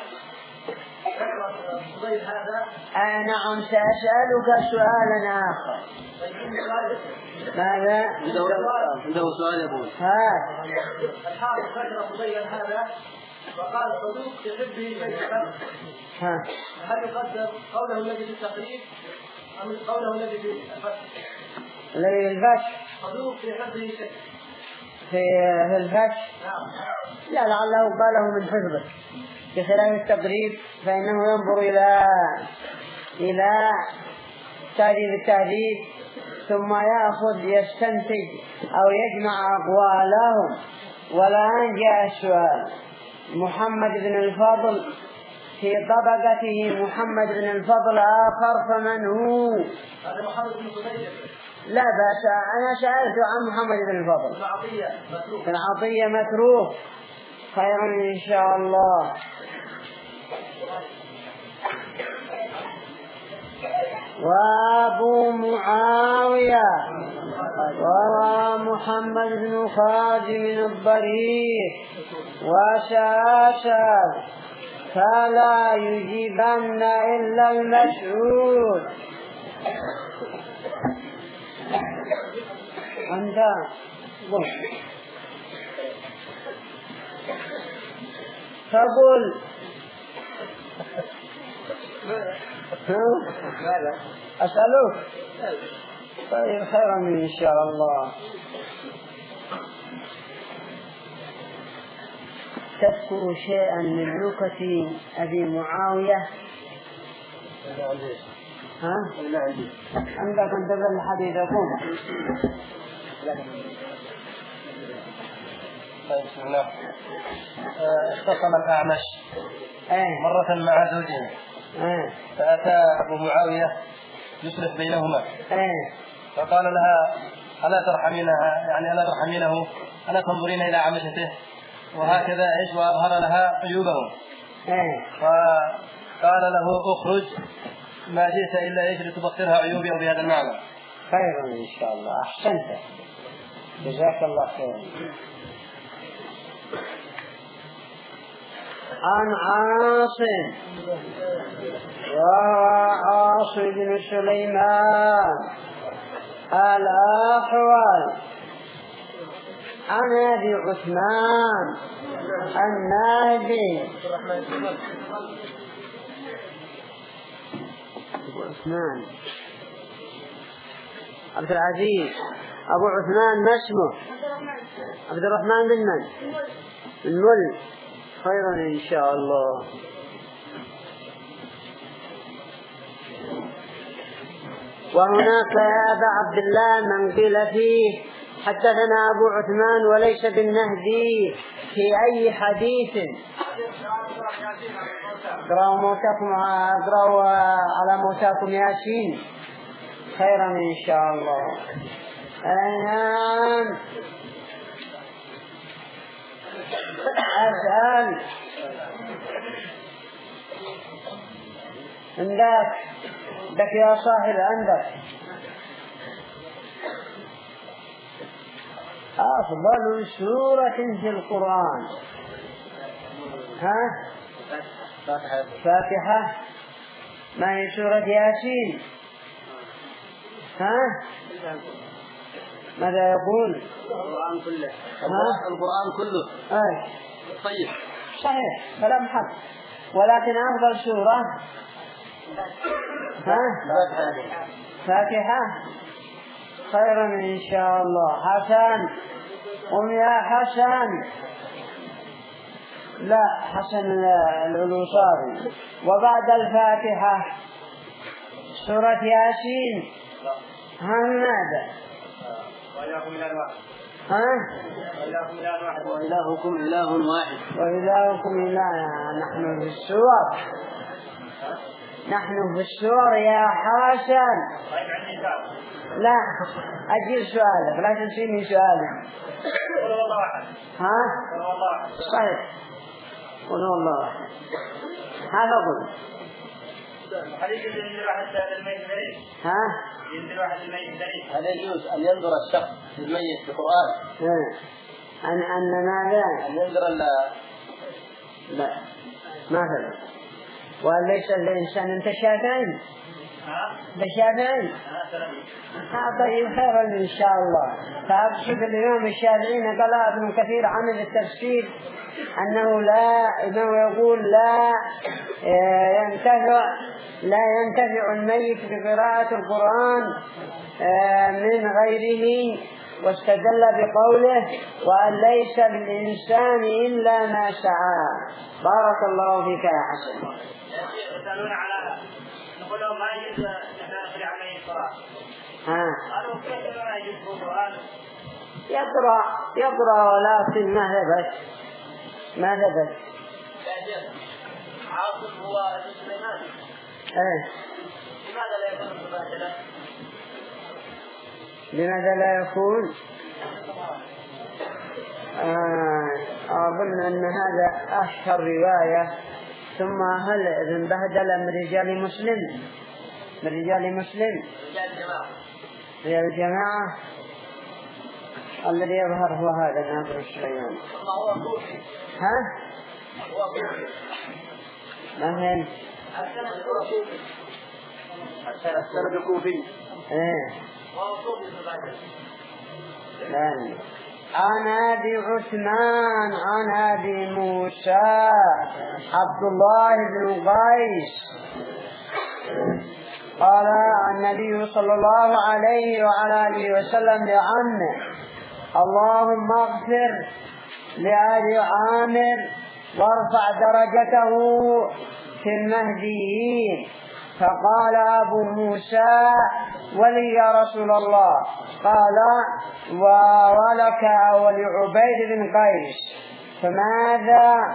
هذا. آه نعم، سأسألك سؤالا آخر. ماذا؟ عنده سؤال يقول. ها؟ الحافظ فتح مبين هذا وقال صدوق يحبه شيئا. ها؟ هل يقدر قوله الذي في التقريب أم قوله الذي في الفتح؟ الذي في الفتح. صدوق يحبه شيئا. في الفتح. لا، لعله قاله من حفظه. بخلاف التقريب فإنه ينظر إلى إلى تهذيب التهذيب، ثم يأخذ يستنتج أو يجمع أقوالهم. والآن جاء السؤال: محمد بن الفضل في طبقته محمد بن الفضل آخر، فمن هو؟ هذا محمد بن فضيل. لا بأس، أنا سألت عن محمد بن الفضل. بن عطية متروك. خيرا إن شاء الله. وأبو معاوية وروى محمد بن خازم الضريح وسأسأل فلا يجيبن إلا المسعود. أنت فقل أسألك. طيب خيرا إن شاء الله. تذكر شيئا من نكت أبي معاوية؟ ها؟ عندك أن تبدأ الحديث أقوم. طيب بسم الله. اختصم الأعمش ايه مرة مع زوجها، ايه فأتى أبو معاوية يصلح بينهما، ايه فقال لها: ألا ترحمينها، يعني ألا ترحمينه، ألا تنظرين إلى عمشته؟ وهكذا إيش وأظهر لها عيوبهم. فقال له اخرج ما جئت إلا إيش لتبصرها عيوبي بهذا المعنى. خيرا إن شاء الله، أحسنت، جزاك الله خير. عن عاصم وعاصم بن سليمان الأحول عن أبي عثمان النهدي أبو عثمان عبد العزيز أبو عثمان ما اسمه؟ عبد الرحمن بن من؟ من مل. خيرا إن شاء الله. وهناك يا أبا عبد الله من قيل فيه حدثنا أبو عثمان وليس بالنهدي في أي حديث. اقرأوا موتاكم اقرأوا على موتاكم ياسين. خيرا إن شاء الله. الآن أسأل عندك عندك يا صاحب عندك أفضل سورة في القرآن؟ ها؟ فاتحة. ما هي سورة ياسين؟ ها؟ ماذا يقول؟ القرآن كله. ها؟ القرآن كله. أي. طيب. صحيح كلام حق، ولكن أفضل سورة ها؟ فاتحة. خيرا إن شاء الله. حسن قم يا حسن. لا حسن العلوصاري. وبعد الفاتحة سورة ياسين. ها ماذا؟ وإلهكم إله واحد. ها؟ وإلهكم إله واحد. وإلهكم إله واحد. وإلهكم إله. نحن في السور، نحن في السور يا حسن. طيب عندي سؤال. لا أجيب سؤالك، لا تنسيني سؤالك. قل والله واحد. ها؟ قل والله واحد. صحيح. قل والله واحد. هذا قل. حديث ينزل واحد الميت الدليل. ها؟ ينزل واحد الميت الدليل. هل يجوز أن ينظر الشخص الميت في القرآن؟ ها. أن أن ماذا؟ أن ينظر ال لا مثلا. وليس الإنسان أنت شافعي؟ ها؟ بشافعي؟ ها طيب خيرا إن شاء الله. فأقصد اليوم الشافعين قال ابن كثير عن التفسير أنه لا إنه يقول لا ينتفع لا ينتفع الميت بقراءة القرآن من غيره، واستدل بقوله وأن ليس للإنسان إلا ما سعى. بارك الله فيك يا حسن. يسألون على نقول لهم ما يجوز نحن نقرأ عليه القرآن. ها. قالوا كيف ما يجوز القرآن؟ يقرأ يقرأ ولكن ما ثبت ما ثبت. عاصم هو سليمان. ايه. لماذا لا يكون مباشرة؟ لماذا لا يكون؟ آه أظن أن هذا أشهر رواية. ثم هل ابن بهدل من رجال مسلم؟ من رجال مسلم؟ رجال الجماعة. رجال الجماعة. الذي يظهر هو هذا ناظر سليمان. هو كوفي. ها؟ هو كوفي. ما فهمت؟ السند كوفي. السند كوفي. ايه. هو كوفي مباشر. لا. عن أبي عثمان عن أبي موسى عبد الله بن قيس قال النبي صلى الله عليه وعلى آله وسلم لعمه اللهم اغفر لأبي عامر وارفع درجته في المهديين. فقال أبو موسى ولي يا رسول الله. قال ولك ولعبيد بن قيس. فماذا؟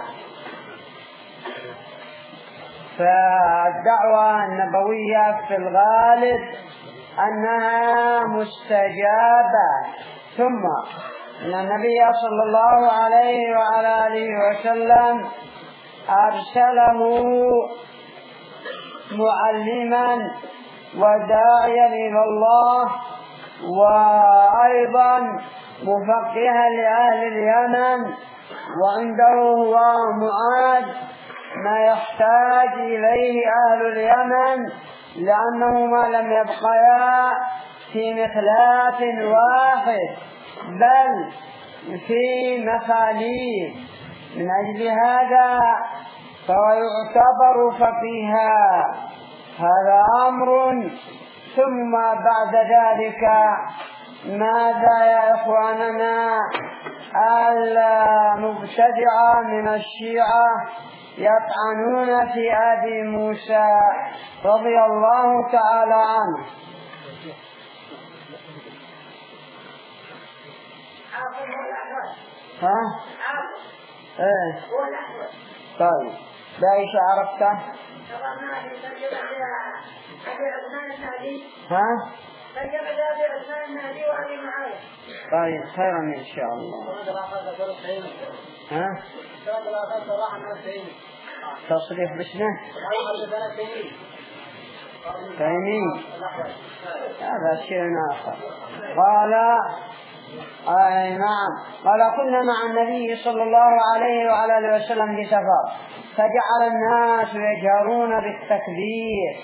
فالدعوة النبوية في الغالب أنها مستجابة. ثم أن النبي صلى الله عليه وعلى آله وسلم أرسله معلما وداعيا إلى الله، وأيضا مفقها لأهل اليمن، وعنده هو معاد ما يحتاج إليه أهل اليمن، لأنهما لم يبقيا في مخلاف واحد بل في مخاليف. من أجل هذا فهو يعتبر فقيها. هذا أمر. ثم بعد ذلك ماذا يا إخواننا؟ المبتدعة من الشيعة يطعنون في أبي موسى رضي الله تعالى عنه. ها؟ ايه طيب بايش عرفته؟ ها؟ طيب خيرا إن شاء الله. ها؟ تصريح باسمه تيمي، هذا شيء آخر. قال آه نعم قال كنا مع النبي صلى الله عليه وعلى آله وسلم في سفر، فجعل الناس يجهرون بالتكبير،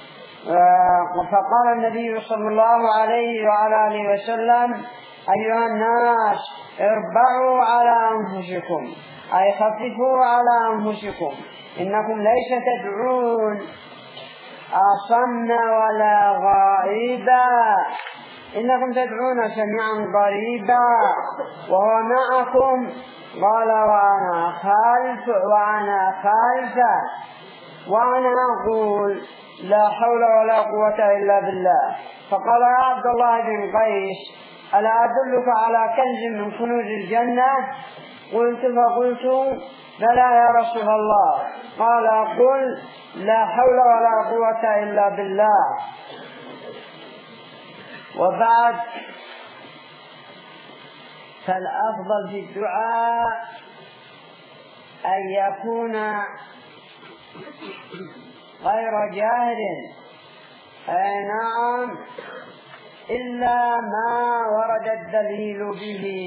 فقال النبي صلى الله عليه وعلى آله وسلم: أيها الناس اربعوا على أنفسكم، أي خففوا على أنفسكم، إنكم ليس تدعون أصم ولا غائبا، إنكم تدعون سميعا قريبا وهو معكم. قال: وأنا خلف وأنا خلفه وأنا أقول لا حول ولا قوة إلا بالله. فقال: يا عبد الله بن قيس، ألا أدلك على كنز من كنوز الجنة؟ قلت فقلت: بلى يا رسول الله. قال: قل لا حول ولا قوة إلا بالله. وبعد، فالأفضل في الدعاء أن يكون غير جاهر، أي نعم، إلا ما ورد الدليل به.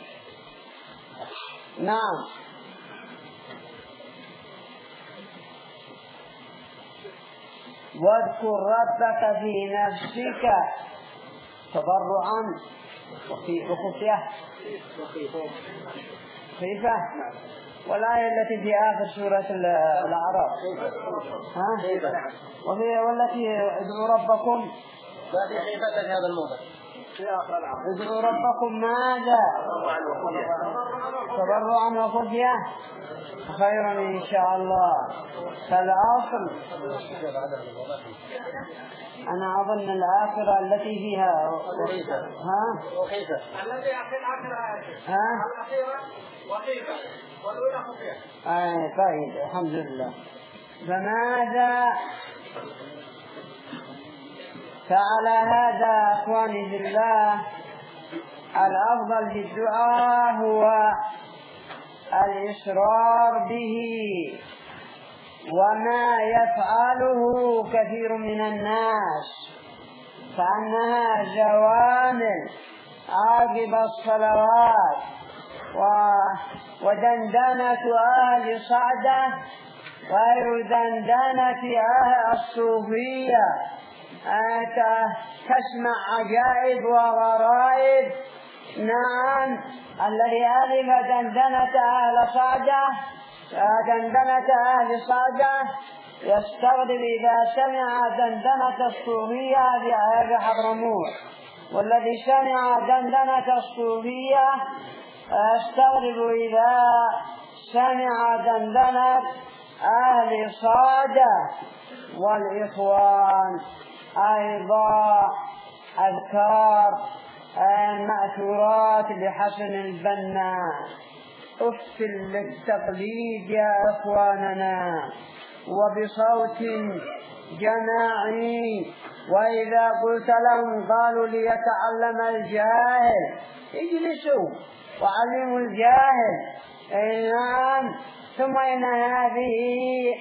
نعم. واذكر ربك في نفسك تضرعا وخفية خيفة. والآية التي في آخر سورة الأعراف، ها؟ وهي والتي ادعوا ربكم في خيفة هذا الموضع في آخر العام. ادعوا ربكم ماذا؟ تضرعا وخفية، خيرا إن شاء الله. فالأصل أنا أظن الآخرة التي فيها وخيفة. ها؟ وخيفة. الذي في الآخرة ها؟ الأخيرة وخيفة والأولى خفية. آه طيب الحمد لله. فماذا فعلى هذا أخواني في الله؟ الأفضل في الدعاء هو الإصرار به، وما يفعله كثير من الناس فأنها جوامل عاقب الصلوات ودندنة أهل صعدة غير دندنة أهل الصوفية. أنت تسمع عجائب وغرائب. نعم، الذي ألف دندنة أهل صعدة دندنة أهل صعدة يستغرب إذا سمع دندنة الصوفية في حضرموت، والذي سمع دندنة الصوفية يستغرب إذا سمع دندنة أهل صعدة. والإخوان أيضا أذكار مأثورات لحسن البنا. أفل للتقليد يا إخواننا، وبصوت جماعي، وإذا قلت لهم قالوا ليتعلم الجاهل، اجلسوا وعلموا الجاهل. أي نعم. ثم إن هذه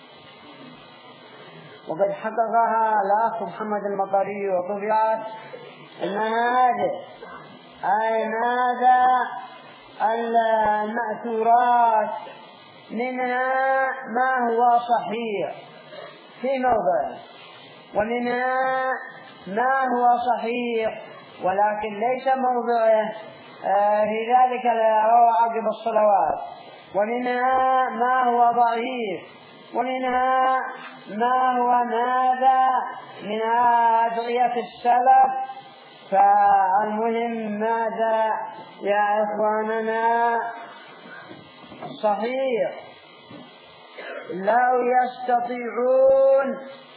وقد حققها الأخ محمد المطري وطبعت إن هذه أي ماذا المأثورات منها ما هو صحيح في موضعه، ومنها ما هو صحيح ولكن ليس موضعه في ذلك أو عقب الصلوات، ومنها ما هو ضعيف، ومنها ما هو ماذا من أدعية السلف. فالمهم ماذا يا إخواننا صحيح لو يستطيعون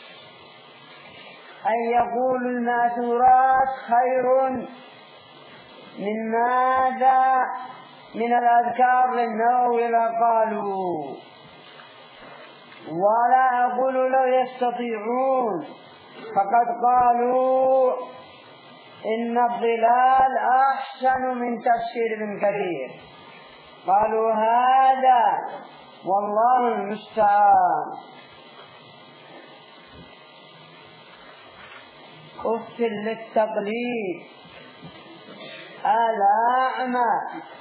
أن يقولوا الماثورات خير من ماذا من الأذكار للنووي لقالوا، ولا أقول لو يستطيعون، فقد قالوا إن الظلال أحسن من تفسير ابن كثير، قالوا هذا والله المستعان. أفل للتقليد الأعمى.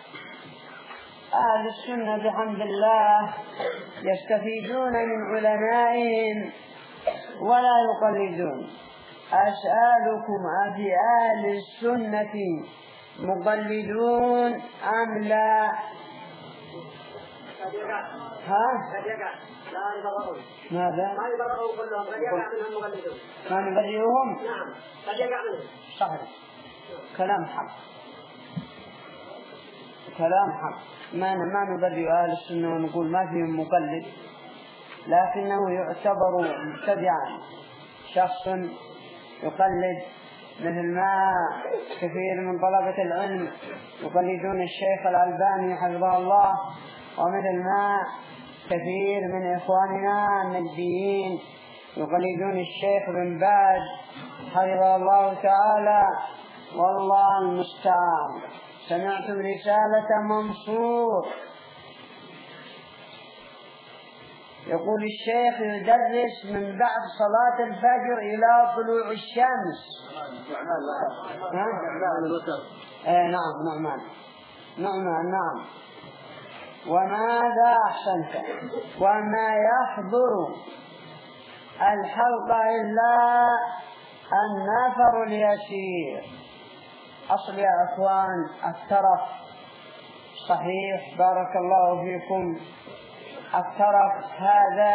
أهل السنة بحمد الله يستفيدون من علمائهم ولا يقلدون. أسألكم أفي أهل السنة مقلدون أم لا؟ ها؟ ماذا؟ ما يبرئوا كلهم، قد يقع منهم مقلدون. ما نبرئهم؟ نعم، قد يقع منهم. صحيح، كلام حق، كلام حق. ما ما نبرئ أهل السنة ونقول ما فيهم مقلد، لكنه يعتبر مبتدعا شخص يقلد، مثل ما كثير من طلبة العلم يقلدون الشيخ الألباني حفظه الله، ومثل ما كثير من إخواننا النجديين يقلدون الشيخ بن باز حفظه الله تعالى. والله المستعان. سمعتم رسالة منصور يقول الشيخ يدرس من بعد صلاة الفجر إلى طلوع الشمس. آه نعم نعمان نعمان نعم. وماذا أحسنت. وما يحضر الحلقة إلا النفر اليسير. أصل يا أخوان الترف صحيح، بارك الله فيكم. الترف هذا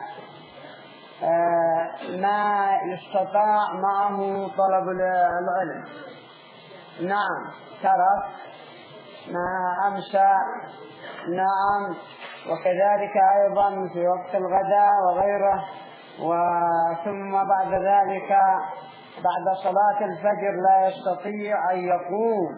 آه ما يستطاع معه طلب العلم. نعم ترف ما أمسى، نعم، وكذلك أيضا في وقت الغداء وغيره، وثم بعد ذلك بعد صلاة الفجر لا يستطيع أن يقوم.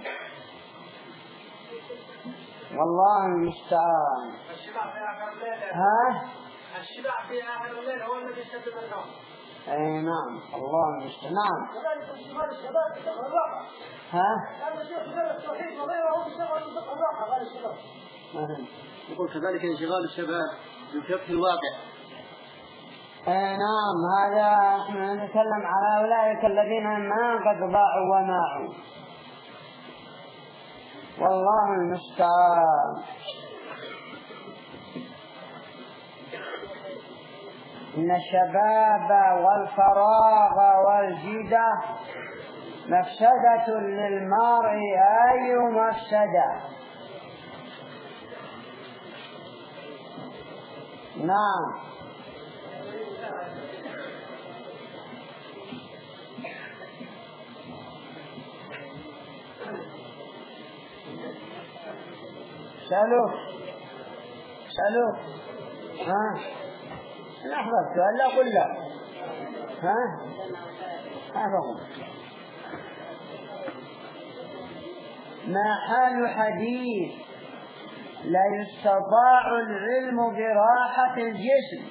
والله المستعان. ها؟ الشبع في آخر الليل هو الذي يشتد النوم. أي نعم، الله المستعان. نعم. كذلك اشتغال الشباب يشتغل الراحة. ها؟ هذا الشيخ غير التوحيد وغيره يشتغل الراحة غير الشباب. يقول كذلك انشغال الشباب بشبه الواقع. أي نعم، هذا احنا نتكلم على أولئك الذين ما قد ضاعوا وماعوا. والله المستعان. إن الشباب والفراغ والجدة مفسدة للمرء أي مفسدة. نعم. سألوك سألوك ها لحظة سؤال لا قل لا ها حافظهم. ما حال حديث لا يستطاع العلم براحة الجسم؟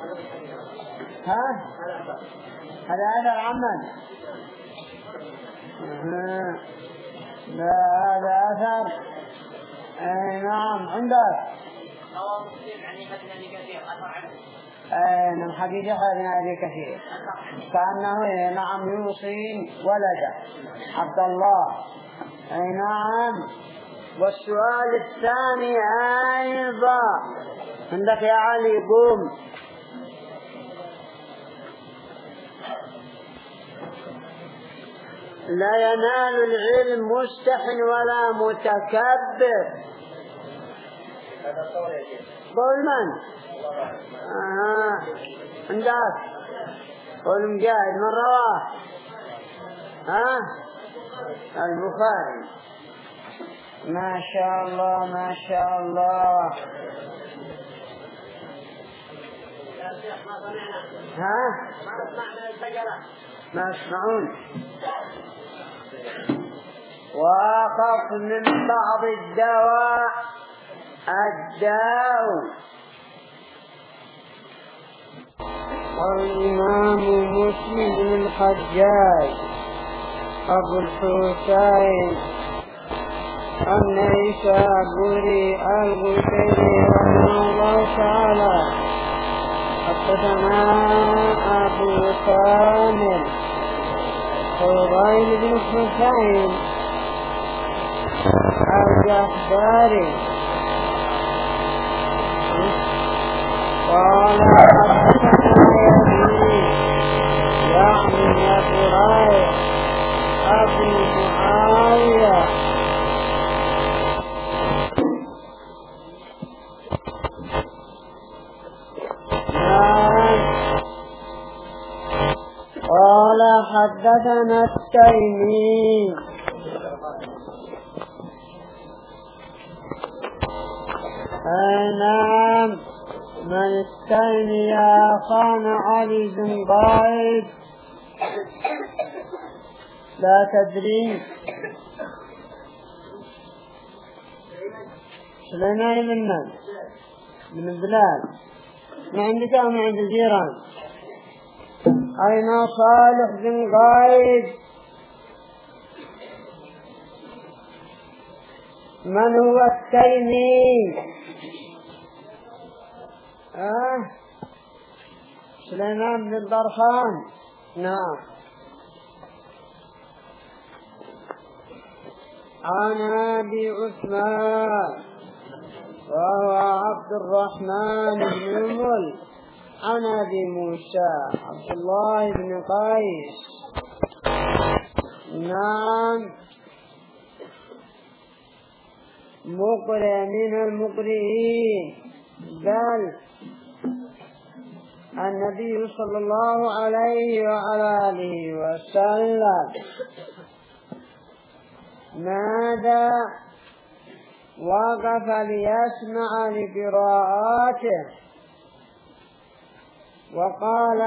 ها هذا هذا العمل لا هذا أثر. أي نعم عندك. رواه مسلم عن ابن ابي كثير اثر عنه. أي نعم حديث ابن ابي كثير كأنه نعم يوصي ولده عبد الله. أي نعم. والسؤال الثاني أيضا عندك يا علي قوم. لا ينال العلم مستح ولا متكبر. قول من؟ آه. عندك قول مجاهد من رواه؟ ها؟ البخاري. ما شاء الله ما شاء الله. ها؟ ما يسمعون. وأخف من بعض الدواء الداء. والإمام مسلم بن الحجاج أبو الحسين النيسابوري القشيري رحمه الله تعالى حدثنا أبو كامل فضيل بن حسين الجحداري قال حدثنا يزيد يعني أبرايح أبو معاوية قال حدثنا التيمي نعم. من التيمي يا خان علي بن غايب لا تدري؟ سليمان بن من؟ بن بلال. ما عندك أو ما عند الجيران؟ أين صالح بن غايب؟ من هو التيمي؟ آه سليمان بن الدرخان. نعم. عن أبي عثمان وهو عبد الرحمن بن المل عن أبي موسى عبد الله بن قيس. نعم. مقرئ من المقرئين. بل النبي صلى الله عليه وعلى آله وسلم ماذا وقف ليسمع لقراءاته وقال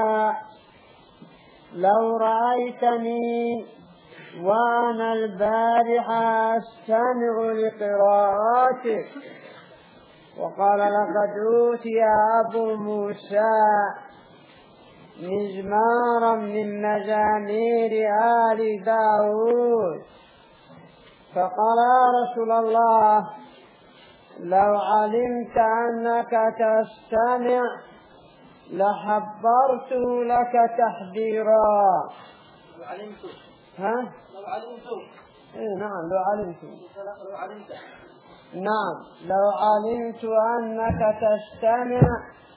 لو رأيتني وأنا البارحة أستمع لقراءاتك. وقال لقد أوتي أبو موسى مزمارا من مزامير آل داود. فقال يا رسول الله لو علمت أنك تستمع لحبرت لك تحذيرا. لو علمت. ها؟ لو علمت. إيه نعم لو علمت. لو علمت. نعم لو علمت أنك تستمع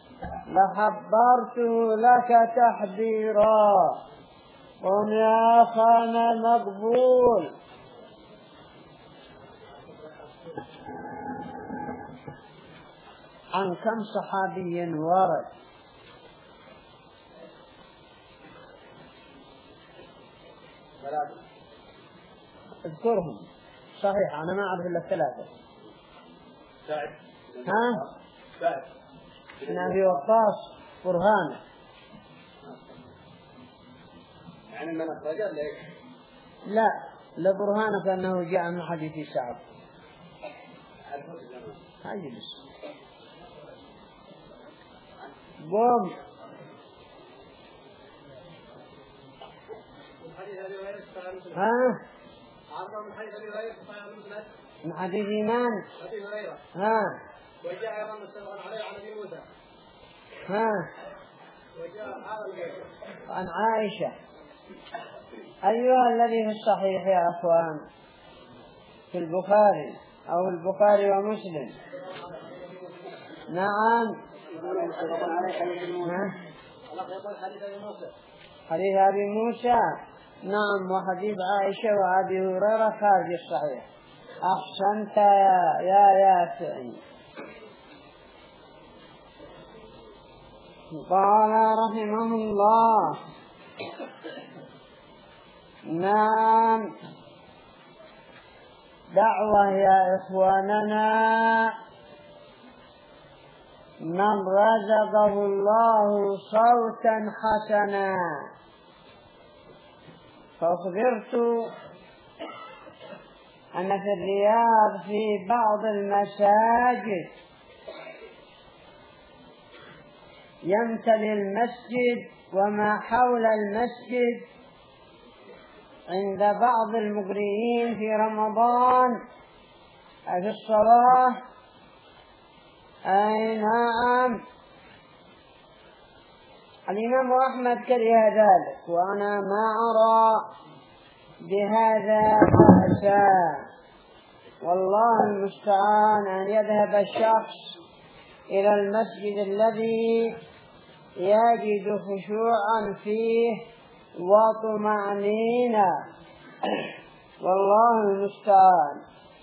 لحبرت لك تحذيرا. قم يا أخانا مقبول. عن كم صحابي ورد؟ اذكرهم. صحيح أنا ما أعرف إلا الثلاثة. سعد. ها؟ سعد. بن أبي وقاص برهان. يعني من أخرجه ليش؟ لا لبرهانة فأنه جاء من حديث سعد. اجلس. قم. حديث أبي هريرة صحيح مسلم. ها؟ عرضه من حديث أبي هريرة صحيح مسلم. من حديث إيمان. أبي هريرة. ها. وجاء أيضا مستمرا عليه عن أبي موسى. ها. وجاء هذا عن عائشة. أيها الذي في الصحيح يا أخوان في البخاري أو البخاري ومسلم. نعم. حديث أبي موسى. نعم. وحديث عائشة وأبي هريرة خارج الصحيح. أحسنت يا يا ياسين. قال رحمه الله. نعم. دعوة يا إخواننا من رزقه الله صوتا حسنا. فأخبرت أن في الرياض في بعض المساجد يمتلئ المسجد وما حول المسجد عند بعض المقرئين في رمضان في الصلاة. أي نعم. الإمام أحمد كره ذلك وأنا ما أرى بهذا بأسا. والله المستعان أن يذهب الشخص إلى المسجد الذي يجد خشوعا فيه وطمأنينة. والله المستعان.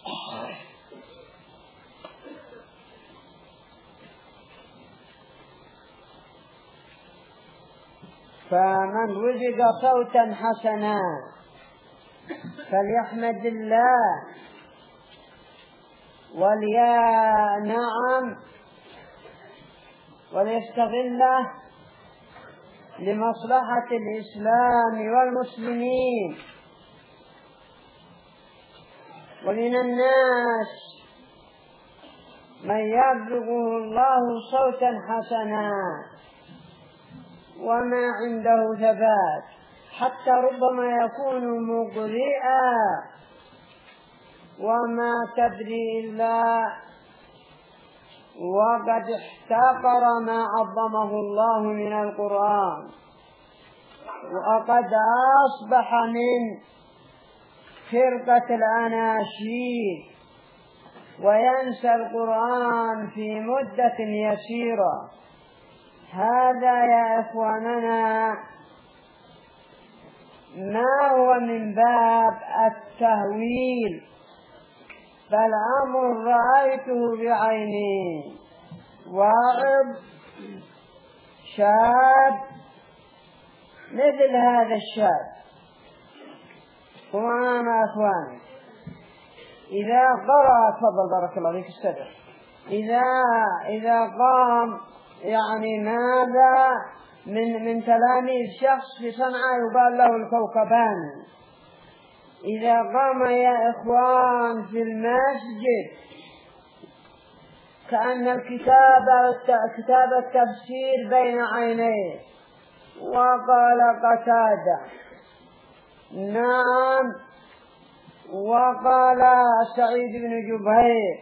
فمن رزق صوتا حسنا فليحمد الله وليا نعم وليستغله لمصلحة الإسلام والمسلمين. ومن الناس من يرزقه الله صوتا حسنا وما عنده ثبات، حتى ربما يكون مقرئا وما تدري إلا وقد احتقر ما عظمه الله من القرآن، وقد أصبح من فرقة الأناشيد وينسى القرآن في مدة يسيرة. هذا يا إخواننا ما هو من باب التهويل، بل أمر رأيته بعيني. واعظ شاب مثل هذا الشاب قرآن أخواني إذا قرأ تفضل بارك الله فيك السبع إذا إذا قام يعني ماذا من من تلاميذ شخص في صنعاء يقال له الكوكبان، إذا قام يا إخوان في المسجد كأن الكتاب كتاب التفسير بين عينيه. وقال قتادة نعم، وقال سعيد بن جبير،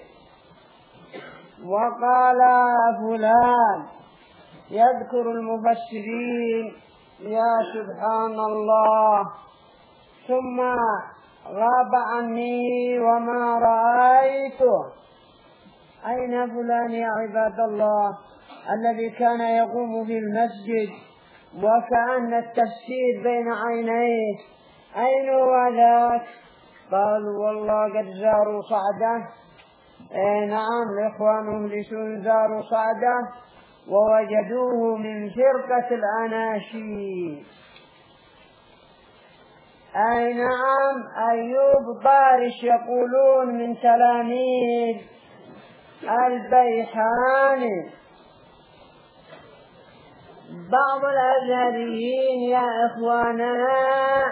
وقال فلان، يذكر المفسرين يا سبحان الله. ثم غاب عني وما رأيته. أين فلان يا عباد الله الذي كان يقوم في المسجد وكأن التفسير بين عينيه؟ أين هو ذاك؟ قالوا والله قد زاروا صعده. إيه نعم، إخوانهم لسون زاروا صعده ووجدوه من فرقة الأناشيد. أي نعم، أيوب طارش يقولون من تلاميذ البيحاني. بعض الأزهريين يا إخواننا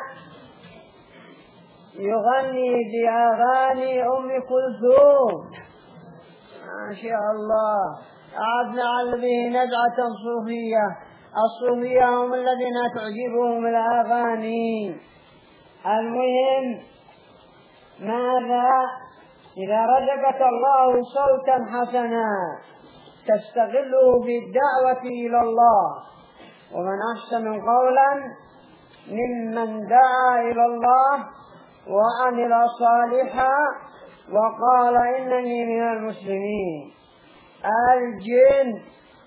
يغني بأغاني أم كلثوم ما شاء الله. أعدنا على به نزعة صوفية. الصوفية هم الذين تعجبهم الأغاني المهم ماذا؟ إذا رزقك الله صوتا حسنا تستغله في الدعوة إلى الله. ومن أحسن قولا ممن دعا إلى الله وعمل صالحا وقال إنني من المسلمين. الجن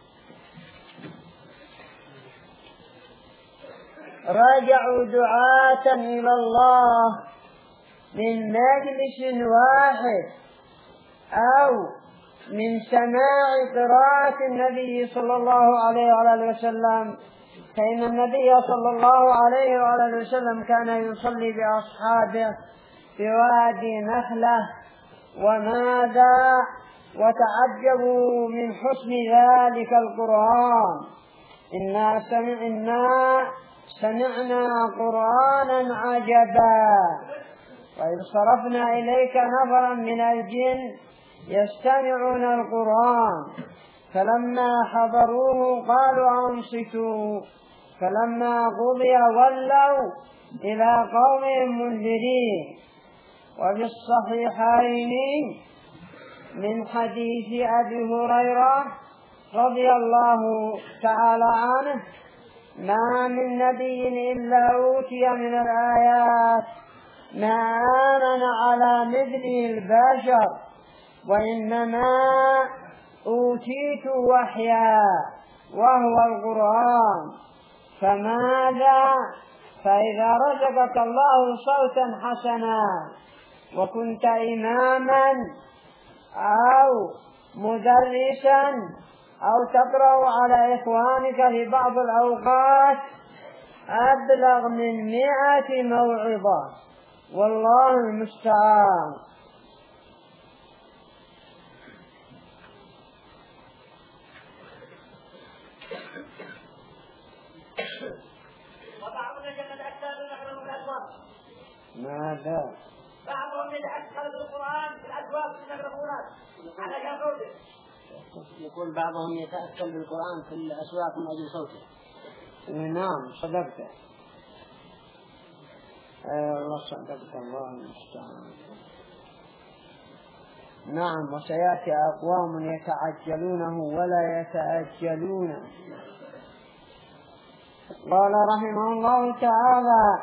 رجعوا دعاة إلى الله من مجلس واحد أو من سماع قراءة النبي صلى الله عليه وآله وسلم، فإن النبي صلى الله عليه وآله وسلم كان يصلي بأصحابه في وادي نخلة. وماذا؟ وتعجبوا من حسن ذلك القرآن. إنا سمعنا سمعنا قرآنا عجبا وإذ صرفنا إليك نفرا من الجن يستمعون القرآن فلما حضروه قالوا أنصتوا فلما قضي ولوا إلى قوم منذرين. وفي الصحيحين من حديث أبي هريرة رضي الله تعالى عنه ما من نبي إلا أوتي من الآيات ما آمن على مثله البشر وإنما أوتيت وحيا وهو القرآن. فماذا؟ فإذا رزقك الله صوتا حسنا وكنت إماما أو مدرسا أو تقرأ على إخوانك في بعض الأوقات أبلغ من مئة موعظة والله المستعان. وبعضهم يتأثر بنحو الأسواق. ماذا؟ بعضهم يتأثر بالقرآن في الأسواق في الميكروفونات على جنوده. يقول بعضهم يتأثر بالقرآن في الأسواق من أجل صوته. نعم صدقت. الله صدقت الله المستعان. نعم. وسيأتي أقوام يتعجلونه ولا يتأجلونه. قال رحمه الله تعالى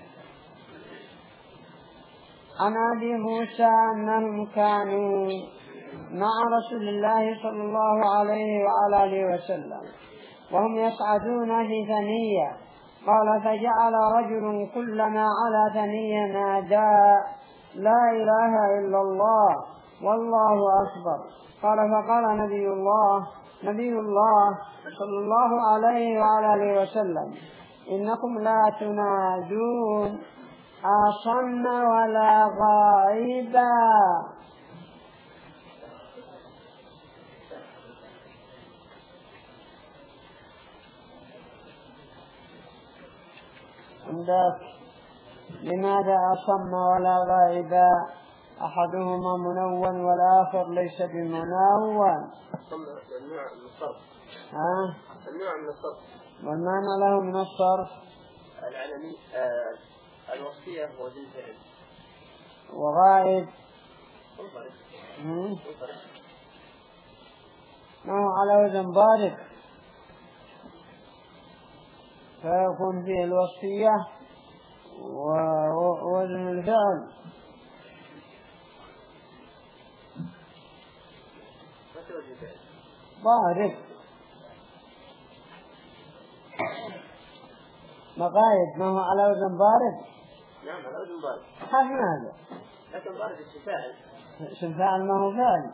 عن أبي موسى أنهم كانوا مع رسول الله صلى الله عليه وعلى آله وسلم وهم يصعدون في ثنية. قال فجعل رجل كلما على ثنية نادى لا إله إلا الله والله أكبر. قال فقال نبي الله نبي الله صلى الله عليه وعلى آله وسلم إنكم لا تنادون أصم ولا غائبا. عندك لماذا أصم ولا غائبا؟ أحدهما منون والآخر ليس بمنون. النوع من الصرف. ها؟ النوع من الصرف. والمعنى له من الصرف العلمي آه الوصية وزن فعل. وغائب انصرف. انصرف. ما هو على وزن ضارب فيكون فيه الوصية ووزن الفعل. ضارب مقايد ما هو على وزن ضارب. نعم على وزن ضارب. حسن هذا لكن ضارب الشفاعل. شفاعل ما هو فعل.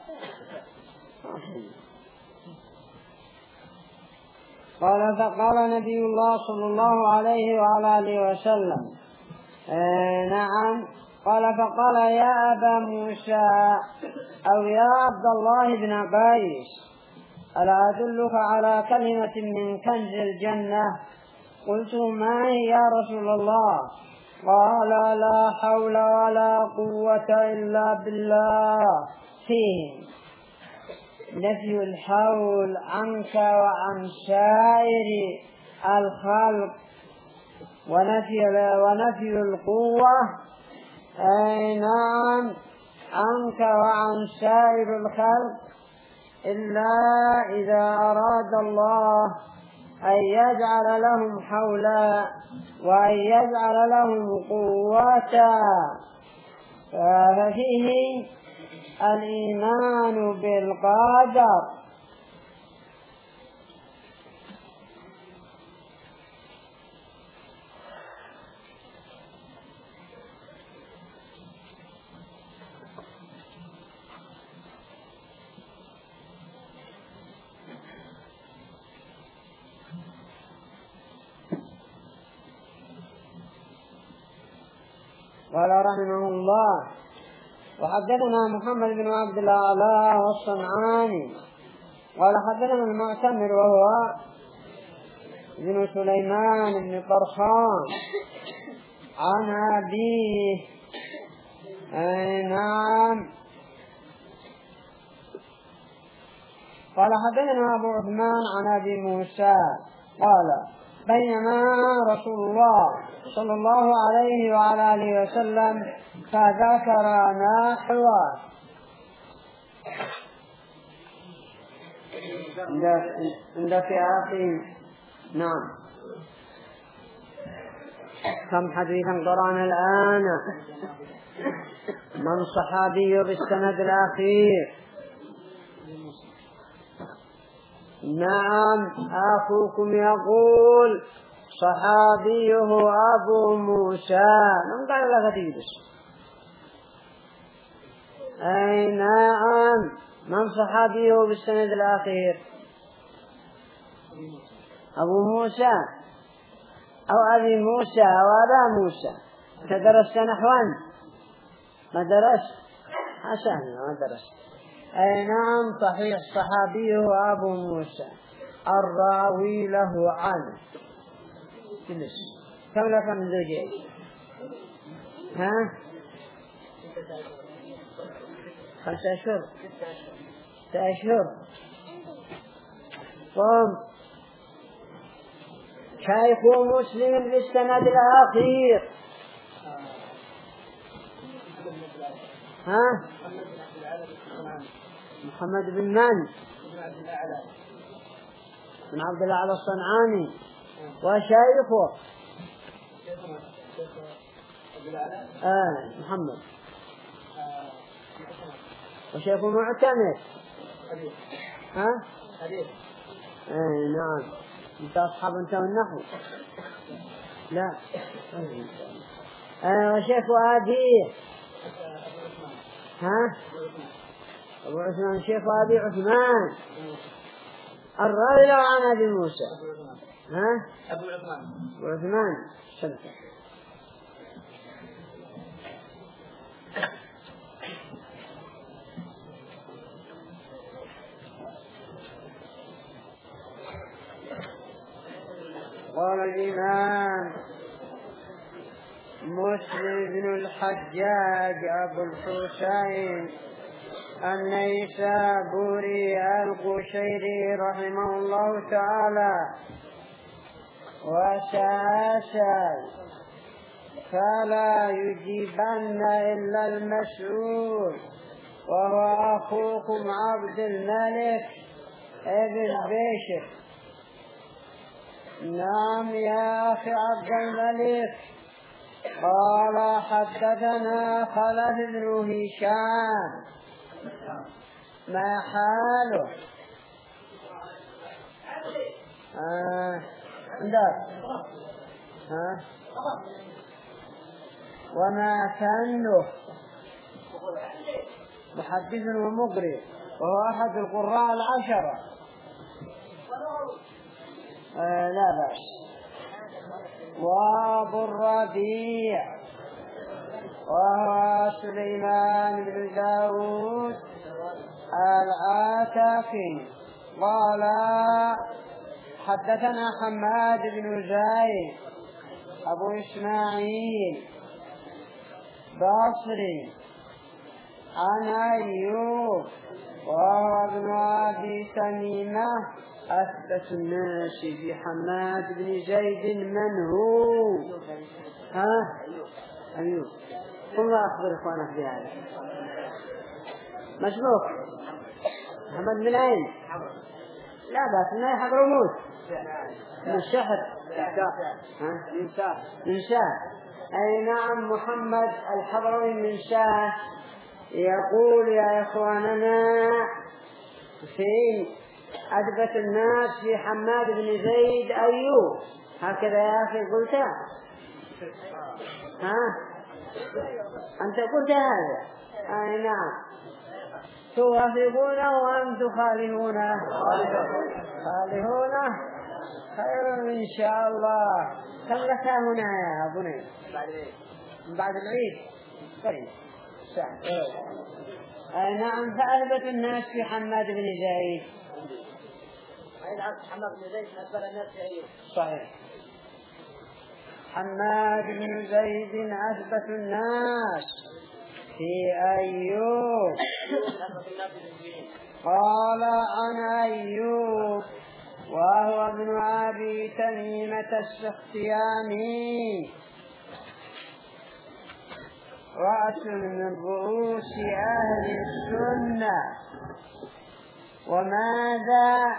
قال فقال نبي الله صلى الله عليه وعلى آله وسلم آه نعم. قال فقال يا أبا موسى أو يا عبد الله بن قيس ألا أدلك على كلمة من كنز الجنة؟ قلت ما هي يا رسول الله؟ قال لا حول ولا قوة إلا بالله. فيه نفي الحول عنك وعن سائر الخلق ونفي ونفي القوة أي نعم عنك وعن سائر الخلق إلا إذا أراد الله أن يجعل لهم حولا وأن يجعل لهم قوة. ففيه الإيمان بالقدر. قال رحمه الله: وحدثنا محمد بن عبد الأعلى والصنعاني قال حدثنا المعتمر وهو ابن سليمان بن طرخان عن أبيه أي نعم قال حدثنا أبو عثمان عن أبي موسى قال: بينما رسول الله صلى الله عليه وعلى آله وسلم فذكر نحوه. عندك يا أخي؟ نعم. كم حديثا قرأنا الآن؟ من صحابي بالسند الأخير؟ نعم، أخوكم يقول صحابيه أبو موسى. من قال لك تجلس؟ أي نعم. من صحابيه بالسند الأخير؟ أبو موسى أو أبي موسى أو أبا موسى. تدرست نحوان؟ ما درست؟ حسن ما درست. أي نعم صحيح، صحابيه أبو موسى الراوي له عنه. جلس. كم لك من زوجين؟ ها؟ خمسة أشهر ستة أشهر. قم. شيخ مسلم بالسند الأخير. ها؟ محمد بن من؟ بن عبد الأعلى الصنعاني. وشيخه آه محمد. وشيخه معتمر. ها؟ آه نعم. انت أصحاب انت والنحو؟ لا. آه وشيخه أبيه. ها؟ أبو عثمان. شيخ أبي عثمان الراوي عن أبي موسى. ها؟ أبو عثمان. أبو عثمان شبكة. قال الإمام مسلم بن الحجاج أبو الحسين النيسابوري القشيري رحمه الله تعالى: وسأسأل فلا يجيبن إلا المسؤول وهو أخوكم عبد الملك ابن بشر. نعم يا أخي عبد الملك. قال حدثنا خلف بن هشام. ما حاله؟ آه. عندك؟ ها؟ وما سنه؟ محدث ومقرئ وهو أحد القراء العشرة. آه لا بأس. وابو الربيع وهو سليمان بن داود العتاقي قال حدثنا حماد بن زيد أبو إسماعيل بصري عن أيوب وهو ابن أبي تميمة أثبت الناس في حماد بن زيد من هو؟ ها؟ أيوب. قل ما أخبر إخوانك بهذا. مشبوك محمد بن عين. لا بس من أي حضرموت من الشهر من شاه من شاه. أي نعم محمد الحضرمي من شاه. يقول يا إخواننا في أثبت الناس في حماد بن زيد أيوب. هكذا يا أخي قلت ها أنت قلت هذا. أي نعم توافقونه وأم تخالفونه؟ خالفونه خير إن شاء الله. كم لك هنا يا أبني بعد العيد؟ طيب أي نعم. فأثبت الناس في حماد بن زيد. أي نعم حماد بن زيد أثبت الناس في أيوب. صحيح. حماد بن زيد أثبت الناس في أيوب. قال عن أيوب وهو ابن أبي تميمة السختياني رأس من رؤوس أهل السنة. وماذا؟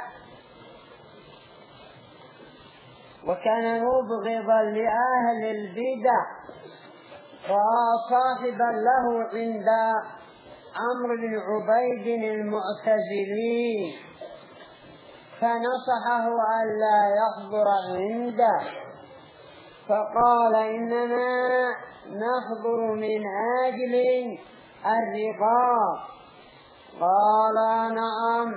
وكان مبغضا لأهل البدع. رأى صاحبا له عند عمرو بن عبيد المعتزلي فنصحه ألا يحضر عنده، فقال إننا نحضر من أجل الرقاب. قال نعم.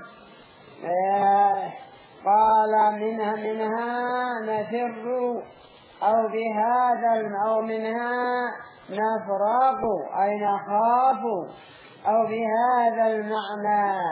قال منها منها نفر أو بهذا أو منها نفرق أي نخاف أو بهذا المعنى.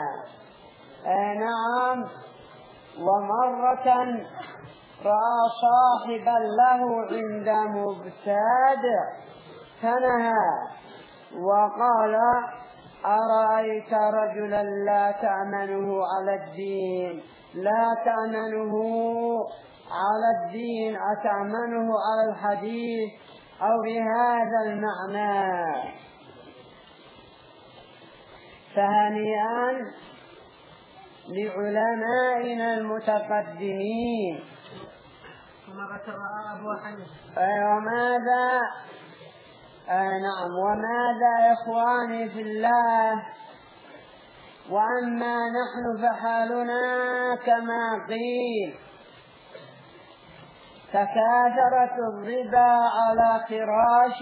نعم. ومرة رأى صاحبا له عند مبتدع فنهى وقال أرأيت رجلا لا تأمنه على الدين لا تأمنه على الدين أتأمنه على الحديث أو بهذا المعنى. فهنيئا لعلمائنا المتقدمين. وماذا آه نعم وماذا يا إخواني في الله؟ وأما نحن فحالنا كما قيل تكاثرت الربا على فراش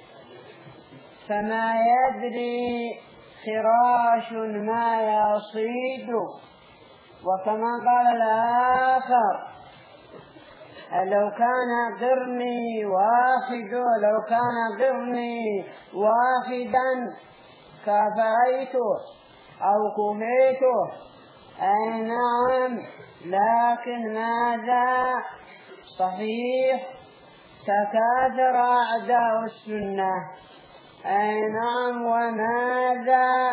فما يدري فراش ما يصيد. وكما قال الآخر لو كان قرني واحد لو كان قرني واحدا كفيته أو كفيته. أي نعم. لكن ماذا؟ صحيح تكاثر أعداء السنة. أي نعم. وماذا؟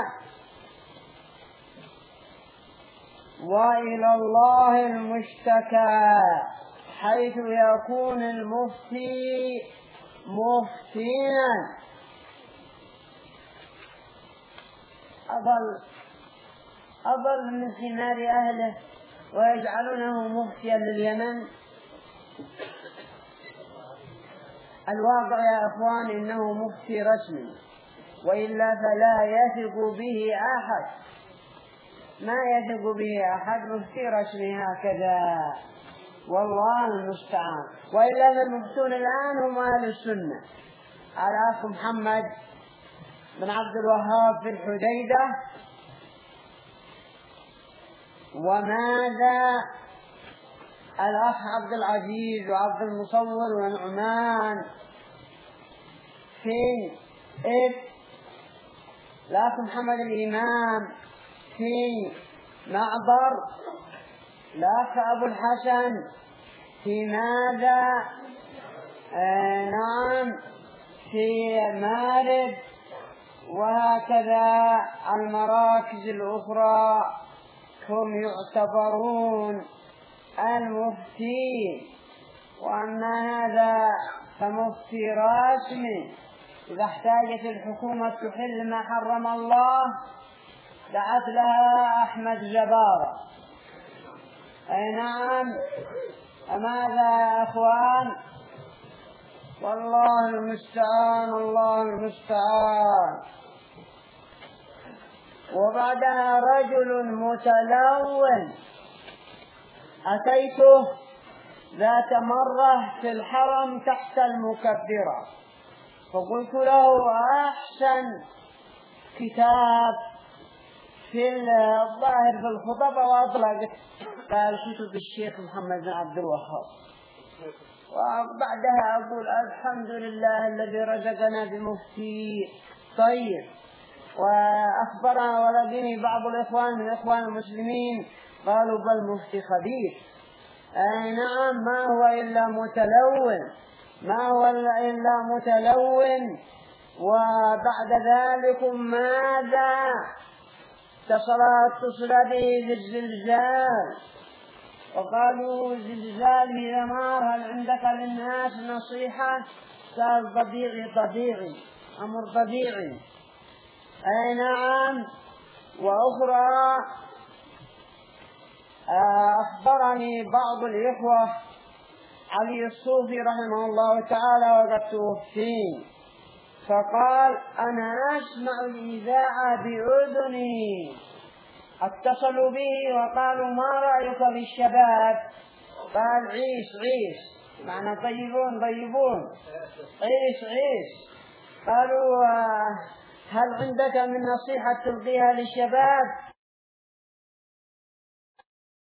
وإلى الله المشتكى حيث يكون المفتي مفتينا أضل أضل من حمار أهله ويجعلونه مفتيا لليمن. الواقع يا أخوان إنه مفتي رسمي وإلا فلا يثق به أحد. ما يثق به أحد مفتي رسمي هكذا والله المستعان. وإلا فالمفتون الآن هم أهل السنة. الأخ محمد بن عبد الوهاب في الحديدة. وماذا؟ الأخ عبد العزيز وعبد المصور ونعمان في إف. الأخ محمد الإمام في معبر. الأخ أبو الحسن في ماذا؟ آه نعم في مارب. وهكذا المراكز الأخرى هم يعتبرون المفتي، وأن هذا كمفتي رسمي إذا احتاجت الحكومة تحل ما حرم الله دعت لها أحمد جبارة. أي نعم. ماذا يا أخوان؟ والله المستعان، الله المستعان. وبعدها رجل متلون أتيته ذات مرة في الحرم تحت المكبرة، فقلت له أحسن كتاب في الظاهر في الخطبة وأطلقت، قال كتب الشيخ محمد بن عبد الوهاب. وبعدها أقول الحمد لله الذي رزقنا بمفتي طيب. وأخبرنا ولقيني بعض الإخوان من إخوان المسلمين قالوا بل مفتي خبيث. أي نعم، ما هو إلا متلون، ما هو إلا متلون. وبعد ذلك ماذا؟ اتصل اتصل به الزلزال وقالوا زلزال ميامار هل عندك للناس نصيحة؟ قال طبيعي طبيعي أمر طبيعي. أي نعم. وأخرى أخبرني بعض الإخوة علي الصوفي رحمه الله تعالى وقد توفي، فقال أنا أسمع الإذاعة بأذني. اتصلوا به وقالوا ما رأيك بالشباب؟ قال عيش عيش، معنى طيبون طيبون، عيش عيش. قالوا هل عندك من نصيحة تلقيها للشباب؟